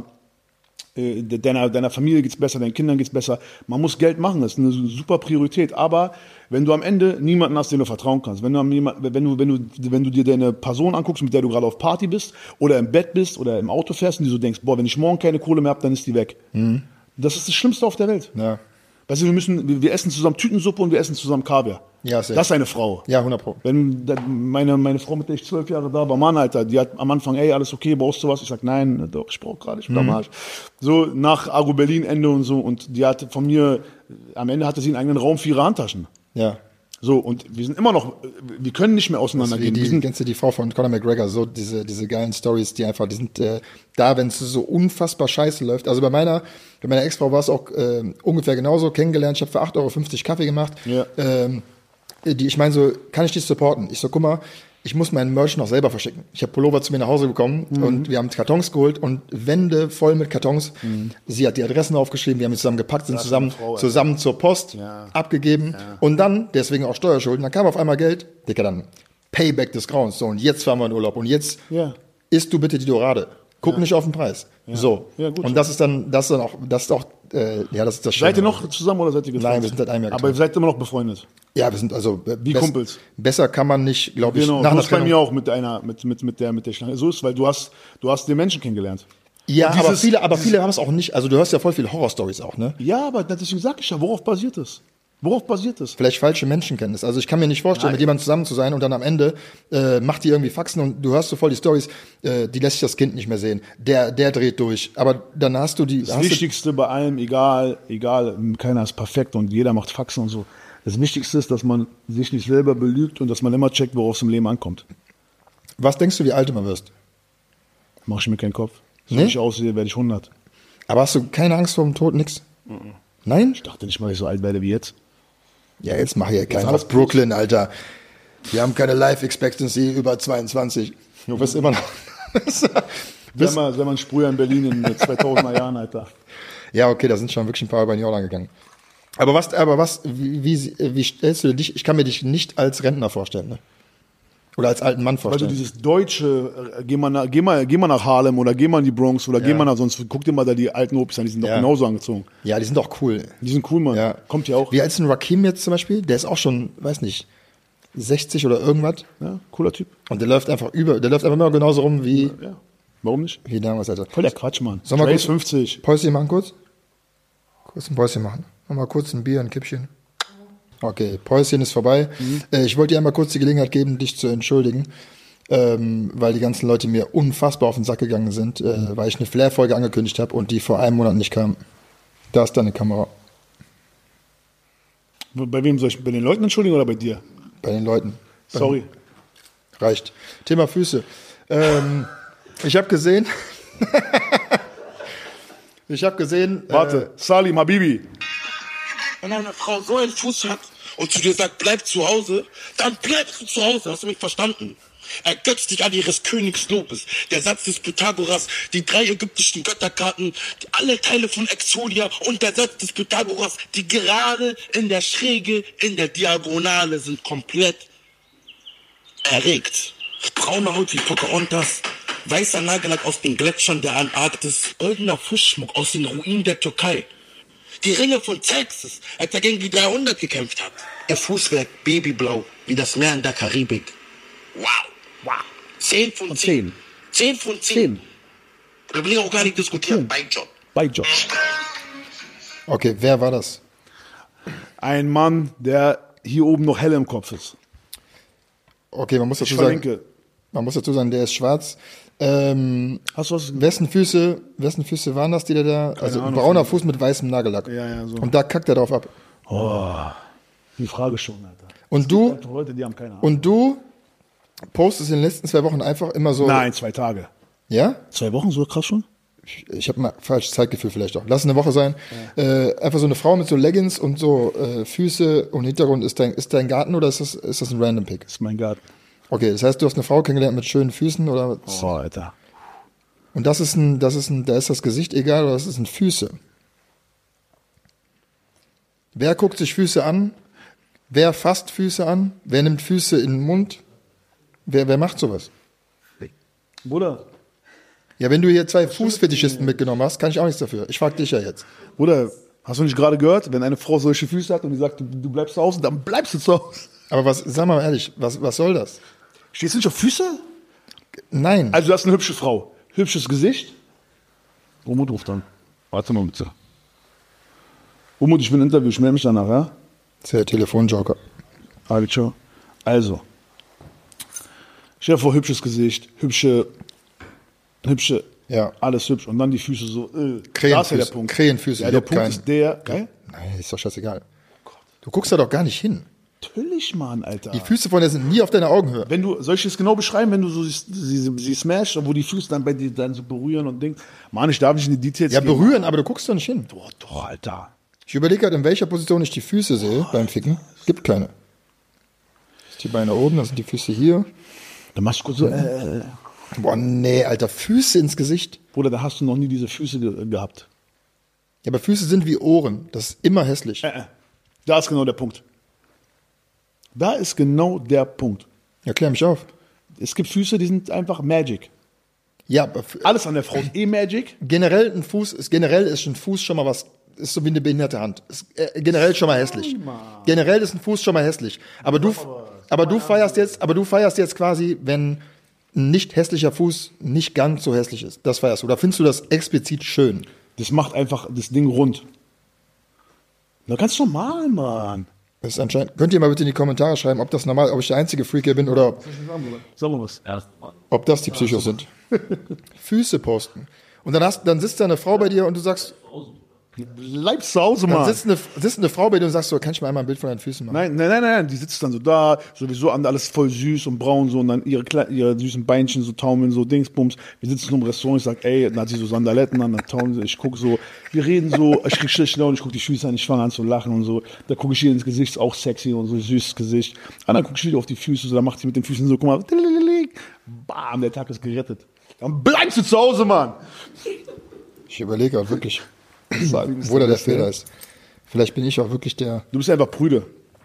äh, deiner, deiner Familie geht's besser, deinen Kindern geht's besser. Man muss Geld machen, das ist eine super Priorität. Aber wenn du am Ende niemanden hast, dem du vertrauen kannst, wenn du, wenn du, wenn du, wenn du dir deine Person anguckst, mit der du gerade auf Party bist oder im Bett bist oder im Auto fährst und die so denkst, boah, wenn ich morgen keine Kohle mehr habe, dann ist die weg. Mhm. Das ist das Schlimmste auf der Welt. Ja. Weißt du, wir müssen, wir essen zusammen Tütensuppe und wir essen zusammen Kaviar. Ja, sehr. Das ist eine Frau. Ja, hundert Pro. Wenn meine, meine Frau, mit der ich zwölf Jahre da war, Mann, Alter, die hat am Anfang, ey, alles okay, brauchst du was? Ich sag, nein, doch, ich brauch gerade, ich bin am Arsch. So, nach Argo Berlin Ende und so, und die hat von mir, am Ende hatte sie einen eigenen Raum für ihre Handtaschen. Ja. So, und wir sind immer noch, wir können nicht mehr auseinandergehen. Die, wir sind, kennst du die Frau von Conor McGregor, so diese, diese geilen Stories, die einfach, die sind äh, da, wenn es so unfassbar scheiße läuft. Also bei meiner, bei meiner Ex-Frau war es auch äh, ungefähr genauso, kennengelernt, ich habe für acht Euro fünfzig Kaffee gemacht. Ja. Ähm, die, ich meine so, kann ich dich supporten? Ich so, guck mal, ich muss meinen Merch noch selber verschicken. Ich habe Pullover zu mir nach Hause bekommen mhm. und wir haben Kartons geholt und Wände voll mit Kartons. Mhm. Sie hat die Adressen aufgeschrieben, wir haben die zusammen gepackt, sind zusammen, Frau, zusammen zur Post ja. abgegeben. Ja. Und dann, deswegen auch Steuerschulden, dann kam auf einmal Geld, Dicker, dann Payback des Grauens. So, und jetzt fahren wir in Urlaub und jetzt ja. isst du bitte die Dorade. Guck ja. nicht auf den Preis. Ja. So. Ja, gut. Und das ist dann, das ist dann auch, das ist auch, äh, ja, das ist das Schöne. Seid ihr noch zusammen oder seid ihr getrennt? Nein, wir sind seit einem Jahr getrennt. Aber ihr seid immer noch befreundet? Ja, wir sind also äh, wie Kumpels. Besser kann man nicht, glaube ich. Genau, nach das ist bei mir auch mit einer, mit mit mit der mit der Schlange. So ist, weil du hast du hast den Menschen kennengelernt. Ja, dieses, aber viele, aber viele haben es auch nicht. Also du hörst ja voll viele Horrorstories auch, ne? Ja, aber deswegen sag ich ja, worauf basiert das? Worauf basiert das? Vielleicht falsche Menschenkenntnis. Also ich kann mir nicht vorstellen, Nein. mit jemandem zusammen zu sein und dann am Ende äh, macht die irgendwie Faxen und du hörst so voll die Stories, äh, die lässt sich das Kind nicht mehr sehen. Der, der dreht durch. Aber dann hast du die. Das Wichtigste bei allem, egal, egal, keiner ist perfekt und jeder macht Faxen und so. Das Wichtigste ist, dass man sich nicht selber belügt und dass man immer checkt, worauf es im Leben ankommt. Was denkst du, wie alt du mal wirst? Mach ich mir keinen Kopf. So nee? wie ich aussehe, werde ich hundert. Aber hast du keine Angst vor dem Tod, nix? Mhm. Nein? Ich dachte nicht mal, dass ich so alt werde wie jetzt. Ja, jetzt mach ich ja keinen aus Brooklyn, Alter. Wir haben keine Life Expectancy über zweiundzwanzig. Du wirst immer noch. Wenn man, wenn man Sprüher in Berlin in den zweitausender Jahren, Alter. Ja, okay, da sind schon wirklich ein paar über den Jordan gegangen. Aber was, aber was, wie, wie, wie stellst du dich, ich kann mir dich nicht als Rentner vorstellen, ne? Oder als alten Mann vorstellen. Weil du dieses deutsche, äh, geh mal, nach, geh, mal, geh mal nach Harlem oder geh mal in die Bronx oder ja. geh mal nach sonst, guck dir mal da die alten Opis an, die sind doch ja. genauso angezogen. Ja, die sind doch cool. Die sind cool, Mann. Ja. Kommt ja auch. Wie alt ist ein Rakim jetzt zum Beispiel? Der ist auch schon, weiß nicht, sechzig oder irgendwas. Ja, cooler Typ. Und der läuft einfach über, der läuft einfach immer genauso rum wie. Ja, ja. Warum nicht? Wie damals, Alter. Voll der Quatsch, Mann. Sollen wir kurz fünfzig. Päuschen machen kurz? Kurz ein Päuschen machen. Nochmal kurz ein Bier, ein Kippchen. Okay, Päuschen ist vorbei. Mhm. Äh, ich wollte dir einmal kurz die Gelegenheit geben, dich zu entschuldigen. Ähm, weil die ganzen Leute mir unfassbar auf den Sack gegangen sind, äh, weil ich eine Flair-Folge angekündigt habe und die vor einem Monat nicht kam. Da ist deine Kamera. Bei wem soll ich? Bei den Leuten entschuldigen oder bei dir? Bei den Leuten. Sorry. Reicht. Thema Füße. Ähm, ich habe gesehen. ich habe gesehen. Warte, äh, Salim Habibi. Wenn eine Frau so einen Fuß hat und zu dir sagt, bleib zu Hause, dann bleibst du zu Hause. Hast du mich verstanden? Ergötzt dich an ihres Königs Lobes. Der Satz des Pythagoras, die drei ägyptischen Götterkarten, die, alle Teile von Exodia und der Satz des Pythagoras, die gerade in der Schräge, in der Diagonale sind komplett erregt. Braune Haut wie Pocahontas, weißer Nagellack aus den Gletschern der Antarktis, goldener Fischschmuck aus den Ruinen der Türkei. Die Ringe von Texas, als er gegen die dreihundert gekämpft hat. Ihr Fußwerk babyblau, wie das Meer in der Karibik. Wow. Wow. Zehn von zehn. Zehn von zehn. Da will ich auch gar nicht diskutieren. Bei Job. Bei Job. Okay, wer war das? Ein Mann, der hier oben noch hell im Kopf ist. Okay, man muss dazu ich verlinke. sagen, man muss dazu sagen, der ist schwarz. Ähm, Hast du was? Wessen Füße, wessen Füße waren das, die der da? Keine also ein Ahnung, brauner Fuß mit weißem Nagellack. Ja, ja, so. Und da kackt er drauf ab. Oh, die Frage schon, Alter. Und du, Alte Leute, die haben keine Ahnung. und du postest in den letzten zwei Wochen einfach immer so. Nein, zwei Tage. Ja? Zwei Wochen, so krass schon? Ich habe mal falsches Zeitgefühl vielleicht auch. Lass eine Woche sein. Ja. Äh, einfach so eine Frau mit so Leggings und so äh, Füße und Hintergrund. Ist dein, ist dein Garten oder ist das, ist das ein Random Pick? Das ist mein Garten. Okay, das heißt, du hast eine Frau kennengelernt mit schönen Füßen oder? Oh, Alter. Und das ist ein, das ist ein, da ist das Gesicht egal oder das sind Füße. Wer guckt sich Füße an? Wer fasst Füße an? Wer nimmt Füße in den Mund? Wer, wer macht sowas? Bruder, Ja, wenn du hier zwei Fußfetischisten mitgenommen hast, kann ich auch nichts dafür. Ich frag dich ja jetzt. Bruder, hast du nicht gerade gehört, wenn eine Frau solche Füße hat und die sagt, du, du bleibst zu Hause, dann bleibst du zu Hause. Aber was, sag mal ehrlich, was, was soll das? Stehst du nicht auf Füße? Nein. Also, du hast eine hübsche Frau. Hübsches Gesicht. Umut ruft an. Warte mal bitte. Umut, ich bin im Interview, ich melde mich danach, ja? Das ist ja der Telefonjoker. Ali, ciao. Also. Stell dir vor, hübsches Gesicht, hübsche, hübsche, Ja. alles hübsch. Und dann die Füße so, äh, da ist ja Krähenfüße. der Punkt. Krähenfüße. Ja, der juckt Punkt keinen. ist der, gell? Nein, ist doch scheißegal. Du guckst da doch gar nicht hin. Natürlich, Mann, Alter. Die Füße von der sind nie auf deiner Augenhöhe. Wenn du, soll ich das genau beschreiben, wenn du so sie, sie, sie smashst, wo die Füße dann bei dir dann so berühren und Ding. Mann, ich darf nicht in die Details Ja, gehen. berühren, aber du guckst doch nicht hin. Boah, doch, Alter. Ich überlege gerade, in welcher Position ich die Füße sehe beim Ficken. Gibt keine. Das ist die Beine oben, das sind die Füße hier. Dann machst du kurz so, äh, Boah, nee, Alter, Füße ins Gesicht. Bruder, da hast du noch nie diese Füße ge gehabt. Ja, aber Füße sind wie Ohren. Das ist immer hässlich. Äh, äh. Da ist genau der Punkt. Da ist genau der Punkt. Ja, klär mich auf. Es gibt Füße, die sind einfach Magic. Ja, aber f- Alles an der Frau ist eh Magic. generell ein Fuß ist, generell ist ein Fuß schon mal was, ist so wie eine behinderte Hand. Ist äh, generell schon mal hässlich. Generell ist ein Fuß schon mal hässlich. Aber du, aber du feierst jetzt, aber du feierst jetzt quasi, wenn ein nicht hässlicher Fuß nicht ganz so hässlich ist. Das feierst du. Oder findest du das explizit schön? Das macht einfach das Ding rund. Na, ganz normal, Mann. Das ist anscheinend. Könnt ihr mal bitte in die Kommentare schreiben, ob das normal, ob ich der einzige Freak hier bin oder ob, Sag mal was. ob das die Psychos sind. Füße posten. Und dann hast, dann sitzt da eine Frau bei dir und du sagst, Bleibst zu Hause, dann Mann. sitzt eine, sitzt eine Frau bei dir und sagst so, kann ich mir einmal ein Bild von deinen Füßen machen? Nein, nein, nein, nein, die sitzt dann so da, sowieso an- alles voll süß und braun so und dann ihre, Kle ihre süßen Beinchen so taumeln, so Dingsbums. Wir sitzen im Restaurant, ich sag, ey, dann hat sie so Sandaletten an, dann taumeln sie, ich guck so, wir reden so, ich krieg schlechte Laune, ich guck die Füße an, ich fange an zu lachen und so. Da gucke ich ihr ins Gesicht, ist auch sexy und so süßes Gesicht. Und dann guck ich wieder auf die Füße, so, dann macht sie mit den Füßen so, guck mal, bam, der Tag ist gerettet. Dann bleibst du zu Hause, Mann. Ich überlege auch wirklich, wo da der Fehler ist. Vielleicht bin ich auch wirklich der. Du bist einfach prüde.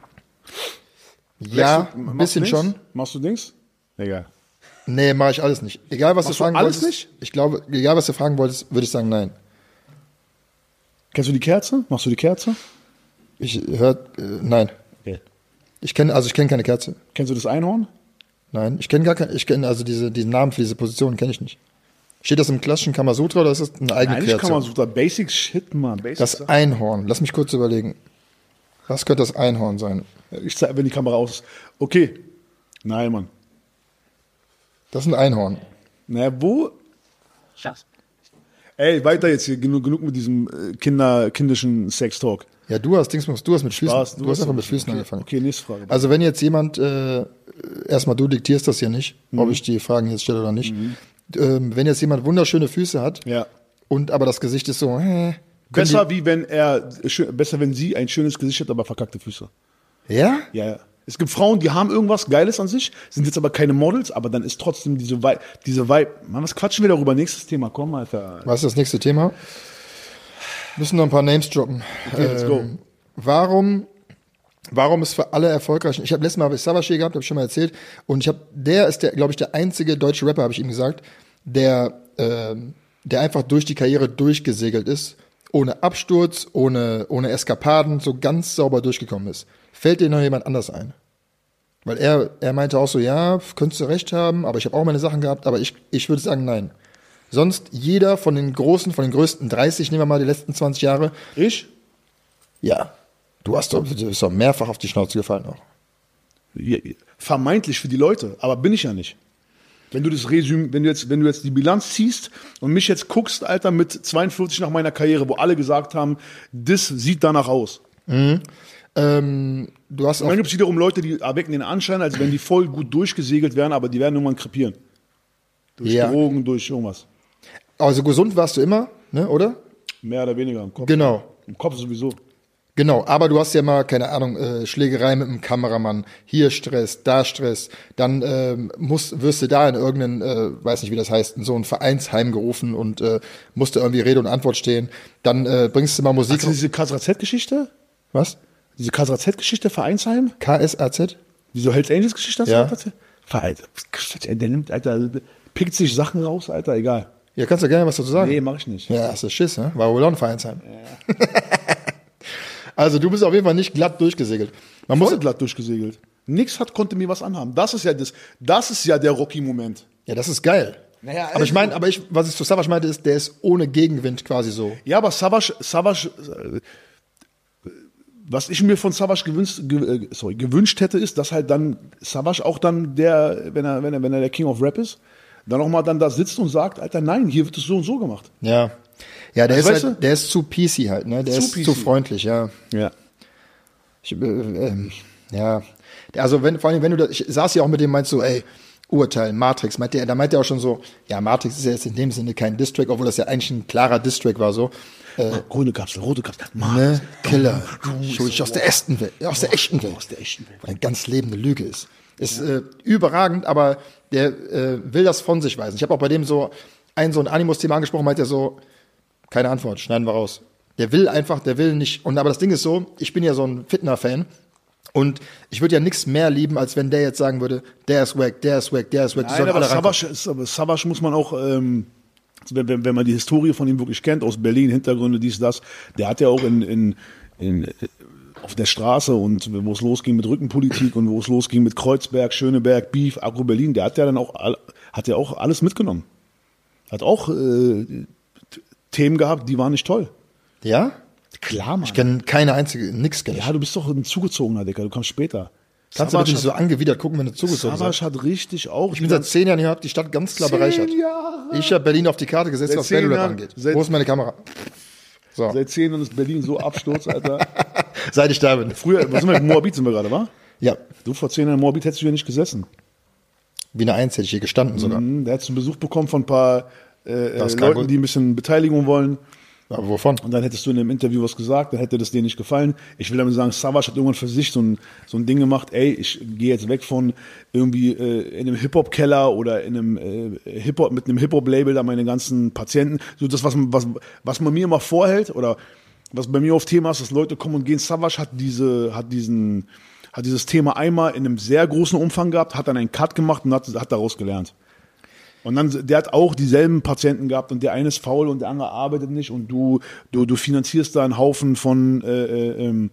Ja, Machst du- ein machst bisschen du schon. Dings? Machst du Dings? Egal. Nee, mache ich alles nicht. Egal, was Machst du du fragen alles wolltest. nicht? Ich glaube, egal, was du fragen wolltest, würde ich sagen, nein. Kennst du die Kerze? Machst du die Kerze? Ich hör, äh, nein. Okay. Ich kenne, also ich kenne keine Kerze. Kennst du das Einhorn? Nein, ich kenne gar keine, ich kenne also diese, diesen Namen für diese Position kenne ich nicht. Steht das im klassischen Kamasutra oder ist das eine eigene Nein, ich kann Kreation? man so da Basic Shit, Mann. Basic Das Sachen. Einhorn. Lass mich kurz überlegen. Was könnte das Einhorn sein? Ich zeig, wenn die Kamera aus ist. Okay. Nein, Mann. Das ist ein Einhorn. Naja, wo? Ey, weiter jetzt hier. Genug, genug mit diesem äh, Kinder, kindischen Sex-Talk. Ja, du hast Dingsbums, du hast mit Füßen, Spaß, du, hast einfach mit Füßen okay. angefangen. Okay, nächste Frage. Also wenn jetzt jemand, äh, erstmal du diktierst das hier nicht, Mhm. ob ich die Fragen jetzt stelle oder nicht. Ähm, wenn jetzt jemand wunderschöne Füße hat Ja. und aber das Gesicht ist so, äh, können Besser wie wenn er, schön- besser wenn sie ein schönes Gesicht hat, aber verkackte Füße. die, ja? Ja, ja. Es gibt Frauen, die haben irgendwas Geiles an sich, sind jetzt aber keine Models, aber dann ist trotzdem diese Vibe, diese Vibe. Mann, was quatschen wir darüber? Nächstes Thema, komm, Alter. Was ist das nächste Thema? Müssen noch ein paar Names droppen. Okay, let's go. Ähm, warum, warum ist für alle erfolgreich? Ich habe letztes Mal Savage gehabt, habe ich schon mal erzählt. Und ich habe, der ist der, glaube ich, der einzige deutsche Rapper, habe ich ihm gesagt, der, ähm, der einfach durch die Karriere durchgesegelt ist, ohne Absturz, ohne, ohne Eskapaden, so ganz sauber durchgekommen ist. Fällt dir noch jemand anders ein? Weil er, er meinte auch so, ja, könntest du recht haben, aber ich habe auch meine Sachen gehabt, aber ich, ich würde sagen, nein. Sonst jeder von den großen, von den größten dreißig, nehmen wir mal die letzten zwanzig Jahre. Ich? Ja. Du hast doch, du bist doch mehrfach auf die Schnauze gefallen auch. Ja, vermeintlich für die Leute, aber bin ich ja nicht. Wenn du das Resüm, wenn du jetzt, wenn du jetzt die Bilanz ziehst und mich jetzt guckst, Alter, mit zweiundvierzig nach meiner Karriere, wo alle gesagt haben, das sieht danach aus. Ähm, du hast Und auch, dann gibt es wiederum Leute, die erwecken den Anschein, als wenn die voll gut durchgesegelt wären, aber die werden irgendwann krepieren. Durch Ja. Drogen, durch irgendwas. also gesund warst du immer, ne, oder? Mehr oder weniger im Kopf. Genau. Im Kopf sowieso. Genau, aber du hast ja mal, keine Ahnung, äh, Schlägerei mit dem Kameramann, hier Stress, da Stress, dann ähm, musst, wirst du da in irgendeinen, äh, weiß nicht wie das heißt, in so ein Vereinsheim gerufen und äh, musst du irgendwie Rede und Antwort stehen, dann äh, bringst du mal Musik. Hast du diese K S Z-Geschichte? Was? Diese K S Z-Geschichte, Vereinsheim? K S A Z? Diese Hells Angels-Geschichte hast du Ja. erzählt? Verein. Der nimmt, Alter, pickt sich Sachen raus, Alter, egal. Ja, kannst du gerne was dazu sagen? Nee, mach ich nicht. Ja, hast du Schiss, ne? War wohl auch ein Vereinsheim. Ja. Also du bist auf jeden Fall nicht glatt durchgesegelt. Man muss, Voll glatt durchgesegelt. Nix hat, konnte mir was anhaben. Das ist ja das, das ist ja der Rocky-Moment. ja, das ist geil. Naja, aber ich also- meine, aber ich, was ich zu Savage meinte, ist, der ist ohne Gegenwind quasi so. Ja, aber Savage, Savage, äh, was ich mir von Savage gewünscht, ge, äh, sorry, gewünscht hätte, ist, dass halt dann Savage auch dann der, wenn er, wenn er, wenn er der King of Rap ist, dann auch mal dann da sitzt und sagt, Alter, nein, hier wird es so und so gemacht. Ja. Ja, der Also, ist weißt halt, du? der ist zu P C halt, ne? Der Zu ist P C. zu freundlich, ja. Ja. Ich, äh, ähm, ja. Also wenn, vor allem, wenn du da, ich saß ja auch mit dem, meinst du, ey, Urteil, Matrix, meint der, da meint er auch schon so, ja, Matrix ist ja jetzt in dem Sinne kein Distrack, obwohl das ja eigentlich ein klarer Distrack war, so. Äh, Grüne Kapsel, rote Kapsel. ne? Killer. Ich hol dich aus der echten Welt, aus der echten Welt. Aus der echten Welt. Eine ganz lebende Lüge ist. Ist äh, überragend, aber der äh, will das von sich weisen. Ich habe auch bei dem so ein so ein Animus-Thema angesprochen, meint er so, keine Antwort, schneiden wir raus. Der will einfach, der will nicht. Und aber das Ding ist so, ich bin ja so ein Fitner-Fan und ich würde ja nichts mehr lieben, als wenn der jetzt sagen würde, der ist wack, der ist wack, der ist wack. die Nein, sollen aber alle reinkommen. Savage, ist, aber Savage muss man auch, ähm, wenn, wenn, wenn man die Historie von ihm wirklich kennt, aus Berlin, Hintergründe, dies, das, der hat ja auch in, in, in auf der Straße und wo es losging mit Rückenpolitik und wo es losging mit Kreuzberg, Schöneberg, Beef, Agro Berlin, der hat ja dann auch, all- hat ja auch alles mitgenommen. Hat auch äh, Themen gehabt, die waren nicht toll. Ja? Klar, Mann. Ich kenne keine einzige, nix kenn ich. Ja, du bist doch ein zugezogener, Dicker, du kommst später. Kannst du bitte nicht so hat, angewidert gucken, wenn du zugezogen Savage bist? hat richtig auch. Ich bin seit zehn Jahren hier, hab die Stadt ganz klar Zehn bereichert. Jahre. Ich habe Berlin auf die Karte gesetzt, Seit was zehn Battle Rap Jahren- angeht. seit- Wo ist meine Kamera? So, Seit zehn Jahren ist Berlin so Absturz, Alter. seit ich da bin. Früher, was sind wir, in Moabit sind wir gerade, wa? Ja, Du, vor zehn Jahren in Moabit hättest du hier nicht gesessen. wie eine Eins hätte ich hier gestanden sogar. Mhm, da hättest du einen Besuch bekommen von ein paar äh, Das äh, ist kein Leuten, Gut. die ein bisschen Beteiligung wollen. Aber wovon? Und dann hättest du in einem Interview was gesagt, dann hätte das dir nicht gefallen. Ich will damit sagen, Savage hat irgendwann für sich so ein, so ein Ding gemacht, ey, ich gehe jetzt weg von irgendwie äh, in einem Hip-Hop-Keller oder in einem äh, Hip-Hop, mit einem Hip-Hop-Label da meine ganzen Patienten. So das, was, was, was man mir immer vorhält oder was bei mir auf Thema ist, dass Leute kommen und gehen. Savage hat diese, hat diesen, hat dieses Thema einmal in einem sehr großen Umfang gehabt, hat dann einen Cut gemacht und hat, hat daraus gelernt. Und dann, der hat auch dieselben Patienten gehabt und der eine ist faul und der andere arbeitet nicht und du, du, du finanzierst da einen Haufen von äh, äh, ähm,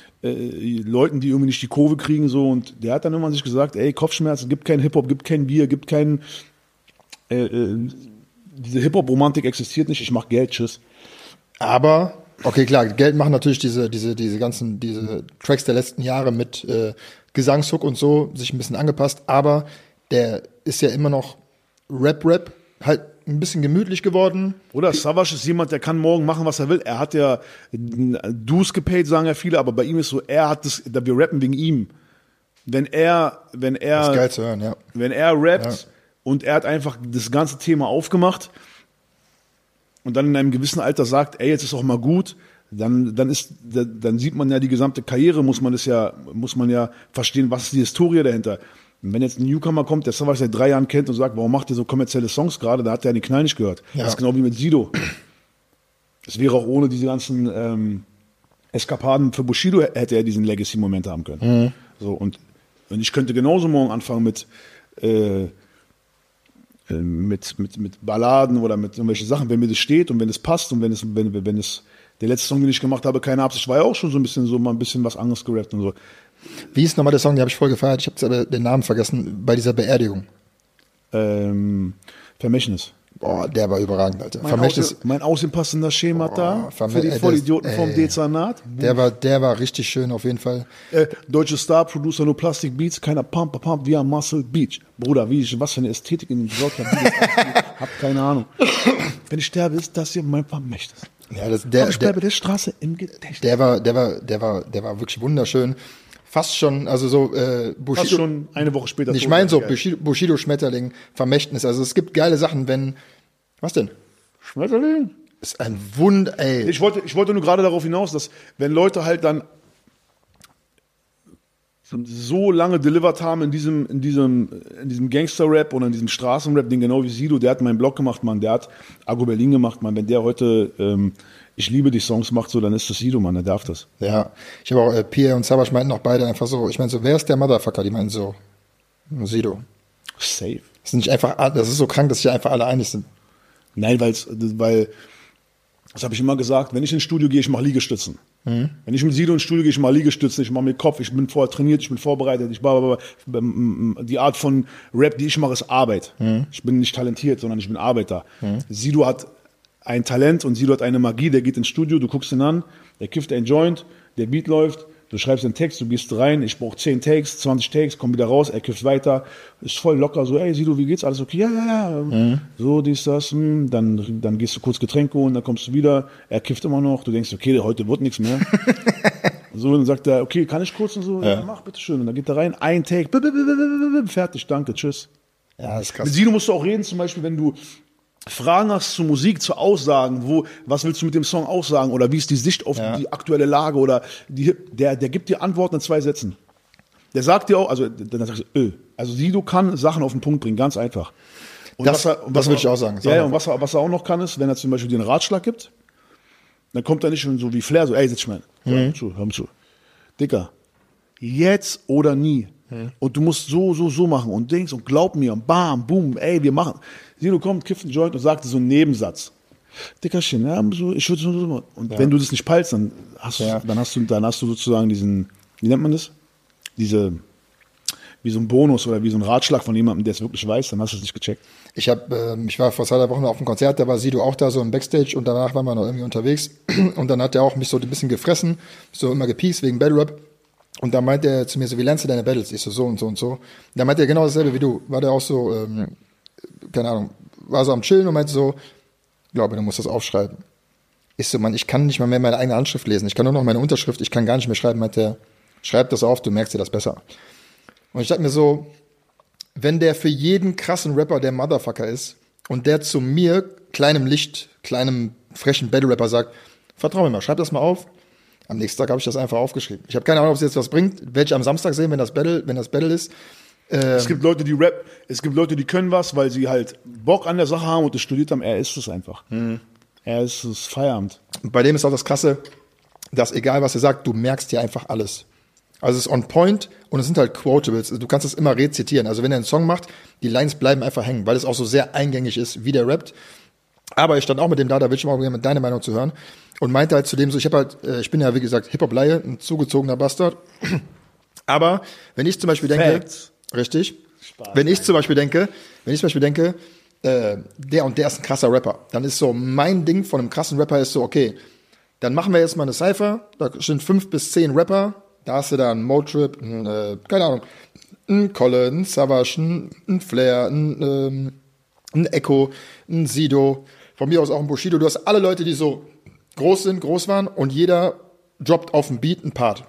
äh, Leuten, die irgendwie nicht die Kurve kriegen so und der hat dann irgendwann sich gesagt, ey, Kopfschmerzen, gibt kein Hip-Hop, gibt kein Bier, gibt kein, äh, äh, diese Hip-Hop-Romantik existiert nicht, ich mach Geld, tschüss. Aber, okay, klar, Geld machen natürlich diese, diese, diese ganzen, diese Tracks der letzten Jahre mit äh, Gesangshook und so, sich ein bisschen angepasst, aber der ist ja immer noch Rap-Rap, halt ein bisschen gemütlich geworden. Oder Savage ist jemand, der kann morgen machen, was er will. Er hat ja Dues gepaid, sagen ja viele, aber bei ihm ist so, er hat das, wir rappen wegen ihm. Wenn er, wenn er, Das ist geil zu hören, ja. wenn er rappt Ja. und er hat einfach das ganze Thema aufgemacht und dann in einem gewissen Alter sagt, ey, jetzt ist auch mal gut, dann, dann ist, dann sieht man ja die gesamte Karriere, muss man das ja, muss man ja verstehen, was ist die Historie dahinter. Und wenn jetzt ein Newcomer kommt, der Savage seit drei Jahren kennt und sagt, warum macht ihr so kommerzielle Songs gerade, da hat er den Knall nicht gehört. Ja. Das ist genau wie mit Sido. Es wäre auch ohne diese ganzen ähm, Eskapaden für Bushido, hätte er diesen Legacy-Moment haben können. Mhm. So, und, und ich könnte genauso morgen anfangen mit, äh, äh, mit, mit, mit Balladen oder mit irgendwelchen Sachen, wenn mir das steht und wenn es passt und wenn es, wenn, wenn es, der letzte Song, den ich gemacht habe, keine Absicht, war ja auch schon so ein bisschen so mal ein bisschen was anderes gerappt und so. Wie ist nochmal der Song, den habe ich voll gefeiert, ich habe aber den Namen vergessen, bei dieser Beerdigung. Ähm, Vermächtnis. Boah, der war überragend, Alter. Mein, Vermächtnis, Aussehen, mein außenpassender Schemata Vermä- für die ey, das- Vollidioten vom ey. Dezernat. der war, der war richtig schön auf jeden Fall. Äh, deutsche Star, Producer, nur Plastic Beats, keiner Pump, Pump, wir haben Muscle Beach. Bruder, wie ich, was für eine Ästhetik in dem Wort hab keine Ahnung. Wenn ich sterbe, ist das hier mein Vermächtnis. Ja, das, der, Aber ich der, bleibe der Straße im Gedächtnis. der war, der war, der war, der war wirklich wunderschön. Fast schon, also so, äh, Bushido. Fast schon eine Woche später. Ich tot. meine so, Geil. Bushido, Bushido Schmetterling, Vermächtnis. Also es gibt geile Sachen, wenn, was denn? Schmetterling? Ist ein Wunder, ey. Ich wollte, ich wollte nur gerade darauf hinaus, dass wenn Leute halt dann so lange delivered haben in diesem, in diesem, in diesem Gangster-Rap oder in diesem Straßenrap, den genau wie Sido, der hat meinen Blog gemacht, Mann, der hat Agro Berlin gemacht, Mann, wenn der heute ähm, Ich liebe die Songs macht, so, dann ist das Sido, Mann, der darf das. Ja, ich habe auch, äh, Pierre und Savage meinten auch beide einfach so, ich meine so, wer ist der Motherfucker? Die meinen so, Sido. Safe. Das ist nicht einfach, das ist so krank, dass sich einfach alle einig sind. Nein, weil's, weil, das habe ich immer gesagt, wenn ich ins Studio gehe, ich mache Liegestützen. Mhm. Wenn ich mit Sido ins Studio gehe, ich mache Liegestützen, ich mache mir Kopf, ich bin vorher trainiert, ich bin vorbereitet, ich mache die Art von Rap, die ich mache, ist Arbeit. Mhm. Ich bin nicht talentiert, sondern ich bin Arbeiter. Mhm. Sido hat ein Talent und Sido hat eine Magie, der geht ins Studio, du guckst ihn an, der kifft ein Joint, der Beat läuft, du schreibst einen Text, du gehst rein, ich brauche zehn Takes, zwanzig Takes, komm wieder raus, er kifft weiter, ist voll locker, so, ey Sido, wie geht's, alles okay, ja, ja, ja, mhm. so, dies, das, mh. dann, dann gehst du kurz Getränke holen, dann kommst du wieder, er kifft immer noch, du denkst, okay, heute wird nichts mehr. So, dann sagt er, okay, kann ich kurz und so, ja, ja mach, bitteschön, und dann geht er rein, ein Take, fertig, danke, tschüss. Ja, das ist krass. Mit Sido musst du auch reden, zum Beispiel, wenn du Fragen hast zur Musik, zu Aussagen, wo, was willst du mit dem Song aussagen oder wie ist die Sicht auf ja. die aktuelle Lage oder die, der, der gibt dir Antworten in zwei Sätzen. Der sagt dir auch, also, dann sagst du, öh. Also Sido kann Sachen auf den Punkt bringen, ganz einfach. Und das, was er, was das würde er, ich auch sagen. Ja, ja, und was er, was er auch noch kann ist, wenn er zum Beispiel dir einen Ratschlag gibt, dann kommt er nicht schon so wie Flair, so, ey, sitz mal, mhm. hör zu, hör zu. Dicker, jetzt oder nie. Mhm. Und du musst so, so, so machen und denkst und glaub mir und bam, boom, ey, wir machen. Sido kommt, kifft einen Joint und sagt so einen Nebensatz. Dickerchen, ja, so, ich würde so, so machen. Und ja. wenn du das nicht peilst, dann hast, ja. dann hast du, dann hast du sozusagen diesen, wie nennt man das? Diese, wie so ein Bonus oder wie so ein Ratschlag von jemandem, der es wirklich weiß, dann hast du es nicht gecheckt. Ich hab, äh, ich war vor zwei, drei Wochen auf einem Konzert, da war Sido auch da, so im Backstage und danach waren wir noch irgendwie unterwegs und dann hat er auch mich so ein bisschen gefressen, so immer gepiekst wegen Battle Rap. Und da meinte er zu mir so, wie lernst du deine Battles? Ich so, so und so und so. Da meinte er genau dasselbe wie du. War der auch so, ähm, keine Ahnung, war so am Chillen und meinte so, glaube, du musst das aufschreiben. Ich so, Mann, ich kann nicht mal mehr meine eigene Handschrift lesen. Ich kann nur noch meine Unterschrift, ich kann gar nicht mehr schreiben. Meinte er, schreib das auf, du merkst dir das besser. Und ich dachte mir so, wenn der für jeden krassen Rapper der Motherfucker ist und der zu mir, kleinem Licht, kleinem frechen Battle-Rapper sagt, vertrau mir mal, schreib das mal auf. Am nächsten Tag habe ich das einfach aufgeschrieben. Ich habe keine Ahnung, ob es jetzt was bringt. Werde ich am Samstag sehen, wenn das Battle, wenn das Battle ist. Ähm es gibt Leute, die Rap, es gibt Leute, die können was, weil sie halt Bock an der Sache haben und das studiert haben. Er ist es einfach. Mhm. Er ist es Feierabend. Bei dem ist auch das Krasse, dass egal was er sagt, du merkst dir einfach alles. Also es ist on point und es sind halt Quotables. Du kannst es immer rezitieren. Also wenn er einen Song macht, die Lines bleiben einfach hängen, weil es auch so sehr eingängig ist, wie der rappt. Aber ich stand auch mit dem da, da will ich mal gerne deine Meinung zu hören. Und meinte halt zu dem so, ich habe halt, äh, ich bin ja wie gesagt Hip-Hop-Laie, ein zugezogener Bastard. Aber wenn ich zum Beispiel denke, Facts. richtig, Spaß, wenn ich zum Beispiel denke, wenn ich zum Beispiel denke, äh, der und der ist ein krasser Rapper, dann ist so mein Ding von einem krassen Rapper ist so, okay, dann machen wir jetzt mal eine Cypher, da sind fünf bis zehn Rapper, da hast du da einen Motrip, einen, äh, keine Ahnung, einen Kolle, einen Savage, einen, einen Flair, einen, ähm, einen Echo, einen Sido, von mir aus auch ein Bushido, du hast alle Leute, die so groß sind, groß waren und jeder droppt auf dem Beat einen Part.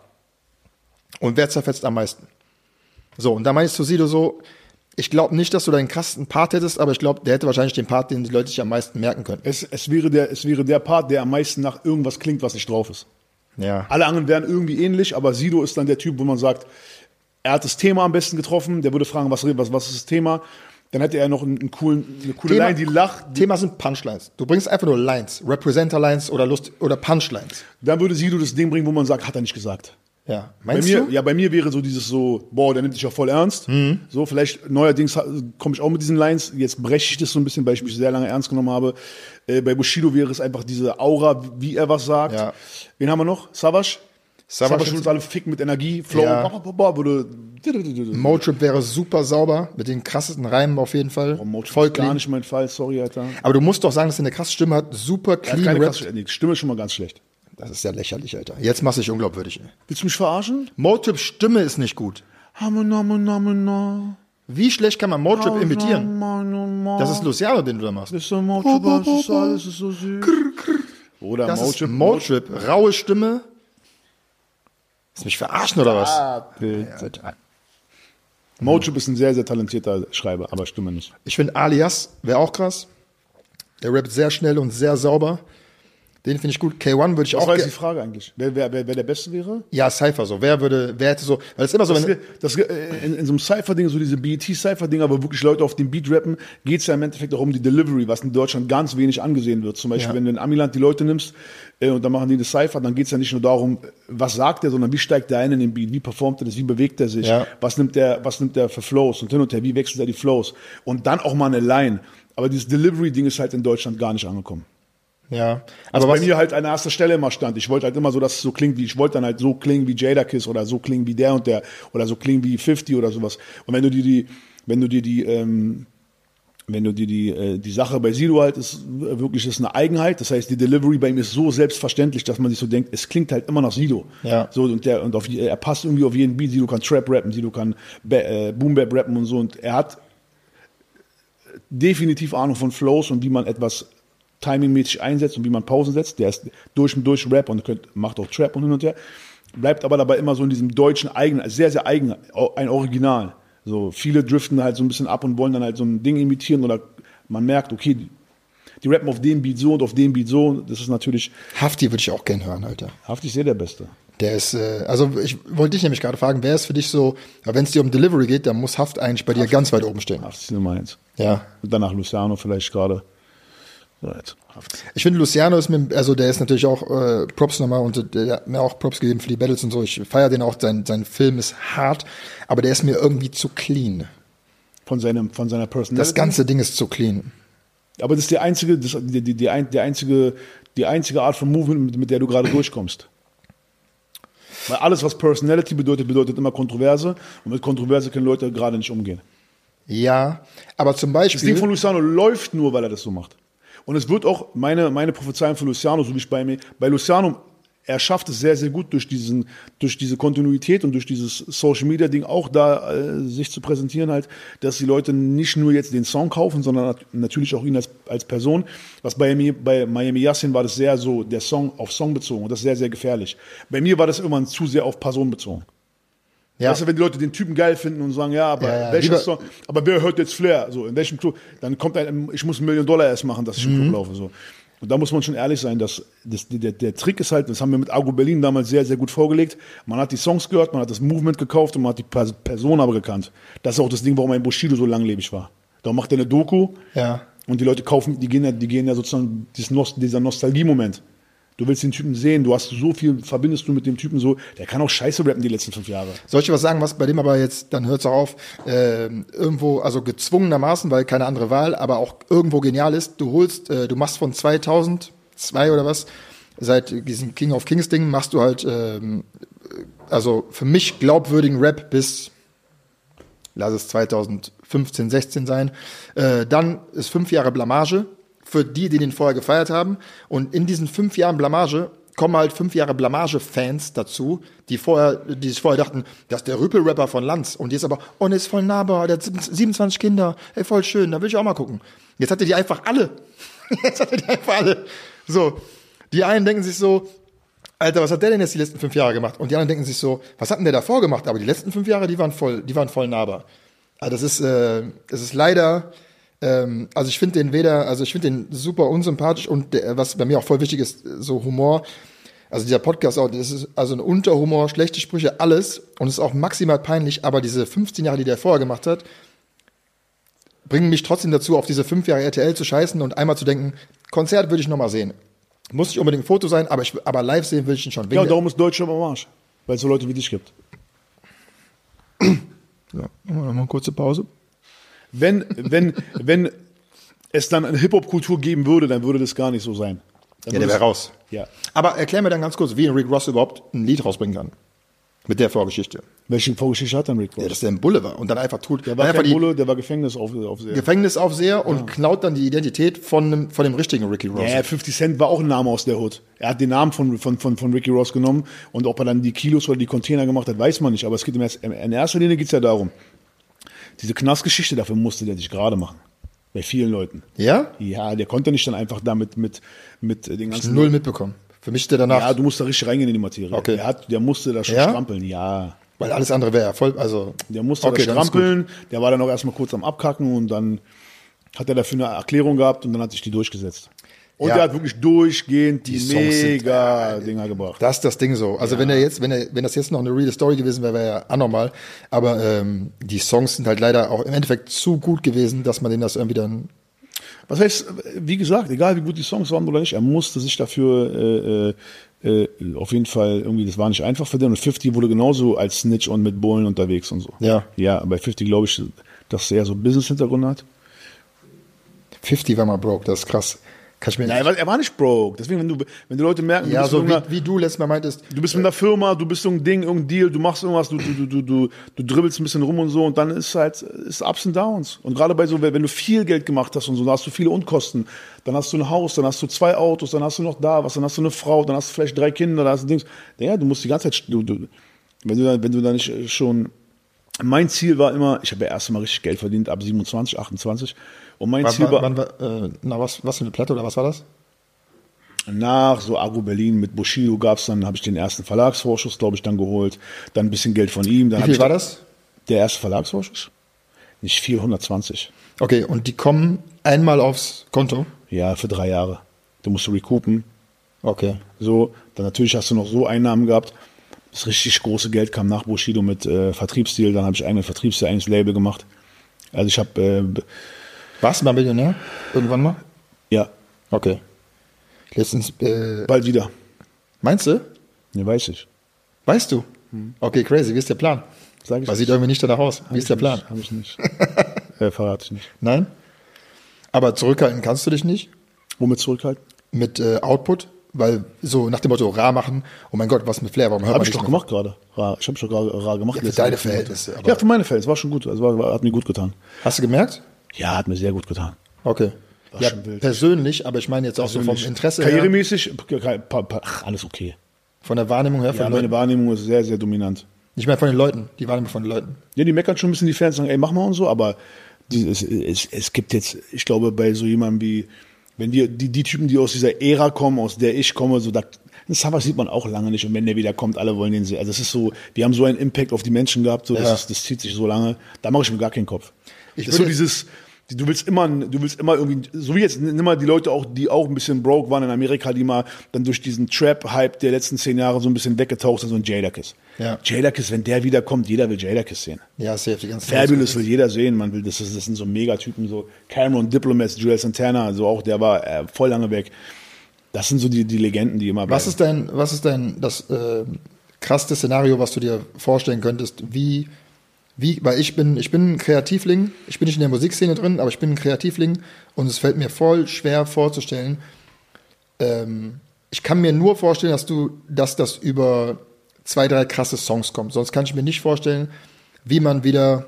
Und wer zerfetzt am meisten? So, und da meinst du Sido so, ich glaube nicht, dass du deinen krassen Part hättest, aber ich glaube, der hätte wahrscheinlich den Part, den die Leute sich am meisten merken können. Es, es, wäre der, es wäre der Part, der am meisten nach irgendwas klingt, was nicht drauf ist. Ja. Alle anderen wären irgendwie ähnlich, aber Sido ist dann der Typ, wo man sagt, er hat das Thema am besten getroffen, der würde fragen, was, was, was ist das Thema? Dann hätte er noch einen, einen coolen, eine coole Thema, Line, die lacht. Die Thema sind Punchlines. Du bringst einfach nur Lines, Representer-Lines oder Lust oder Punchlines. Dann würde Sido das Ding bringen, wo man sagt, hat er nicht gesagt. Ja, meinst bei mir, du? Ja, bei mir wäre so dieses so, boah, der nimmt sich ja voll ernst. Mhm. So, vielleicht neuerdings komme ich auch mit diesen Lines. Jetzt breche ich das so ein bisschen, weil ich mich sehr lange ernst genommen habe. Äh, bei Bushido wäre es einfach diese Aura, wie er was sagt. Ja. Wen haben wir noch? Savage? Savage schon alle ficken mit Energie, Flow, Ja. bah, bah, bah, würde. Motrip wäre super sauber, mit den krassesten Reimen auf jeden Fall. Oh, Motrip Voll ist gar clean. nicht mein Fall, sorry, Alter. Aber du musst doch sagen, dass er eine krasse Stimme hat, super Er hat clean keine rappt. krasse, nee, die Stimme ist schon mal ganz schlecht. Das ist ja lächerlich, Alter. Jetzt machst du dich unglaubwürdig. Ey. Willst du mich verarschen? Motrips Stimme ist nicht gut. Hamana, mana, mana. Wie schlecht kann man Motrip imitieren? Das ist Luciano, den du da machst. Das ist ein Motrip, das ist alles ist so süß. Oder Das ist Motrip. Motrip. Raue Stimme. Willst du mich verarschen oder was? Ah, bitte. Motrip ist ein sehr, sehr talentierter Schreiber, aber Stimme nicht. Ich finde Alias wäre auch krass. Der rappt sehr schnell und sehr sauber. Den finde ich gut. K eins würde ich Was auch war jetzt ge- die Frage eigentlich? Wer, wer, wer, wer der Beste wäre? Ja, Cypher so. Wer würde, wer hätte so, weil es immer so, Das, wenn, das, äh, in, in so einem Cypher-Ding, so diese B E T-Cypher-Dinger, wo wirklich Leute auf dem Beat rappen, geht es ja im Endeffekt auch um die Delivery, was in Deutschland ganz wenig angesehen wird. Zum Beispiel, Ja. wenn du in Amiland die Leute nimmst äh, und dann machen die eine Cypher, dann geht es ja nicht nur darum, was sagt er, sondern wie steigt der ein in den Beat, wie performt er das, wie bewegt er sich, Ja. was nimmt der, was nimmt der für Flows und hin und her, wie wechselt er die Flows und dann auch mal eine Line. Aber dieses Delivery-Ding ist halt in Deutschland gar nicht angekommen. ja. Aber Aber bei was, mir halt an erster Stelle immer stand. Ich wollte halt immer so, dass es so klingt wie, ich wollte dann halt so klingen wie Jadakiss oder so klingen wie der und der oder so klingen wie fifty oder sowas. Und wenn du dir die, wenn du dir die, ähm, wenn du dir die, äh, die Sache bei Sido halt ist, wirklich ist eine Eigenheit. Das heißt, die Delivery bei ihm ist so selbstverständlich, dass man sich so denkt, es klingt halt immer nach Sido. Ja. So, und der, und auf, er passt irgendwie auf jeden Beat. Sido kann Trap rappen, Sido kann Ba- äh, Boom Bap rappen und so. Und er hat definitiv Ahnung von Flows und wie man etwas timingmäßig einsetzt und wie man Pausen setzt. Der ist durch und durch Rap und könnt, macht auch Trap und hin und her. Bleibt aber dabei immer so in diesem deutschen eigenen, sehr, sehr eigen, ein Original. So, viele driften halt so ein bisschen ab und wollen dann halt so ein Ding imitieren oder man merkt, okay, die, die rappen auf dem Beat so und auf dem Beat so. Das ist natürlich, Hafti würde ich auch gern hören, Alter. haftig sehr der Beste. Der ist, äh, also ich wollte dich nämlich gerade fragen, wer ist für dich so, wenn es dir um Delivery geht, dann muss Haft eigentlich bei dir ganz weit oben stehen. Haftig ist Nummer eins. Ja. Und danach Luciano vielleicht gerade. So, jetzt. Haftig. Ich finde, Luciano ist mir, also der ist natürlich auch äh, Props nochmal und der hat mir auch Props gegeben für die Battles und so. Ich feiere den auch, sein, sein Film ist hart, aber der ist mir irgendwie zu clean. Von seinem, von seiner Personality. Das ganze Ding ist zu clean. Aber das ist die einzige, das, die, die, die, ein- die einzige, die einzige Art von Movement, mit, mit der du gerade durchkommst. Weil alles, was Personality bedeutet, bedeutet immer Kontroverse. Und mit Kontroverse können Leute gerade nicht umgehen. Ja, aber zum Das Ding Beispiel, von Luciano läuft nur, weil er das so macht. Und es wird auch, meine, meine Prophezeiung für Luciano, so wie ich bei mir, bei Luciano, er schafft es sehr, sehr gut durch diesen, durch diese Kontinuität und durch dieses Social Media Ding auch da äh, sich zu präsentieren halt, dass die Leute nicht nur jetzt den Song kaufen, sondern nat natürlich auch ihn als, als Person. Was bei mir, bei Miami Yassin war das sehr so, der Song auf Song bezogen und das ist sehr, sehr gefährlich. Bei mir war das irgendwann zu sehr auf Person bezogen. ja, Weißt du, wenn die Leute den Typen geil finden und sagen, ja, aber Ja, ja, welcher lieber- Song, aber wer hört jetzt Flair? So, in welchem Club? Dann kommt ein, ich muss einen Million Dollar erst machen, dass ich im Mhm. Club laufe. So. Und da muss man schon ehrlich sein, dass das, der, der Trick ist halt, das haben wir mit Argo Berlin damals sehr, sehr gut vorgelegt. Man hat die Songs gehört, man hat das Movement gekauft und man hat die Pers- Person aber gekannt. Das ist auch das Ding, warum ein Bushido so langlebig war. Darum macht er eine Doku ja. und die Leute kaufen, die gehen ja, die gehen ja sozusagen dieses Nost dieser Nostalgie-Moment. Du willst den Typen sehen, du hast so viel, verbindest du mit dem Typen so, der kann auch Scheiße rappen die letzten fünf Jahre. Soll ich dir was sagen, was bei dem aber jetzt, dann hört es auch auf, ähm, irgendwo, also gezwungenermaßen, weil keine andere Wahl, aber auch irgendwo genial ist, du holst, äh, du machst von zweitausendzwei oder was, seit diesem King of Kings Ding, machst du halt, ähm, also für mich glaubwürdigen Rap bis, lass es zweitausendfünfzehn, sechzehn sein, äh, dann ist fünf Jahre Blamage für die, die den vorher gefeiert haben, und in diesen fünf Jahren Blamage kommen halt fünf Jahre Blamage-Fans dazu, die vorher, die sich vorher dachten, das ist der Rüpel-Rapper von Lanz. Und jetzt aber, oh, der ist voll nahbar, der hat siebenundzwanzig Kinder, ey, voll schön, da will ich auch mal gucken. Jetzt hat er die einfach alle. Jetzt hat er die einfach alle. So, die einen denken sich so, Alter, was hat der denn jetzt die letzten fünf Jahre gemacht? Und die anderen denken sich so, was hat denn der davor gemacht? Aber die letzten fünf Jahre, die waren voll, die waren voll nahbar. Also das ist, äh, das ist leider, ähm, also ich finde den weder, also ich finde den super unsympathisch und der, was bei mir auch voll wichtig ist, so Humor. Also dieser Podcast auch, das ist also ein Unterhumor, schlechte Sprüche, alles, und es ist auch maximal peinlich, aber diese fünfzehn Jahre, die der vorher gemacht hat, bringen mich trotzdem dazu, auf diese fünf Jahre R T L zu scheißen und einmal zu denken, Konzert würde ich nochmal sehen. Muss nicht unbedingt ein Foto sein, aber, ich, aber live sehen will ich ihn schon. Ja, Wegen und darum ist Deutschland am Arsch. Weil es so Leute wie dich gibt. der, so, machen wir noch mal eine kurze Pause. Wenn, wenn, wenn es dann eine Hip-Hop-Kultur geben würde, dann würde das gar nicht so sein. Ja, der wäre raus. Ja. Aber erklär mir dann ganz kurz, wie Rick Ross überhaupt ein Lied rausbringen kann. Mit der Vorgeschichte. Welche Vorgeschichte hat dann Rick Ross? Ja, dass der ein Bulle war und dann einfach tut. Der war einfach kein die Bulle, der war Gefängnisaufseher. Gefängnisaufseher und klaut dann die Identität von dem, von dem richtigen Ricky Ross. Ja, fifty Cent war auch ein Name aus der Hood. Er hat den Namen von, von, von, von Ricky Ross genommen und ob er dann die Kilos oder die Container gemacht hat, weiß man nicht. Aber es geht im erst, in erster Linie geht's ja darum, diese Knastgeschichte, dafür musste der sich gerade machen. Bei vielen Leuten. Ja? Ja, der konnte nicht dann einfach damit mit, mit den Ich ganzen... null mitbekommen. Für mich ist der danach, Ja, du musst da richtig reingehen in die Materie. Okay. Der, hat, der musste da schon Ja? strampeln, ja. weil alles andere wäre ja voll, also. Der musste okay, da dann ist strampeln, der war dann auch erstmal kurz am Abkacken und dann hat er dafür eine Erklärung gehabt und dann hat sich die durchgesetzt. Und Ja. der hat wirklich durchgehend die, Die Songs sind- mega Dinger gebracht. Das ist das Ding so. Also wenn er jetzt, wenn er, wenn das jetzt noch eine reale Story gewesen wäre, wäre ja anormal. Aber ähm, die Songs sind halt leider auch im Endeffekt zu gut gewesen, dass man denen das irgendwie dann. Was heißt, wie gesagt, egal wie gut die Songs waren oder nicht, er musste sich dafür äh, äh, auf jeden Fall irgendwie, das war nicht einfach für den. Und fifty wurde genauso als Snitch und mit Bullen unterwegs und so. Ja. Ja, bei fifty glaube ich, dass er so Business-Hintergrund hat. fifty war mal broke, das ist krass. Kann ich mir Nein, er war nicht broke. Deswegen, wenn du, wenn die Leute merken, ja, du bist so mit wie, irgendeiner- wie du letztes Mal meintest. Du bist mit einer Firma, du bist so ein Ding, irgendein Deal, du machst irgendwas, du, du, du, du, du, du dribbelst ein bisschen rum und so und dann ist halt, ist Ups und Downs. Und gerade bei so, wenn du viel Geld gemacht hast und so, dann hast du viele Unkosten. Dann hast du ein Haus, dann hast du zwei Autos, dann hast du noch da was, dann hast du eine Frau, dann hast du vielleicht drei Kinder, dann hast du Dings. Ja, du musst die ganze Zeit, du, du, wenn du da, wenn du da nicht schon, mein Ziel war immer, ich habe ja erst mal richtig Geld verdient, ab siebenundzwanzig, achtundzwanzig. Und mein Wann, Ziel war, wann, wann, äh, na, was, was für eine Platte oder was war das? nach so Agro Berlin mit Bushido gab's dann, habe ich den ersten Verlagsvorschuss, glaube ich, dann geholt. Dann ein bisschen Geld von ihm. Dann Wie hab viel ich war das? Der erste Verlagsvorschuss? Nicht viel, hundertzwanzig. Okay, und die kommen einmal aufs Konto. Ja, für drei Jahre. Du musst recoupen. Okay. So, dann natürlich hast du noch so Einnahmen gehabt. Das richtig große Geld kam nach Bushido mit äh, Vertriebsdeal. Dann habe ich eigenen Vertriebsdeal, eigenes Label gemacht. Also ich habe, äh, b- Warst du mal Millionär? Irgendwann mal? ja, Okay. Letztens, äh, bald wieder. meinst du? Ne, weiß ich. Weißt du? Okay, crazy. Wie ist der Plan? Sag ich Weil sieht irgendwie nicht danach aus. Wie ist der Plan? Habe ich nicht. äh, verrate ich nicht. Nein? Aber zurückhalten kannst du dich nicht Womit zurückhalten? mit äh, Output, weil so nach dem Motto rar machen, oh mein Gott, was mit Flair, warum hört Habe man ich nicht doch mehr? gemacht gerade. Ra- Ich habe schon gerade rar gemacht. Ja, für letzte deine Woche. Verhältnisse, aber- Ja, für meine Verhältnisse. War schon gut. Also war, war, hat mir gut getan. Hast du gemerkt? Ja, hat mir sehr gut getan. Okay. War Ja, schon wild. persönlich, aber ich meine jetzt auch so vom Interesse her, Karrieremäßig, ke- pa- pa- ach, alles okay. von der Wahrnehmung her, von Ja, den meine Leuten. Wahrnehmung ist sehr, sehr dominant. Nicht mehr von den Leuten, die Wahrnehmung von den Leuten. Ja, die meckern schon ein bisschen die Fans, sagen, ey, mach mal und so, aber die, es, es, es gibt jetzt, ich glaube, bei so jemandem wie, wenn die, die, die Typen, die aus dieser Ära kommen, aus der ich komme, so, da, den Savas sieht man auch lange nicht und wenn der wieder kommt, alle wollen den sehen. Also es ist so, die haben so einen Impact auf die Menschen gehabt, so, Ja. das, ist, das zieht sich so lange, da mache ich mir gar keinen Kopf. Ich das ist so würde- dieses, du willst immer, du willst immer irgendwie, so wie jetzt, nimm mal die Leute auch, die auch ein bisschen broke waren in Amerika, die mal dann durch diesen Trap-Hype der letzten zehn Jahre so ein bisschen weggetaucht sind, so ein Jadakiss. Ja. Jadakiss, wenn der wiederkommt, jeder will Jadakiss sehen. Ja, safe, die ganze Fabulous will jeder sehen, man will, das, ist, das sind so Megatypen, so Cameron Diplomats, Joel Santana, also auch, der war äh, voll lange weg. Das sind so die, die Legenden, die immer bleiben. Was ist dein, was ist dein, das äh, krasseste Szenario, was du dir vorstellen könntest, wie, wie, weil ich bin, ich bin ein Kreativling, ich bin nicht in der Musikszene drin, aber ich bin ein Kreativling und es fällt mir voll schwer vorzustellen. Ähm, ich kann mir nur vorstellen, dass du, dass das über zwei, drei krasse Songs kommt. Sonst kann ich mir nicht vorstellen, wie man wieder,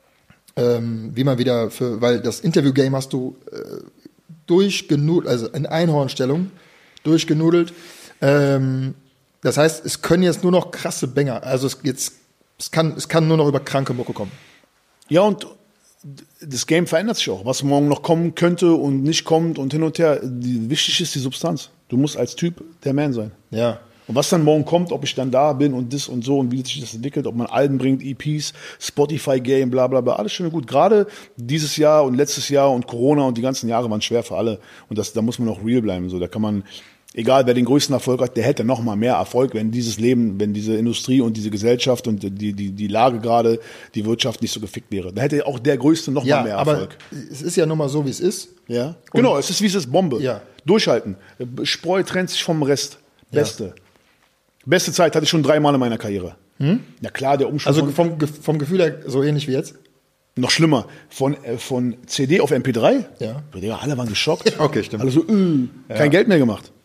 ähm, wie man wieder für, weil das Interview-Game hast du äh, durchgenudelt, also in Einhornstellung, durchgenudelt. Ähm, das heißt, es können jetzt nur noch krasse Banger, also es, jetzt, es, kann, es kann nur noch über kranke Mucke kommen. Ja, und das Game verändert sich auch. Was morgen noch kommen könnte und nicht kommt und hin und her. Die, wichtig ist die Substanz. Du musst als Typ der Man sein. Ja. Und was dann morgen kommt, ob ich dann da bin und das und so und wie sich das entwickelt, ob man Alben bringt, E Ps, Spotify-Game, bla bla bla, alles schön und gut. Gerade dieses Jahr und letztes Jahr und Corona und die ganzen Jahre waren schwer für alle. Und das, da muss man auch real bleiben. So, da kann man, egal wer den größten Erfolg hat, der hätte noch mal mehr Erfolg, wenn dieses Leben, wenn diese Industrie und diese Gesellschaft und die, die, die Lage gerade, die Wirtschaft nicht so gefickt wäre. Da hätte auch der Größte noch Ja, mal mehr aber Erfolg. es ist ja nun mal so, wie es ist. Ja. Genau, es ist wie es ist, Bombe. Ja. Durchhalten. Spreu trennt sich vom Rest. Beste. Beste Zeit hatte ich schon dreimal in meiner Karriere. Hm? Ja klar, der Umschwung. Also von, vom, Ge- vom Gefühl her so ähnlich wie jetzt. noch schlimmer. Von, äh, von C D auf M P drei. Ja. Digga, alle waren geschockt. Okay, stimmt. Alle so, äh, kein Geld mehr gemacht.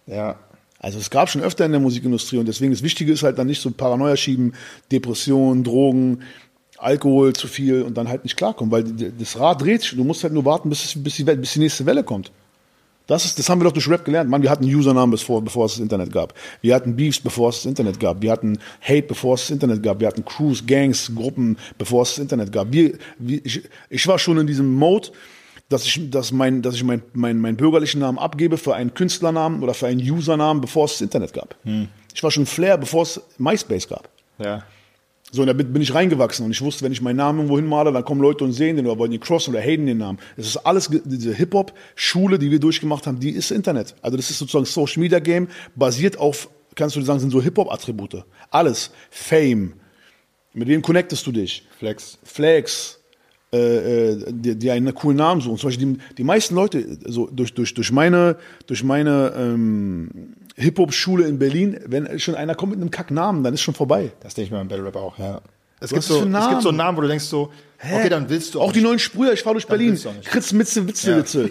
Ja. Also es gab schon öfter in der Musikindustrie und deswegen das Wichtige ist halt dann nicht so Paranoia schieben, Depressionen, Drogen, Alkohol zu viel und dann halt nicht klarkommen, weil das Rad dreht sich und du musst halt nur warten, bis, es, bis, die, bis die nächste Welle kommt. Das, ist, das haben wir doch durch Rap gelernt. Mann, wir hatten Usernamen, bevor, bevor es das Internet gab. Wir hatten Beefs, bevor es das Internet gab. Wir hatten Hate, bevor es das Internet gab. Wir hatten Crews, Gangs, Gruppen, bevor es das Internet gab. Wir, wir, ich, ich war schon in diesem Mode, dass ich, dass mein, dass ich mein, mein, meinen bürgerlichen Namen abgebe für einen Künstlernamen oder für einen Usernamen, bevor es das Internet gab. Hm. Ich war schon Flair, bevor es MySpace gab. Ja. So, und da bin ich reingewachsen und ich wusste, wenn ich meinen Namen irgendwo hinmale, dann kommen Leute und sehen den oder wollen die Cross oder haten den Namen. Das ist alles, diese Hip-Hop-Schule, die wir durchgemacht haben, die ist Internet. Also das ist sozusagen Social-Media-Game, basiert auf, kannst du sagen, sind so Hip-Hop-Attribute. Alles. Fame. Mit wem connectest du dich? Flex. Flex. Äh, die, die einen coolen Namen suchen. Zum Beispiel die, die meisten Leute, so durch, durch, durch meine, durch meine ähm, Hip-Hop-Schule in Berlin, wenn schon einer kommt mit einem Kacknamen, dann ist schon vorbei. Das denke ich mir beim Battle Rap auch, ja. Es Was gibt, ist so, das für ein es gibt Name? so einen Namen, wo du denkst so, Hä? okay, dann willst du auch auch die nicht. neuen Sprüher, ich fahre durch Berlin. willst du auch nicht. Kritz, Mitze, Witze, Witze.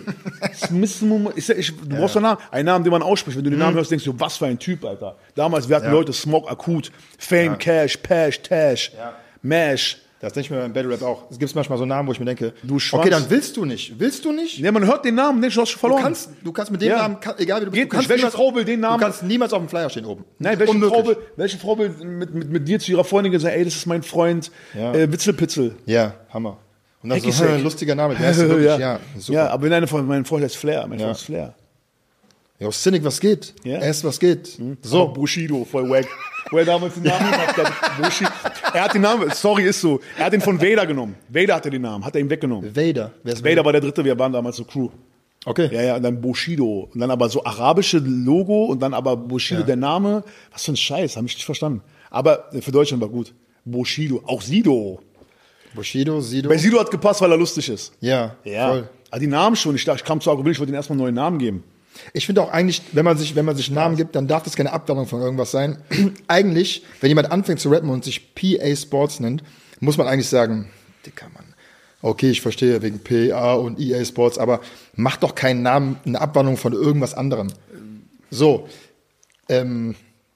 Ich, ich, du brauchst einen Namen. Einen Namen, den man ausspricht. Wenn du den Namen hörst, denkst du, was für ein Typ, Alter. Damals, wir hatten Ja. Leute, Smoke, Akut, Fame, Ja. Cash, Pash, Tash, Ja. Mash. Das denke ich mir beim Battle Rap auch. Es gibt manchmal so Namen, wo ich mir denke, Du Schwanz. okay, dann willst du nicht. Willst du nicht? Ja, man hört den Namen, denkst du, hast schon Du verloren. kannst, du kannst mit dem Ja. Namen, kann, egal wie du bist, Geht du kannst nicht. Welche niemals- Frau will den Namen- Du kannst niemals auf dem Flyer stehen oben. Nein, welche Unmöglich. Frau, will, welche Frau will mit, mit, mit dir zu ihrer Freundin sagen, ey, das ist mein Freund, Ja. äh, Witzelpitzel. Ja, Hammer. Und dann so, Heckisack. hä, lustiger Name. Der heißt wirklich, ja. ja, super. ja, aber wenn einer von meinen Freund heißt Flair, mein Ja. Freund ist Flair. Jo, Cynic, was geht? Ja. S, was geht? So, So, Bushido, voll wack. Wo er damals den Namen gemacht hat. Bushido. Er hat den Namen, sorry, ist so. Er hat den von Vader genommen. Vader hatte den Namen, hat er ihm weggenommen. Vader. Wer ist Vader war der dritte, wir waren damals so Crew. Okay. Ja, ja, und dann Bushido. Und dann aber so arabische Logo und dann aber Bushido, Ja. der Name. Was für ein Scheiß, hab ich nicht verstanden. Aber für Deutschland war gut. Bushido, auch Sido. Bushido, Sido. Bei Sido hat gepasst, weil er lustig ist. Ja, Ja. voll. Aber die Namen schon. Ich dachte, ich kam zu Argument, ich wollte ihnen erstmal einen neuen Namen geben. Ich finde auch eigentlich, wenn man sich, wenn man sich einen Namen gibt, dann darf das keine Abwandlung von irgendwas sein. Eigentlich, wenn jemand anfängt zu rappen und sich P A Sports nennt, muss man eigentlich sagen, dicker Mann. Okay, ich verstehe wegen P A und E A Sports, aber mach doch keinen Namen, eine Abwandlung von irgendwas anderem. So, ähm,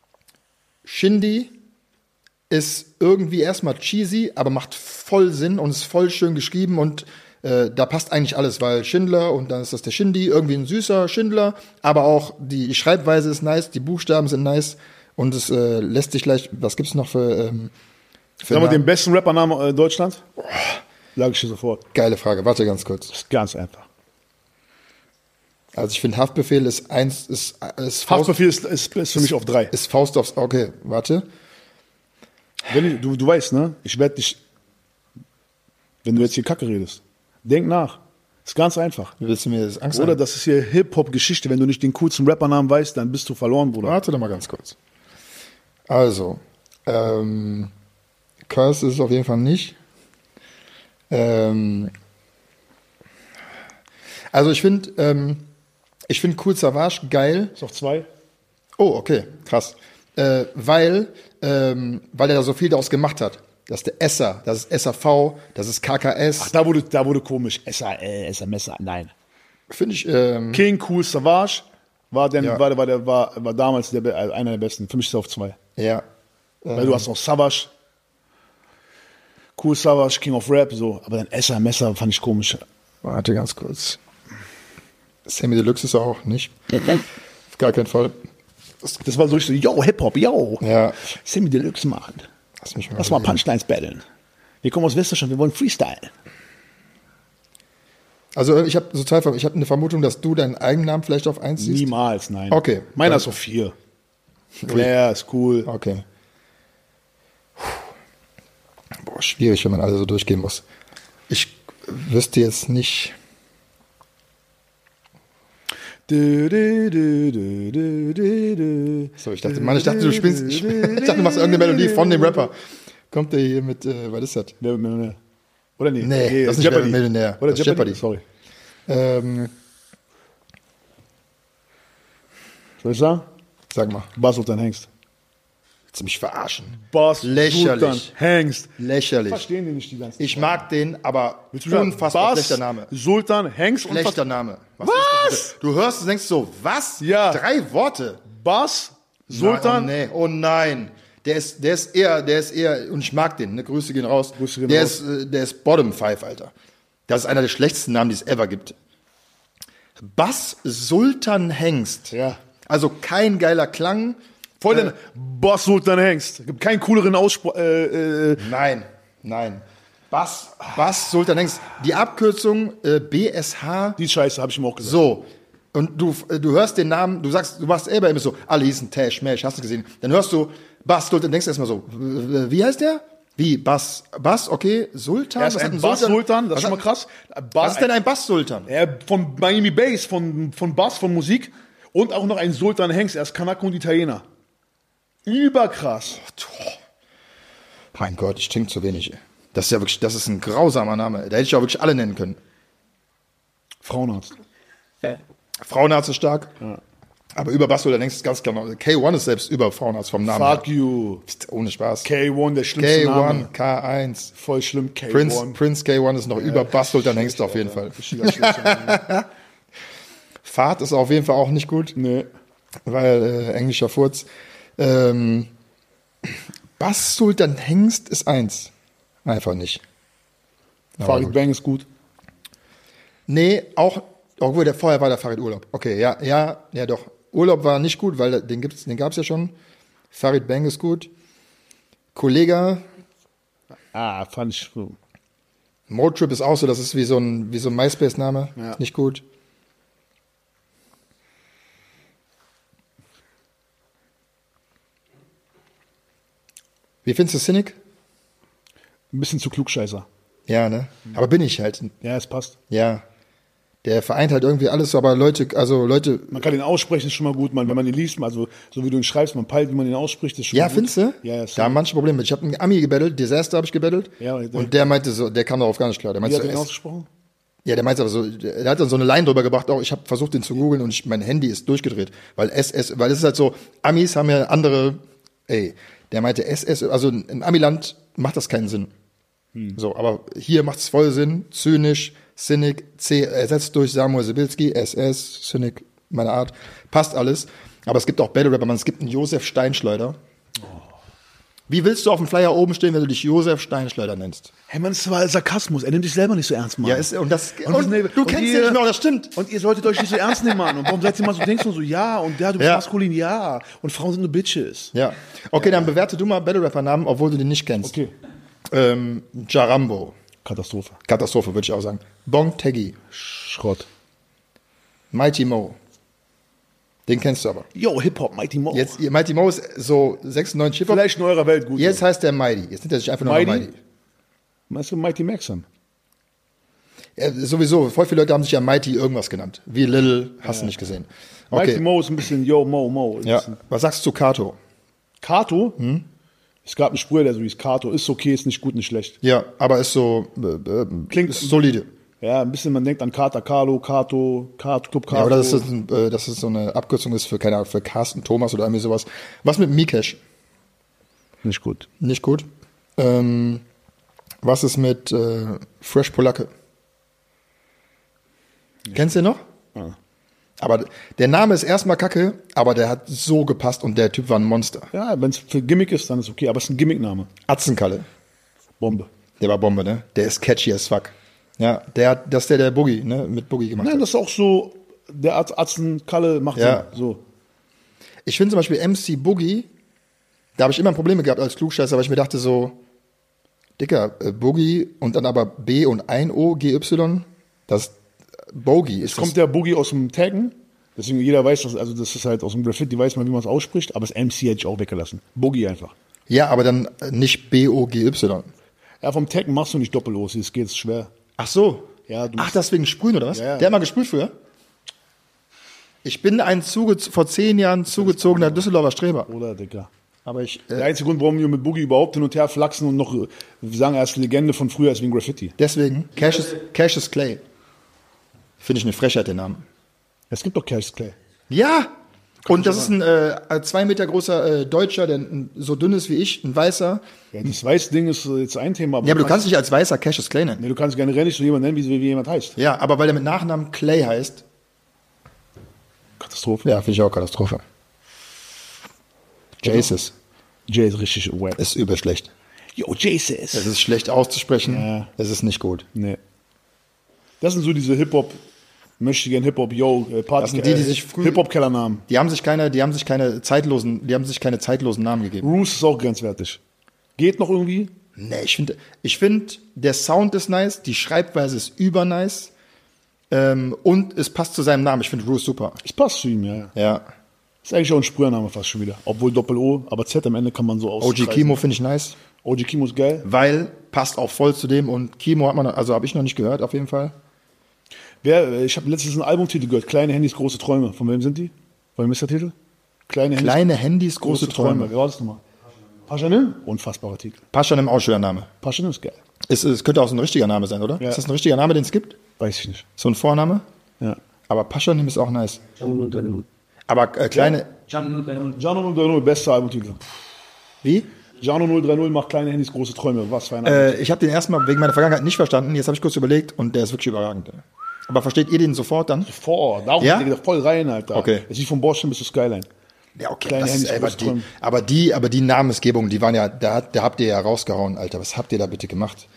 Shindy ist irgendwie erstmal cheesy, aber macht voll Sinn und ist voll schön geschrieben und äh, da passt eigentlich alles, weil Schindler und dann ist das der Shindy, irgendwie ein süßer Schindler, aber auch die Schreibweise ist nice, die Buchstaben sind nice und es äh, lässt sich gleich, was gibt's noch für, ähm, für Sag mal, Namen? den besten Rappernamen äh, Deutschland? Sag ich dir sofort. Geile Frage, warte ganz kurz. Das ist ganz einfach. Also ich finde Haftbefehl ist eins, ist, ist Faust, Haftbefehl ist, ist, ist für mich auf drei. ist Faust aufs, okay, warte. Wenn ich, du, du weißt, ne? Ich werde dich, wenn du jetzt hier Kacke redest, denk nach. Ist ganz einfach. Willst du mir das Angst Oder haben? das ist hier Hip-Hop-Geschichte. Wenn du nicht den coolsten Rappernamen weißt, dann bist du verloren, Bruder. Warte doch mal ganz kurz. Also, ähm, Curse ist es auf jeden Fall nicht. Ähm, also ich finde, ähm, ich finde Cool Savage geil. Ist auf zwei. Oh, okay, krass. Äh, weil, ähm, weil er da so viel daraus gemacht hat. Das ist der Esser, das ist S A V, das ist K K S. Ach, da wurde, da wurde komisch. S A L, S M S, nein. Finde ich, ähm, King, Cool, Savage war, denn, Ja. war, war, der, war, war damals der, be- einer der besten. Für mich ist er auf zwei. ja. Weil du hast noch Savage, Cool Savage, King of Rap, so. Aber dann S A Messer fand ich komisch. Warte ganz kurz. Sammy Deluxe ist er auch nicht. Auf gar keinen Fall. Das war so richtig so, yo, Hip-Hop, yo. Ja. Sammy Deluxe, Mann. Lass mich mal Lass mal überlegen. Punchlines battlen. Wir kommen aus Westdeutschland, wir wollen Freestyle. Also ich habe so zwei, ich habe eine Vermutung, dass du deinen eigenen Namen vielleicht auf eins siehst. Niemals, nein. Okay. Meiner Dann- ist auf vier. Flair ist cool. Okay. Boah, schwierig, wenn man alle so durchgehen muss. Ich wüsste jetzt nicht. Du, du, du, du, du, du, du. So, ich dachte, Mann, ich dachte, du spielst. Ich, ich dachte, du machst irgendeine Melodie von dem Rapper. Kommt der hier mit, äh, was ist das? Wer wird Millionär? Oder nee? Nee, das ist nicht Wer wird Millionär. Oder Das ist Jeopardy. Jeopardy. Sorry. Ähm, Soll ich sagen? sag mal. Bas auf dein Hengst. Willst du mich verarschen? Bass, Lächerlich. Sultan, Hengst. Lächerlich. Verstehen die nicht die ganzen Ich mag den, aber Willst du sagen, unfassbar Bass, schlechter Name. Sultan, Hengst und Schlechter Name. Was? Was? ist das? Du hörst und denkst so, was? Ja. Drei Worte. Bass, Sultan. Nein, oh, nee. Oh nein. Der ist, der ist eher, der ist eher, und ich mag den, ne? Grüße gehen raus. Grüße gehen der raus. ist, äh, der ist Bottom Five, Alter. Das ist einer der schlechtesten Namen, die es ever gibt. Bass Sultan Hengst. Ja. Also kein geiler Klang. Voll den Bass, Sultan, Hengst. Gibt keinen cooleren Ausspruch. Äh, äh, Nein, nein. Bass, Bass Sultan Hengst. Die Abkürzung äh, B S H. die Scheiße habe ich ihm auch gesagt. So. Und du, äh, du hörst den Namen, du sagst, du machst selber immer so, alle hießen Tash, Mash, hast du gesehen. Dann hörst du Bass Sultan, denkst du erstmal so, w- wie heißt der? Wie? Bass, Bass, okay, Sultan? Er ist Was hat ein ein Bass, Sultan, das Was ist schon mal hat- krass. Was Bass, ist denn ein Bass Sultan? er von Miami Bass, von, von Bass, von Musik und auch noch ein Sultan Hengst. Er ist Kanake und Italiener. Überkrass. Mein Gott, ich trinke zu wenig. Ey. Das ist ja wirklich, das ist ein grausamer Name. Da hätte ich auch wirklich alle nennen können. Frauenarzt. Frauenarzt ist stark. Aber über Bass Sultan Hengst ist ganz klar. K eins ist selbst über Frauenarzt vom Namen. Fuck you. her. Ohne Spaß. K eins, der schlimmste K Name. eins, K eins. Voll schlimm, K eins. Prince, Prince K eins ist noch über Bass Sultan Hengst auf jeden Fall. Richtiger schlechter Fahrt ist auf jeden Fall auch nicht gut, Nee. weil äh, englischer Furz. Ähm, Bass Sultan Hengst ist eins. Einfach nicht. Aber Farid gut. Bang ist gut. Nee, auch, obwohl der vorher war der Farid Urlaub. Okay, ja, ja, ja doch. Urlaub war nicht gut, weil den gibt's, den gab's ja schon. Farid Bang ist gut. Kollega, Ah, fand ich so. Motrip ist auch so, das ist wie so ein, wie so ein MySpace-Name. Ja. Ist nicht gut. Wie findest du Cynic? Ein bisschen zu Klugscheißer. Ja, ne? Aber bin ich halt. Ja, es passt. Ja. Der vereint halt irgendwie alles, so, aber Leute, also Leute. Man kann ihn aussprechen, ist schon mal gut. Man, wenn man ihn liest, also so wie du ihn schreibst, man peilt, wie man ihn ausspricht, ist schon Ja, mal gut. findest du? Ja, ja, ist Da haben so. manche Probleme mit. Ich habe einen Ami gebettelt, Disaster habe ich gebettelt. Ja, der- und der meinte so, der kam darauf gar nicht klar. Der Wie meinte hat so, er ihn es- ausgesprochen? ja, der meinte aber so, der hat dann so eine Line drüber gebracht, auch ich habe versucht, den zu googeln und ich, mein Handy ist durchgedreht. Weil S S, weil es ist halt so, Amis haben ja andere, ey, der meinte S S, also im Amiland macht das keinen Sinn. So, aber hier macht es voll Sinn. Zynisch, Cynic, C ersetzt durch Samuel Sibilski, S S, Cynic, meine Art. Passt alles. Aber es gibt auch Battle Rapper, man, es gibt einen Josef Steinschleuder. Wie willst du auf dem Flyer oben stehen, wenn du dich Josef Steinschleuder nennst? Hey, man, das war Sarkasmus. Er nimmt sich selber nicht so ernst, Mann. Ja, ist, und das, Und und, das- du und kennst ihr- ihn nicht mehr, das stimmt. Und ihr solltet euch nicht so ernst nehmen, Mann. Und warum seid ihr immer so, denkst du so, ja, und ja, du bist Ja. maskulin, ja. Und Frauen sind nur Bitches. Ja. Okay, dann bewerte du mal Battle Rapper Namen, obwohl du den nicht kennst. Okay. Ähm, Jarambo. Katastrophe. Katastrophe, würde ich auch sagen. Bong Teggy. Schrott. Mighty Mo. Den kennst du aber. Yo, Hip-Hop, Mighty Mo. Jetzt, Mighty Mo ist so sechsundneunzig Hip-Hop. Vielleicht in eurer Welt gut. Jetzt heißt der Mighty. Jetzt nennt er sich einfach nur noch Mighty? Mighty. Meinst du Mighty Max an? Ja, sowieso, voll viele Leute haben sich ja Mighty irgendwas genannt. Wie Lil, hast du nicht gesehen. Mighty Okay. Mo ist ein bisschen Yo, Mo, Mo. Ein Ja. bisschen- Was sagst du zu Kato? Kato? Es gab einen Spruch, der so hieß, Kato ist okay, ist nicht gut, nicht schlecht. Ja, aber ist so, äh, äh, Klingt- ist solide. Ja, ein bisschen, man denkt an Kater, Carlo, Kato, Kato, Club Kato. Ja, oder dass das, ein, äh, dass das so eine Abkürzung ist für, keine Ahnung, für Carsten Thomas oder irgendwie sowas. Was mit Mikesh? nicht gut. Nicht gut. Ähm, was ist mit äh, Fresh Polacke? Kennst du den noch? Ja. Aber der Name ist erstmal kacke, aber der hat so gepasst und der Typ war ein Monster. Ja, wenn es für Gimmick ist, dann ist okay, aber es ist ein Gimmickname. Atzenkalle. Bombe. Der war Bombe, ne? Der ist catchy as fuck. Ja, der hat, das ist der, der Boogie, ne? Mit Boogie gemacht Nein, hat. das ist auch so, der Arzt, Atzen, Kalle macht Ja. Sinn. So. Ich finde zum Beispiel M C Boogie, da habe ich immer Probleme gehabt als Klugscheißer, weil ich mir dachte so, Dicker, äh, Boogie und dann aber B und ein O, G Y, das Bogey ist Es kommt das. der Boogie aus dem Taggen, deswegen jeder weiß, dass, also das ist halt aus dem Graffiti, weiß man, wie man es ausspricht, aber das M C hätte ich auch weggelassen. Boogie einfach. Ja, aber dann äh, nicht B O G Y. Ja, vom Taggen machst du nicht doppellos, es geht schwer. Ach so. Ja, du Ach, musst- deswegen Sprühen oder was? Ja, ja. Der hat mal gesprüht früher? Ich bin ein zuge vor zehn Jahren zugezogener Düsseldorfer Streber. Oder, Digga. Aber ich, äh, Der einzige Grund, warum wir mit Boogie überhaupt hin und her flachsen und noch, äh, wir sagen, er ist Legende von früher, ist wegen Graffiti. deswegen, Cassius, Cassius Clay. Finde ich eine Frechheit, den Namen. Es gibt doch Cash Clay. Ja, Und das ist ein äh, zwei Meter großer äh, Deutscher, der n- so dünn ist wie ich, ein Weißer. Ja, das Weißding ist äh, jetzt ein Thema. Ja, aber du kannst dich als Weißer Cassius Clay nennen. Nee, du kannst generell nicht so jemanden nennen, wie, wie jemand heißt. Ja, aber weil er mit Nachnamen Clay heißt. Katastrophe. Ja, finde ich auch Katastrophe. Jesus Jay ist richtig wack. ist übel schlecht. Yo, Jesus. Es ist schlecht auszusprechen. Ja. Es ist nicht gut. Nee. Das sind so diese Hip-Hop, möchte gern Hip-Hop, yo, äh, Party, Das sind die, die sich früh- Hip-Hop-Kellernamen. Die haben sich keine, die haben sich keine zeitlosen, die haben sich keine zeitlosen Namen gegeben. Roos ist auch grenzwertig. Geht noch irgendwie? Nee, ich finde, ich finde, der Sound ist nice, die Schreibweise ist übernice ähm, und es passt zu seinem Namen. Ich finde Roos super. Es passt zu ihm, ja. ja. Ja. Ist eigentlich auch ein Sprühername fast schon wieder. Obwohl Doppel-O, aber Z am Ende kann man so aus. O G Kimo finde ich nice, O G Kimo ist geil. weil passt auch voll zu dem und Kimo hat man, also habe ich noch nicht gehört, auf jeden Fall. Wer, äh, ich habe letztens einen Albumtitel gehört, Kleine Handys, große Träume. Von wem sind die? Von wem ist der Titel? Kleine Handys, Kleine Handys, große, Träume. Wer war das nochmal? Paschanim? Unfassbarer Titel. Paschanim auch schöner Name. Paschanim ist geil. Es, es könnte auch so ein richtiger Name sein, oder? Ja. Ist das ein richtiger Name, den es gibt? Weiß ich nicht. So ein Vorname? Ja. Aber Paschanim ist auch nice. Aber äh, kleine, Giano null drei null, bester Albumtitel. wie? Giano null drei null macht Kleine Handys, große Träume. Was für ein Äh, ich habe den erstmal wegen meiner Vergangenheit nicht verstanden. Jetzt habe ich kurz überlegt und der ist wirklich überragend. Aber versteht ihr den sofort dann? Vor, darum Ja? geht der voll rein, Alter. Okay. Es ist von Bordstein bis zur Skyline. Ja, okay. Kleine Das ist, Handys, ey, aber, große die, Träume. aber die, aber die Namensgebung, die waren ja, da, hat- da habt ihr ja rausgehauen, Alter. Was habt ihr da bitte gemacht?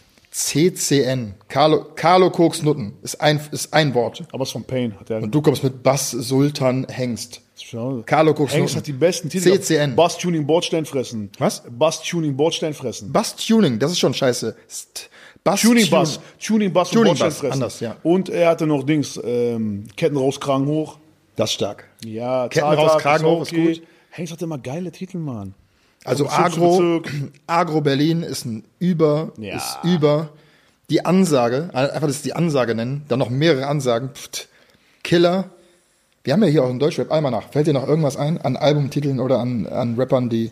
C C N, Carlo, Carlo Koks Nutten, ist ein, ist ein Wort. Aber es ist von Pain. Hat der Und du kommst mit Bass Sultan Hengst. Schau. Carlo Koks Hengst Nutten. hat die besten Titel. C C N. Bass Tuning Bordstein fressen. Was? Bass Tuning Bordstein fressen. Bass Tuning, das ist schon scheiße. St- Bass Tuning Bass. Tuning Bass und Tuning Bordstein Bass, fressen. anders, ja. Und er hatte noch Dings, ähm, Ketten raus, Kragen hoch. Das ist stark. Ja, Ketten Tatort raus, Kragen auch hoch ist gut. Hengst hatte immer geile Titel, Mann. Also Bezirk zu Agro, Bezirk. Agro Berlin ist ein über, Ja. ist über. Die Ansage, einfach das die Ansage nennen, dann noch mehrere Ansagen. Pft, Killer. Wir haben ja hier auch im Deutschrap Almanach. Fällt dir noch irgendwas ein an Albumtiteln oder an, an Rappern, die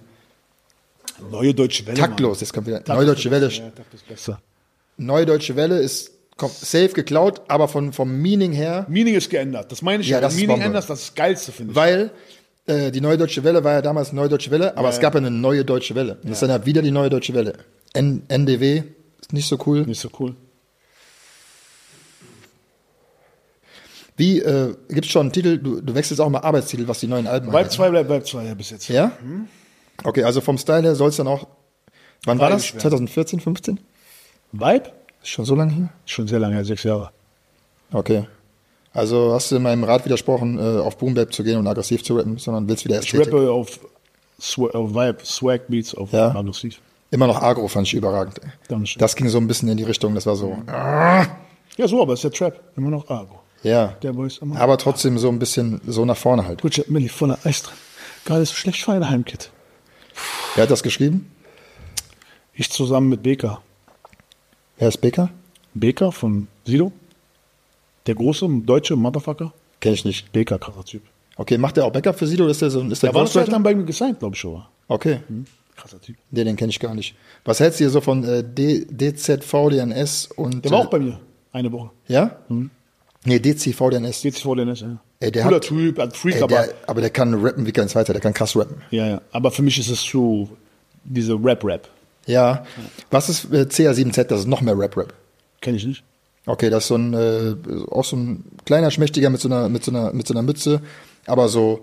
Neue Deutsche Welle. taktlos, jetzt kommt wieder, Mann. Neue Deutsche Welle, Ja, Takt ist besser. Neue Deutsche Welle ist kommt safe geklaut, aber von, vom Meaning her, Meaning ist geändert. Das meine ich Ja, ja. das ist Meaning Bombe. ändert, das ist das Geilste, finde ich. weil äh, die Neue Deutsche Welle war ja damals Neue Deutsche Welle, aber Ja, es gab ja eine Neue Deutsche Welle. Und das ist dann ja wieder die Neue Deutsche Welle. N NDW ist nicht so cool. Nicht so cool. Wie, äh, gibt's schon einen Titel, du, du wechselst auch mal Arbeitstitel, was die neuen Alben Vibe zwei bleibt Vibe zwei, ja, bis jetzt. Ja? Okay, also vom Style her soll es dann auch, wann war Vibe das? schwer. zwanzig vierzehn, fünfzehn? Vibe? Ist schon so lange hier? Schon sehr lange, ja, sechs Jahre. Okay. Also hast du meinem Rat widersprochen, äh, auf Boom Bap zu gehen und aggressiv zu rappen, sondern willst wieder Ich Ästhetik. rappe auf, Swa- auf Vibe, Swag Beats, auf Ja. aggressiv. Immer noch Agro fand ich überragend. Ey. Dankeschön. Das ging so ein bisschen in die Richtung, das war so, Ja, so, aber es ist der Trap. Immer noch Argo. ja. Der Boy ist immer. Aber trotzdem so ein bisschen so nach vorne halt. Gut, ich hab Milli voller Eis drin. Gerade ist so schlecht feine Heimkit. Wer hat das geschrieben? Ich zusammen mit Beka. Wer ist Becker? Beka von Sido. Der große deutsche Motherfucker. Kenn ich nicht. Beka, krasser Typ. Okay, macht der auch Backup für Sido? Ist der so ist der Der war eine Zeit Ghostwriter? lang bei mir gesigned, glaube ich schon. Okay. Krasser Typ. Nee, den kenne ich gar nicht. Was hältst du hier so von äh, D, DZVDNS und. Der war äh, auch bei mir. Eine Woche. Ja? Nee, DCVDNS. D C V D N S, ja. Ey, der Cooler hat- Typ, ein Freak, Ey, aber. der, aber der kann rappen wie kein Zweiter, der kann krass rappen. Ja, ja. Aber für mich ist es so, diese Rap-Rap. Ja. Was ist äh, C A sieben Z? Das ist noch mehr Rap-Rap. Kenn ich nicht. Okay, das ist so ein, äh, auch so ein kleiner Schmächtiger mit so einer, mit so einer, mit so einer Mütze, aber so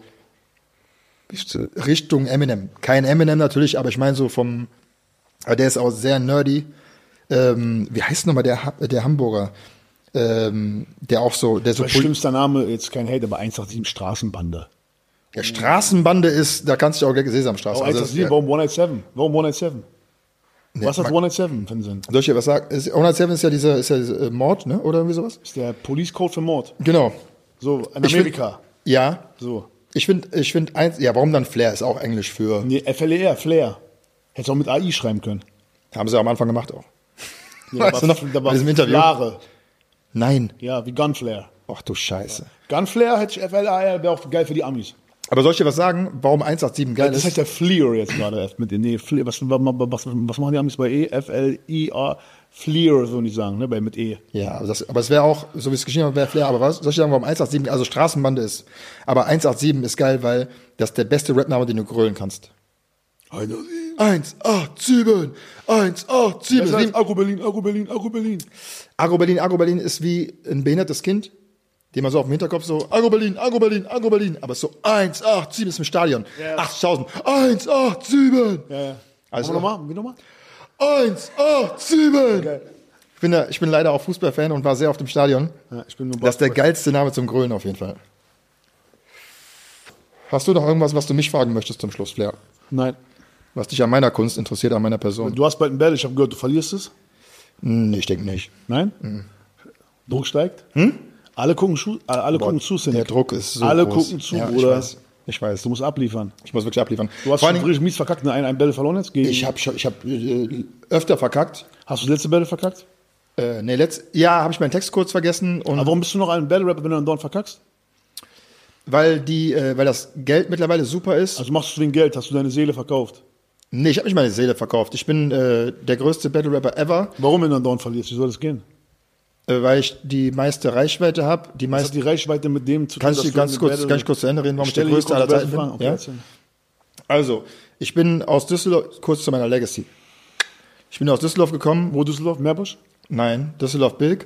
Richtung Eminem. Kein Eminem natürlich, aber ich meine so vom, aber der ist auch sehr nerdy. Ähm, wie heißt nochmal der, Ha- der Hamburger? Ähm, der auch so, der so Mein pol- schlimmster Name, jetzt kein Hate, aber eins acht sieben Straßenbande. der Straßenbande ist, da kannst du auch gleich Sesamstraße. Oh, Also eins acht sieben, das- warum hundertsiebenundsiebzig? Warum hundertsiebenundsiebzig? Nee, Was hat mag- hundertsiebenundsiebzig für einen Sinn? Soll ich dir was sagen? Ist- hundertsieben ist ja dieser, ist ja dieser, äh, Mord, ne? Oder irgendwie sowas? Ist der Police Code für Mord. Genau. So, in Ich Amerika. Find, ja. So. Ich finde, ich finde eins, ja, warum dann Flair? Ist auch Englisch für, Nee, F L E R, Flair. Hättest auch mit A I schreiben können. haben sie am Anfang gemacht auch. Ja, Weißt du noch, da bei war diesem Interview? Flare. Nein. Ja, wie Gunflare. Ach du Scheiße. Gunflare hätte ich F L A R, wäre auch geil für die Amis. Aber soll ich dir was sagen, warum eins acht sieben geil Das ist? heißt der Fleer jetzt gerade mit den, nee, Fleer, was, was, was, was machen die Amis bei E? F L I A, Flair, so nicht sagen, ne, bei mit E. Ja, aber, das, aber es wäre auch, so wie es geschrieben hat, wäre Flair. Aber was soll ich sagen, warum eins acht sieben, also Straßenbande ist. Aber eins acht sieben ist geil, weil das ist der beste Rapname, den du grölen kannst. eins acht sieben, eins acht sieben. Das heißt Agro Berlin, Agro Berlin, Agro Berlin. Agro Berlin, Agro Berlin ist wie ein behindertes Kind, den man so auf dem Hinterkopf so, Agro Berlin, Agro Berlin, Agro Berlin. Aber es ist so eins acht sieben ist im Stadion. Ja. achtzigtausend. eins acht sieben. Ja, ja. Also nochmal, wie nochmal? eins acht sieben. Geil. Ich bin, da, ich bin leider auch Fußballfan und war sehr oft im Stadion. Ja, ich bin nur Das ist der geilste Name zum Grölen auf jeden Fall. Hast du noch irgendwas, was du mich fragen möchtest zum Schluss, Flair? Nein. Was dich an meiner Kunst interessiert, an meiner Person? Du hast bald ein Battle, ich habe gehört, du verlierst es. Nee, ich denke nicht. Nein? Mhm. Druck steigt? Hm? Alle gucken, Schu alle Boah, gucken zu, Cindy. Der Druck ist so Alle groß. gucken zu, ja, Bruder. Ich weiß. Ich weiß. Du musst abliefern. Ich muss wirklich abliefern. Du hast Vor schon allen richtig mies verkackt, ne? ein, ein Battle verloren jetzt gegen... Ich habe ich hab, äh, öfter verkackt. Hast du das letzte Battle verkackt? Äh, nee, letzt, ja, habe ich meinen Text kurz vergessen. Und Aber warum bist du noch ein Battle-Rapper, wenn du dann dort verkackst? weil, die, äh, weil das Geld mittlerweile super ist. Also machst du wegen Geld, hast du deine Seele verkauft. Nee, ich habe nicht meine Seele verkauft. Ich bin äh, der größte Battle-Rapper ever, Warum, wenn du dann dort verlierst? Wie soll das gehen? äh, weil ich die meiste Reichweite habe. Die Was hat meiste, die Reichweite mit dem zu tun, kann ich dass dir du ganz eine kurz, Battle- kann ich kurz zu Ende reden, warum ich der Stelle hier größte aller kurz Zeiten bin? Fragen. Okay, Ja? erzähl. Also, ich bin aus Düsseldorf, kurz zu meiner Legacy. Ich bin aus Düsseldorf gekommen. Wo Düsseldorf? Meerbusch? Nein, Düsseldorf-Bilk.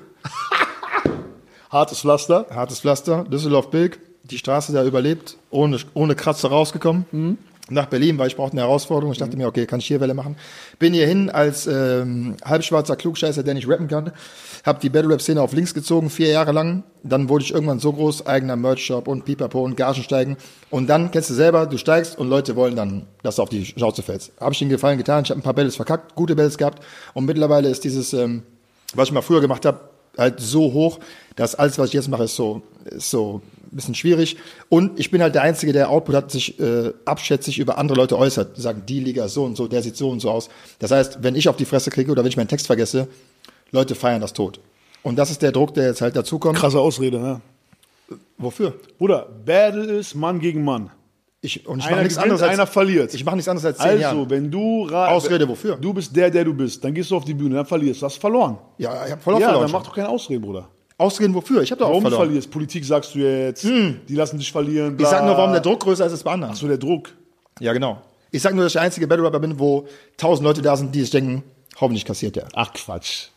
Hartes Pflaster. Hartes Pflaster, Düsseldorf-Bilk, die Straße da überlebt, ohne, ohne Kratzer rausgekommen. Mhm. Nach Berlin, weil ich brauchte eine Herausforderung. Ich dachte mir, okay, kann ich hier Welle machen. Bin hier hin als ähm, halbschwarzer Klugscheißer, der nicht rappen kann. Hab die Battle-Rap-Szene auf links gezogen, vier Jahre lang. Dann wurde ich irgendwann so groß, eigener Merch-Shop und Pipapo und Gagen steigen. Und dann, kennst du selber, du steigst und Leute wollen dann, dass du auf die Schnauze fällst. Habe ich den Gefallen getan, ich habe ein paar Battles verkackt, gute Battles gehabt. Und mittlerweile ist dieses, ähm, was ich mal früher gemacht habe, halt so hoch, dass alles, was ich jetzt mache, ist so, ist so ein bisschen schwierig. Und ich bin halt der Einzige, der Output hat, sich äh, abschätzig über andere Leute äußert. Die sagen, die Liga ist so und so, der sieht so und so aus. Das heißt, wenn ich auf die Fresse kriege oder wenn ich meinen Text vergesse, Leute feiern das tot. Und das ist der Druck, der jetzt halt dazukommt. Krasse Ausrede, ne? Wofür? Bruder, Battle ist Mann gegen Mann. Ich, und ich Einer mache nichts gewinnt, anderes als, einer verliert. ich mache nichts anderes als zehn Also, Jahren. wenn du... ra- Ausrede wofür? Du bist der, der du bist. Dann gehst du auf die Bühne, dann verlierst du. Hast verloren. Ja, ich habe voll auf Ja, verloren. dann mach doch keine Ausrede, Bruder. Ausreden wofür? Ich habe doch auch Warum du verloren. verlierst? Politik sagst du jetzt. Die lassen dich verlieren. Bla. Ich sag nur, warum der Druck größer ist als bei anderen. So der Druck. Ja, genau. Ich sag nur, dass ich der einzige Battle-Rapper bin, wo tausend Leute da sind, die sich denken, hoffentlich kassiert der. Ach, Quatsch.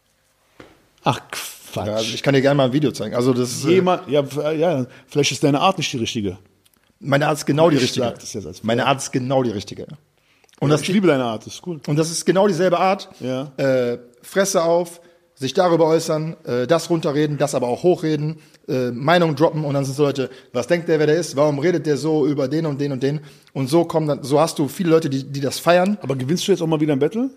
Ach, Quatsch. Ja, also ich kann dir gerne mal ein Video zeigen. Also das ist, äh, Jemand, ja, f- ja, vielleicht ist deine Art nicht die richtige. meine Art ist genau die Ich richtige. sag das jetzt als- Meine Art ist genau die richtige. Und das, ich liebe deine Art, das ist cool. und das ist genau dieselbe Art. Ja. Äh, Fresse auf, sich darüber äußern, äh, das runterreden, das aber auch hochreden, äh, Meinung droppen und dann sind so Leute, was denkt der, wer der ist? Warum redet der so über den und den und den? Und so kommen dann, so hast du viele Leute, die, die das feiern. Aber gewinnst du jetzt auch mal wieder ein Battle?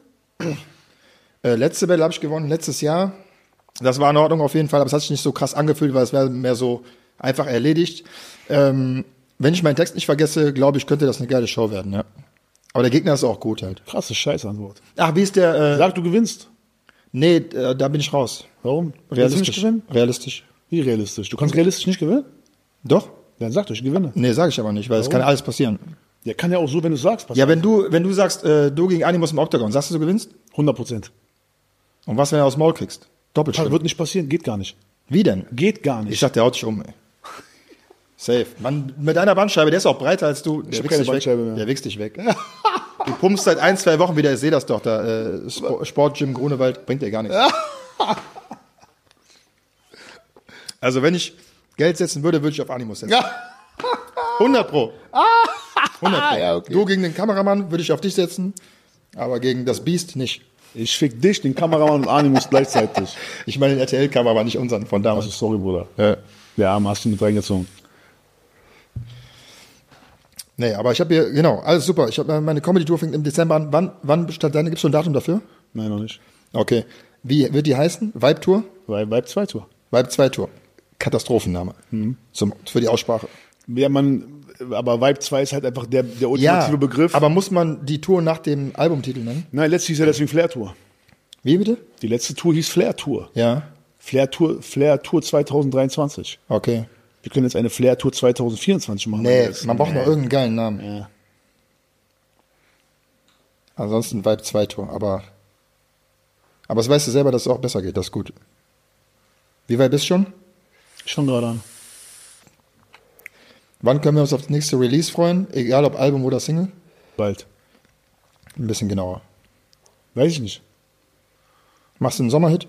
Äh, letzte Battle habe ich gewonnen, letztes Jahr. Das war in Ordnung auf jeden Fall, aber es hat sich nicht so krass angefühlt, weil es wäre mehr so einfach erledigt. Ähm, wenn ich meinen Text nicht vergesse, glaube ich, könnte das eine geile Show werden, ja. Aber der Gegner ist auch gut halt. Krasse Scheißantwort. Ach, wie ist der? Äh, Sag, du gewinnst. nee, äh, da bin ich raus. Warum? Willst du nicht Realistisch. gewinnen? Realistisch. Wie realistisch? Du kannst realistisch nicht gewinnen? Doch? Dann sag doch, ich gewinne. Nee, sage ich aber nicht, weil es kann alles passieren. Ja, kann ja auch so, wenn du sagst, passieren. Ja, wenn du, wenn du sagst, äh, du gegen Animus im Octagon, sagst du, du gewinnst? hundert Prozent. Und was, wenn du aus dem Maul kriegst? Doppelt Das schlimm. wird nicht passieren, geht gar nicht. Wie denn? Geht gar Ich nicht. sag, der haut dich um, ey. Safe. Mann, mit deiner Bandscheibe, der ist auch breiter als du. Der hab wichst keine dich weg. Bandscheibe mehr. Der wichst dich weg. Du pumpst seit ein, zwei Wochen wieder, ich sehe das doch da. Äh, Sp- Sportgym Grunewald bringt dir gar nichts. Also wenn ich Geld setzen würde, würde ich auf Animus setzen. hundert Pro. hundert Pro. Ja, okay. Du gegen den Kameramann würde ich auf dich setzen, aber gegen das Biest nicht. Ich fick dich, den Kameramann und Animus gleichzeitig. Ich meine den R T L-Kameramann, nicht unseren von damals. Also sorry, Bruder. Ja. Der Arme hast du mit reingezogen. Nee, aber ich habe hier, genau, alles super. Ich habe meine Comedy-Tour fängt im Dezember an. Wann, wann bestand deine? Gibt es schon ein Datum dafür? Nein, noch nicht. Okay. Wie wird die heißen? Vibe-Tour? Weil Vibe zwei Tour. Vibe zwei Tour. Katastrophenname. Mhm. Zum, für die Aussprache. Ja, man, aber Vibe zwei ist halt einfach der, der ultimative Begriff. aber muss man die Tour nach dem Albumtitel nennen? Nein, letzte hieß ja deswegen Flair Tour. Wie bitte? Die letzte Tour hieß Flair Tour. Ja. Flair Tour, Flair Tour zwanzig dreiundzwanzig. Okay. Wir können jetzt eine Flair Tour zwanzig vierundzwanzig machen. Nee, Das- man braucht noch irgendeinen geilen Namen. Ja. Ansonsten Vibe zwei Tour, aber Aber das weißt du selber, dass es auch besser geht. Das ist gut. Wie weit bist du schon? Schon gerade an. Wann können wir uns auf das nächste Release freuen? Egal ob Album oder Single? Bald. Ein bisschen genauer. Weiß ich nicht. Machst du einen Sommerhit?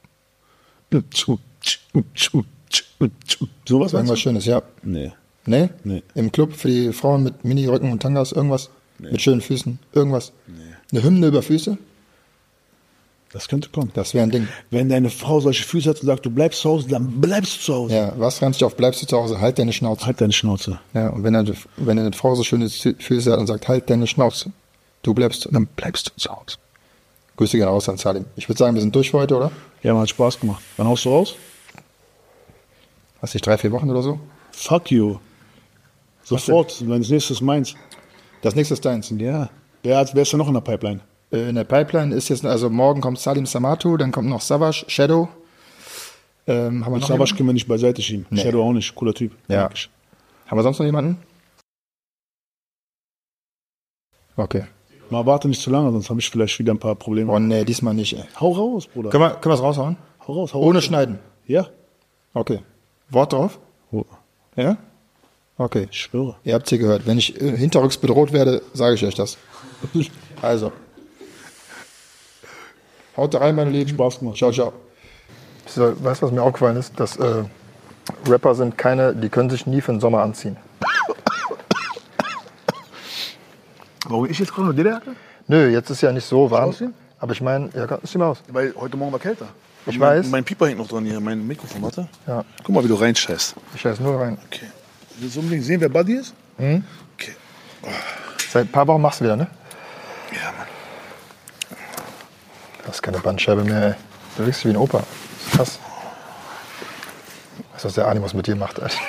Sowas Irgendwas Schönes, ja. Nee. Nee? Nee. Im Club für die Frauen mit Miniröcken und Tangas, irgendwas? Nee. Mit schönen Füßen, irgendwas? Nee. Eine Hymne über Füße? Das könnte kommen. Das wäre ein Ding. Wenn deine Frau solche Füße hat und sagt, du bleibst zu Hause, dann bleibst du zu Hause. Ja, was reimt sich auf, bleibst du zu Hause? Halt deine Schnauze. Halt deine Schnauze. Ja, und wenn eine, wenn eine Frau so schöne Füße hat und sagt, halt deine Schnauze, du bleibst, dann bleibst du zu Hause. Grüße gerne raus an Salim. Ich würde sagen, wir sind durch für heute, oder? Ja, man hat Spaß gemacht. Wann haust du raus? Weiß nicht, drei, vier Wochen oder so? Fuck you. Sofort. Mein nächstes meins. Das nächste ist deins. Ja. Wer, hat, wer ist denn noch in der Pipeline? Äh, in der Pipeline ist jetzt, also morgen kommt Salim Samatu, dann kommt noch Savage, Shadow. Ähm, haben wir noch Savage jemanden? können wir nicht beiseite schieben. Nee. Shadow auch nicht. Cooler Typ. Ja. Eigentlich. Haben wir sonst noch jemanden? Okay. Mal warte nicht zu lange, sonst habe ich vielleicht wieder ein paar Probleme. Oh nee, diesmal nicht, ey. Hau raus, Bruder. Können wir, können wir es raushauen? Hau raus, hau Ohne raus. schneiden? Ja. Okay. Wort drauf? Oh. Ja? Okay. Ich schwöre. Ihr habt es hier gehört. Wenn ich äh, hinterrücks bedroht werde, sage ich euch das. Also. Haut da rein, meine Lieben. Spaß gemacht. Ciao, ciao. So, weißt du, was mir aufgefallen ist? Dass äh, Rapper sind keine, die können sich nie für den Sommer anziehen. Warum ich jetzt gerade eine Dille hatte? Nö, jetzt ist ja nicht so warm. aussehen? Aber ich meine, ja, ist mal aus. Weil heute Morgen war kälter. Ich mein, weiß. Mein Pieper hängt noch dran hier, mein Mikrofon, warte. Ja, Guck mal, wie du reinscheißt. ich scheiß nur rein. Okay. Willst du unbedingt sehen, wer Buddy ist? Okay. Seit ein paar Wochen machst du wieder, ne? Ja, Mann. Das ist keine Bandscheibe mehr, ey. Du wirkst wie ein Opa. Das ist krass. Weißt du, was der Animus mit dir macht, Alter?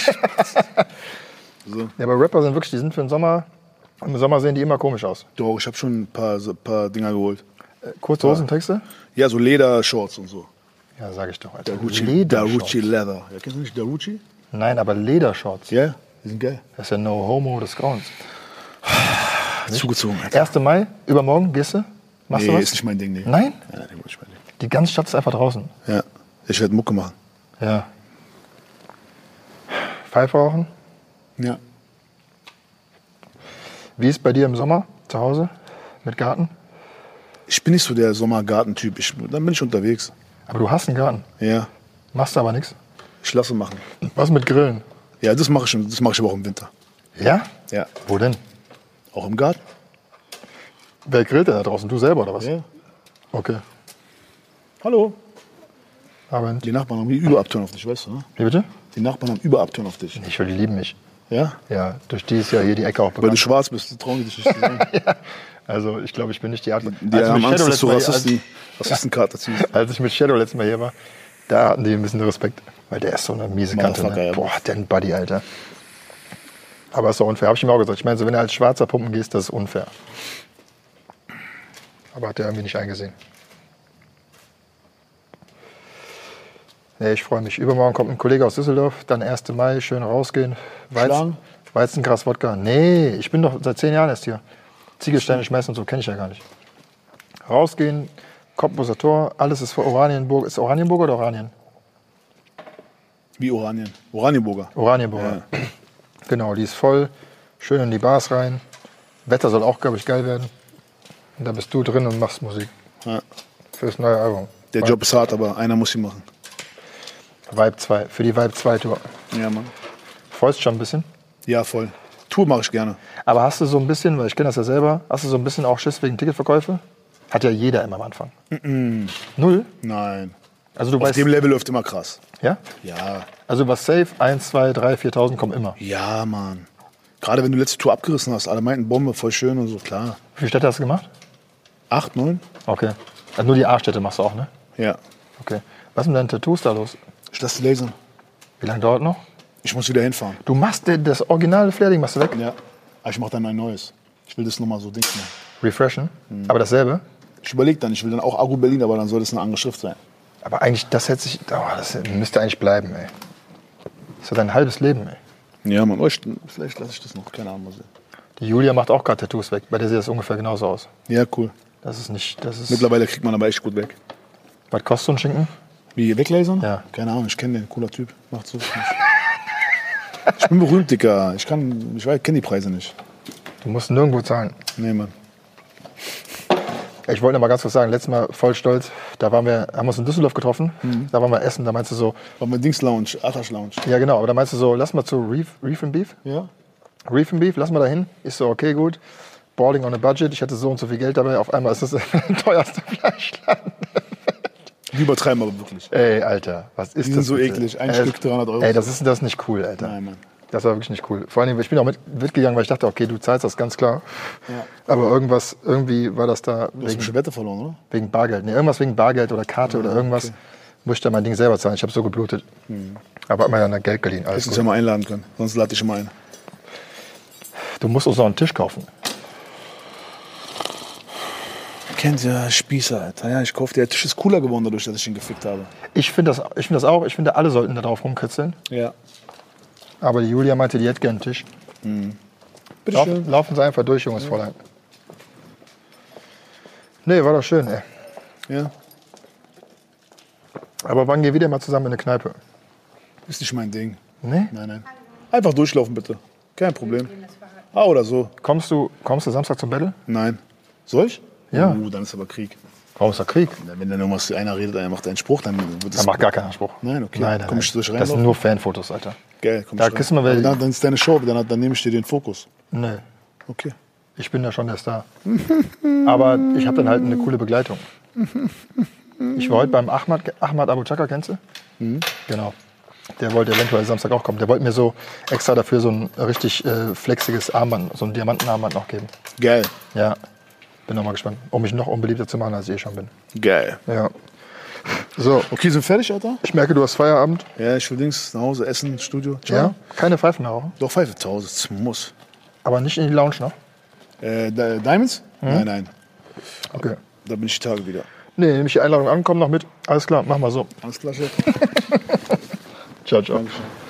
So. Ja, aber Rapper sind wirklich, die sind für den Sommer, im Sommer sehen die immer komisch aus. Doch, ich habe schon ein paar, so, paar Dinger geholt. Äh, Kurze Hosen, Texte? Ja, so Ledershorts und so. Ja, sag ich doch, Alter. Darucci, Ledershorts. Darucci Leather. Ja, kennst du nicht Darucci? Nein, aber Ledershorts. Ja, die sind geil. Das ist ja no homo des Grauens. Zugezogen, Alter. erster Mai, übermorgen, gehst du? Machst Nee, du was? ist nicht mein Ding, nee. Nein? Ja, nee, nicht mein Ding. Die ganze Stadt ist einfach draußen. Ja, ich werde Mucke machen. Ja. Pfeife rauchen? Ja. Wie ist bei dir im Sommer zu Hause mit Garten? Ich bin nicht so der Sommergartentyp. Ich, dann bin ich unterwegs. Aber du hast einen Garten. Ja, Machst du aber nichts. ich lasse machen. Was mit Grillen? Ja, das mache ich, das mache ich aber auch im Winter. Ja? Ja. Wo denn? Auch im Garten? Wer grillt denn da draußen? Du selber oder was? Ja. Okay. Hallo. Abend. Die Nachbarn haben Überabturn auf dich, weißt du, ne? Wie bitte? Die Nachbarn haben Überabturn auf dich. Ich will, die lieben mich. Ja? Ja, durch die ist ja hier die Ecke auch Weil du bekannt. schwarz bist, die trauen die dich nicht zu sehen. Ja. Also ich glaube, ich bin nicht die Art. Die Als haben mit Angst, Shadow dass du letztes Mal- Rassisten, Rassistenkarte ziehst. Als ich mit Shadow letztes Mal hier war, da hatten die ein bisschen Respekt. Weil der ist so eine miese Kante. Motherfucker, Ne? ja. Boah, der ein Buddy, Alter. Aber ist doch unfair. Hab ich ihm auch gesagt. Ich meine, so, wenn du als Schwarzer pumpen gehst, das ist unfair. Aber hat er irgendwie nicht eingesehen. Nee, ich freue mich. Übermorgen kommt ein Kollege aus Düsseldorf. Dann erster Mai, schön rausgehen. Weizen, Schlagen? Weizengras, Wodka. Nee, ich bin doch seit zehn Jahren erst hier. Ziegelsteine schmeißen und so kenne ich ja gar nicht. Rausgehen, Cottbuser Tor, alles ist für Oranienburg. Ist Oranienburg oder Oranien? Wie Oranien. Oranienburger. Oranienburger. Genau, die ist voll. Schön in die Bars rein. Wetter soll auch, glaube ich, geil werden. Und da bist du drin und machst Musik. Ja. Fürs neue Album. Der Job ist hart, aber einer muss ihn machen. Vibe zwei. Für die Vibe zwei Tour. Ja, Mann. Freust schon ein bisschen? Ja, voll. Tour mache ich gerne. Aber hast du so ein bisschen, weil ich kenne das ja selber, hast du so ein bisschen auch Schiss wegen Ticketverkäufe? Hat ja jeder immer am Anfang. Mm-mm. Null? Nein. Also du Auf weißt, dem Level läuft immer krass. ja? Ja. Also was safe, eins, zwei, drei, viertausend kommen immer. Ja, Mann. Gerade wenn du letzte Tour abgerissen hast. Alle meinten, Bombe, voll schön und so, klar. Wie viele Städte hast du gemacht? Acht, neun? Okay. Also nur die A-Städte machst du auch, ne? Ja. Okay. Was ist mit deinen Tattoos da los? Ich lasse die lasern. Wie lange dauert noch? Ich muss wieder hinfahren. Du machst dir das originale Flair-Ding machst du weg? Ja. Aber ich mache dann ein neues. Ich will das nochmal so Dings machen. Refreshen? Aber dasselbe? Ich überlege dann, ich will dann auch Agu Berlin, aber dann soll das eine andere Schrift sein. Aber eigentlich, das hätte sich, oh, das müsste eigentlich bleiben, ey. Das ist dein halbes Leben, ey. Ja, Mann. Oh, ich, vielleicht lasse ich das noch. Keine Ahnung, mal sehen. Die Julia macht auch gerade Tattoos weg. Bei der sieht das ungefähr genauso aus. Ja, cool. Das ist nicht, das ist... Mittlerweile kriegt man aber echt gut weg. Was kostet so ein Schinken? Wie, weglasern? Ja. Keine Ahnung, ich kenne den, cooler Typ. Macht so. Ich bin berühmt, Dicker. Ich kann, ich kenne die Preise nicht. Du musst nirgendwo zahlen. Nee, Mann. Ich wollte noch mal ganz kurz sagen, letztes Mal voll stolz, da waren wir, haben wir uns in Düsseldorf getroffen, mhm. da waren wir essen, da meinst du so... War mein Dings Lounge, Atash Lounge. Ja genau, aber da meinst du so, lass mal zu Reef, Reef and Beef. Ja. Reef and Beef, lass mal dahin. Ich so, okay, gut. Balling on a budget, ich hatte so und so viel Geld dabei, auf einmal ist das der teuerste Fleischladen. Die übertreiben aber wirklich. Ey, Alter, was ist Die das? sind so bitte? eklig, ein ey, Stück dreihundert Euro. Ey, das ist das ist nicht cool, Alter. Nein, Mann. Das war wirklich nicht cool. Vor allem, ich bin auch mit, mitgegangen, weil ich dachte, okay, du zahlst das ganz klar. Ja. Aber irgendwas, irgendwie war das da Du hast wegen, eine Wette verloren, oder? wegen Bargeld. Nee, irgendwas wegen Bargeld oder Karte Ja, oder irgendwas. okay. Muss ich da mein Ding selber zahlen. Ich habe so geblutet. Mhm. Aber hab mir dann Geld geliehen. Alles Hättest uns gut. ja mal einladen können, sonst lade ich immer ein. Du musst uns noch einen Tisch kaufen. Kennt ja Spießer, Alter. Ja, ich kaufe der Tisch ist cooler geworden dadurch, dass ich ihn gefickt habe. Ich finde das, ich find das auch. Ich finde, alle sollten da drauf rumkritzeln. Ja. Aber die Julia meinte, die hätte gerne einen Tisch. Mhm. Bitte Lauf, schön. laufen Sie einfach durch, junges Fräulein. Nee, war doch schön, ey. Ja. Aber wann gehen wir wieder mal zusammen in eine Kneipe? Ist nicht mein Ding. Nee? Nein, nein. Einfach durchlaufen, bitte. Kein Problem. Ah, oder so. Kommst du, kommst du Samstag zum Battle? Nein. Soll ich? Ja. Uh, dann ist aber Krieg. Warum ist da Krieg? Wenn dann irgendwas einer redet, einer macht einen Spruch, dann wird Da das. macht gar keinen Anspruch. Nein, okay. Nein, nein, Komm ich nein. durch rein? Das sind nur Fanfotos, Alter. Geil, komm Da ich rein. kriegst du mal Aber welche- dann, dann ist deine Show, dann, dann nehme ich dir den Fokus. Nee, Okay. ich bin ja schon der Star. Aber ich habe dann halt eine coole Begleitung. Ich war heute beim Ahmad, Ahmad Abu Chaka, kennst du? Mhm. Genau. Der wollte eventuell Samstag auch kommen. Der wollte mir so extra dafür so ein richtig äh, flexiges Armband, so ein Diamantenarmband noch geben. Geil. Ja, bin noch mal gespannt, um mich noch unbeliebter zu machen, als ich eh schon bin. Geil. Ja. So, Okay, sind wir fertig, Alter? ich merke, du hast Feierabend. Ja, ich will Dings nach Hause essen, Studio. Ciao. Ja? Keine Pfeifen mehr rauchen. Doch, Pfeife zu Hause, das muss. Aber nicht in die Lounge noch. Äh, Di- Diamonds? Nein, nein. Okay. Da bin ich die Tage wieder. Nee, nehme ich die Einladung an, komm noch mit. Alles klar, mach mal so. Alles klar, Chef. Ciao, ciao. Dankeschön.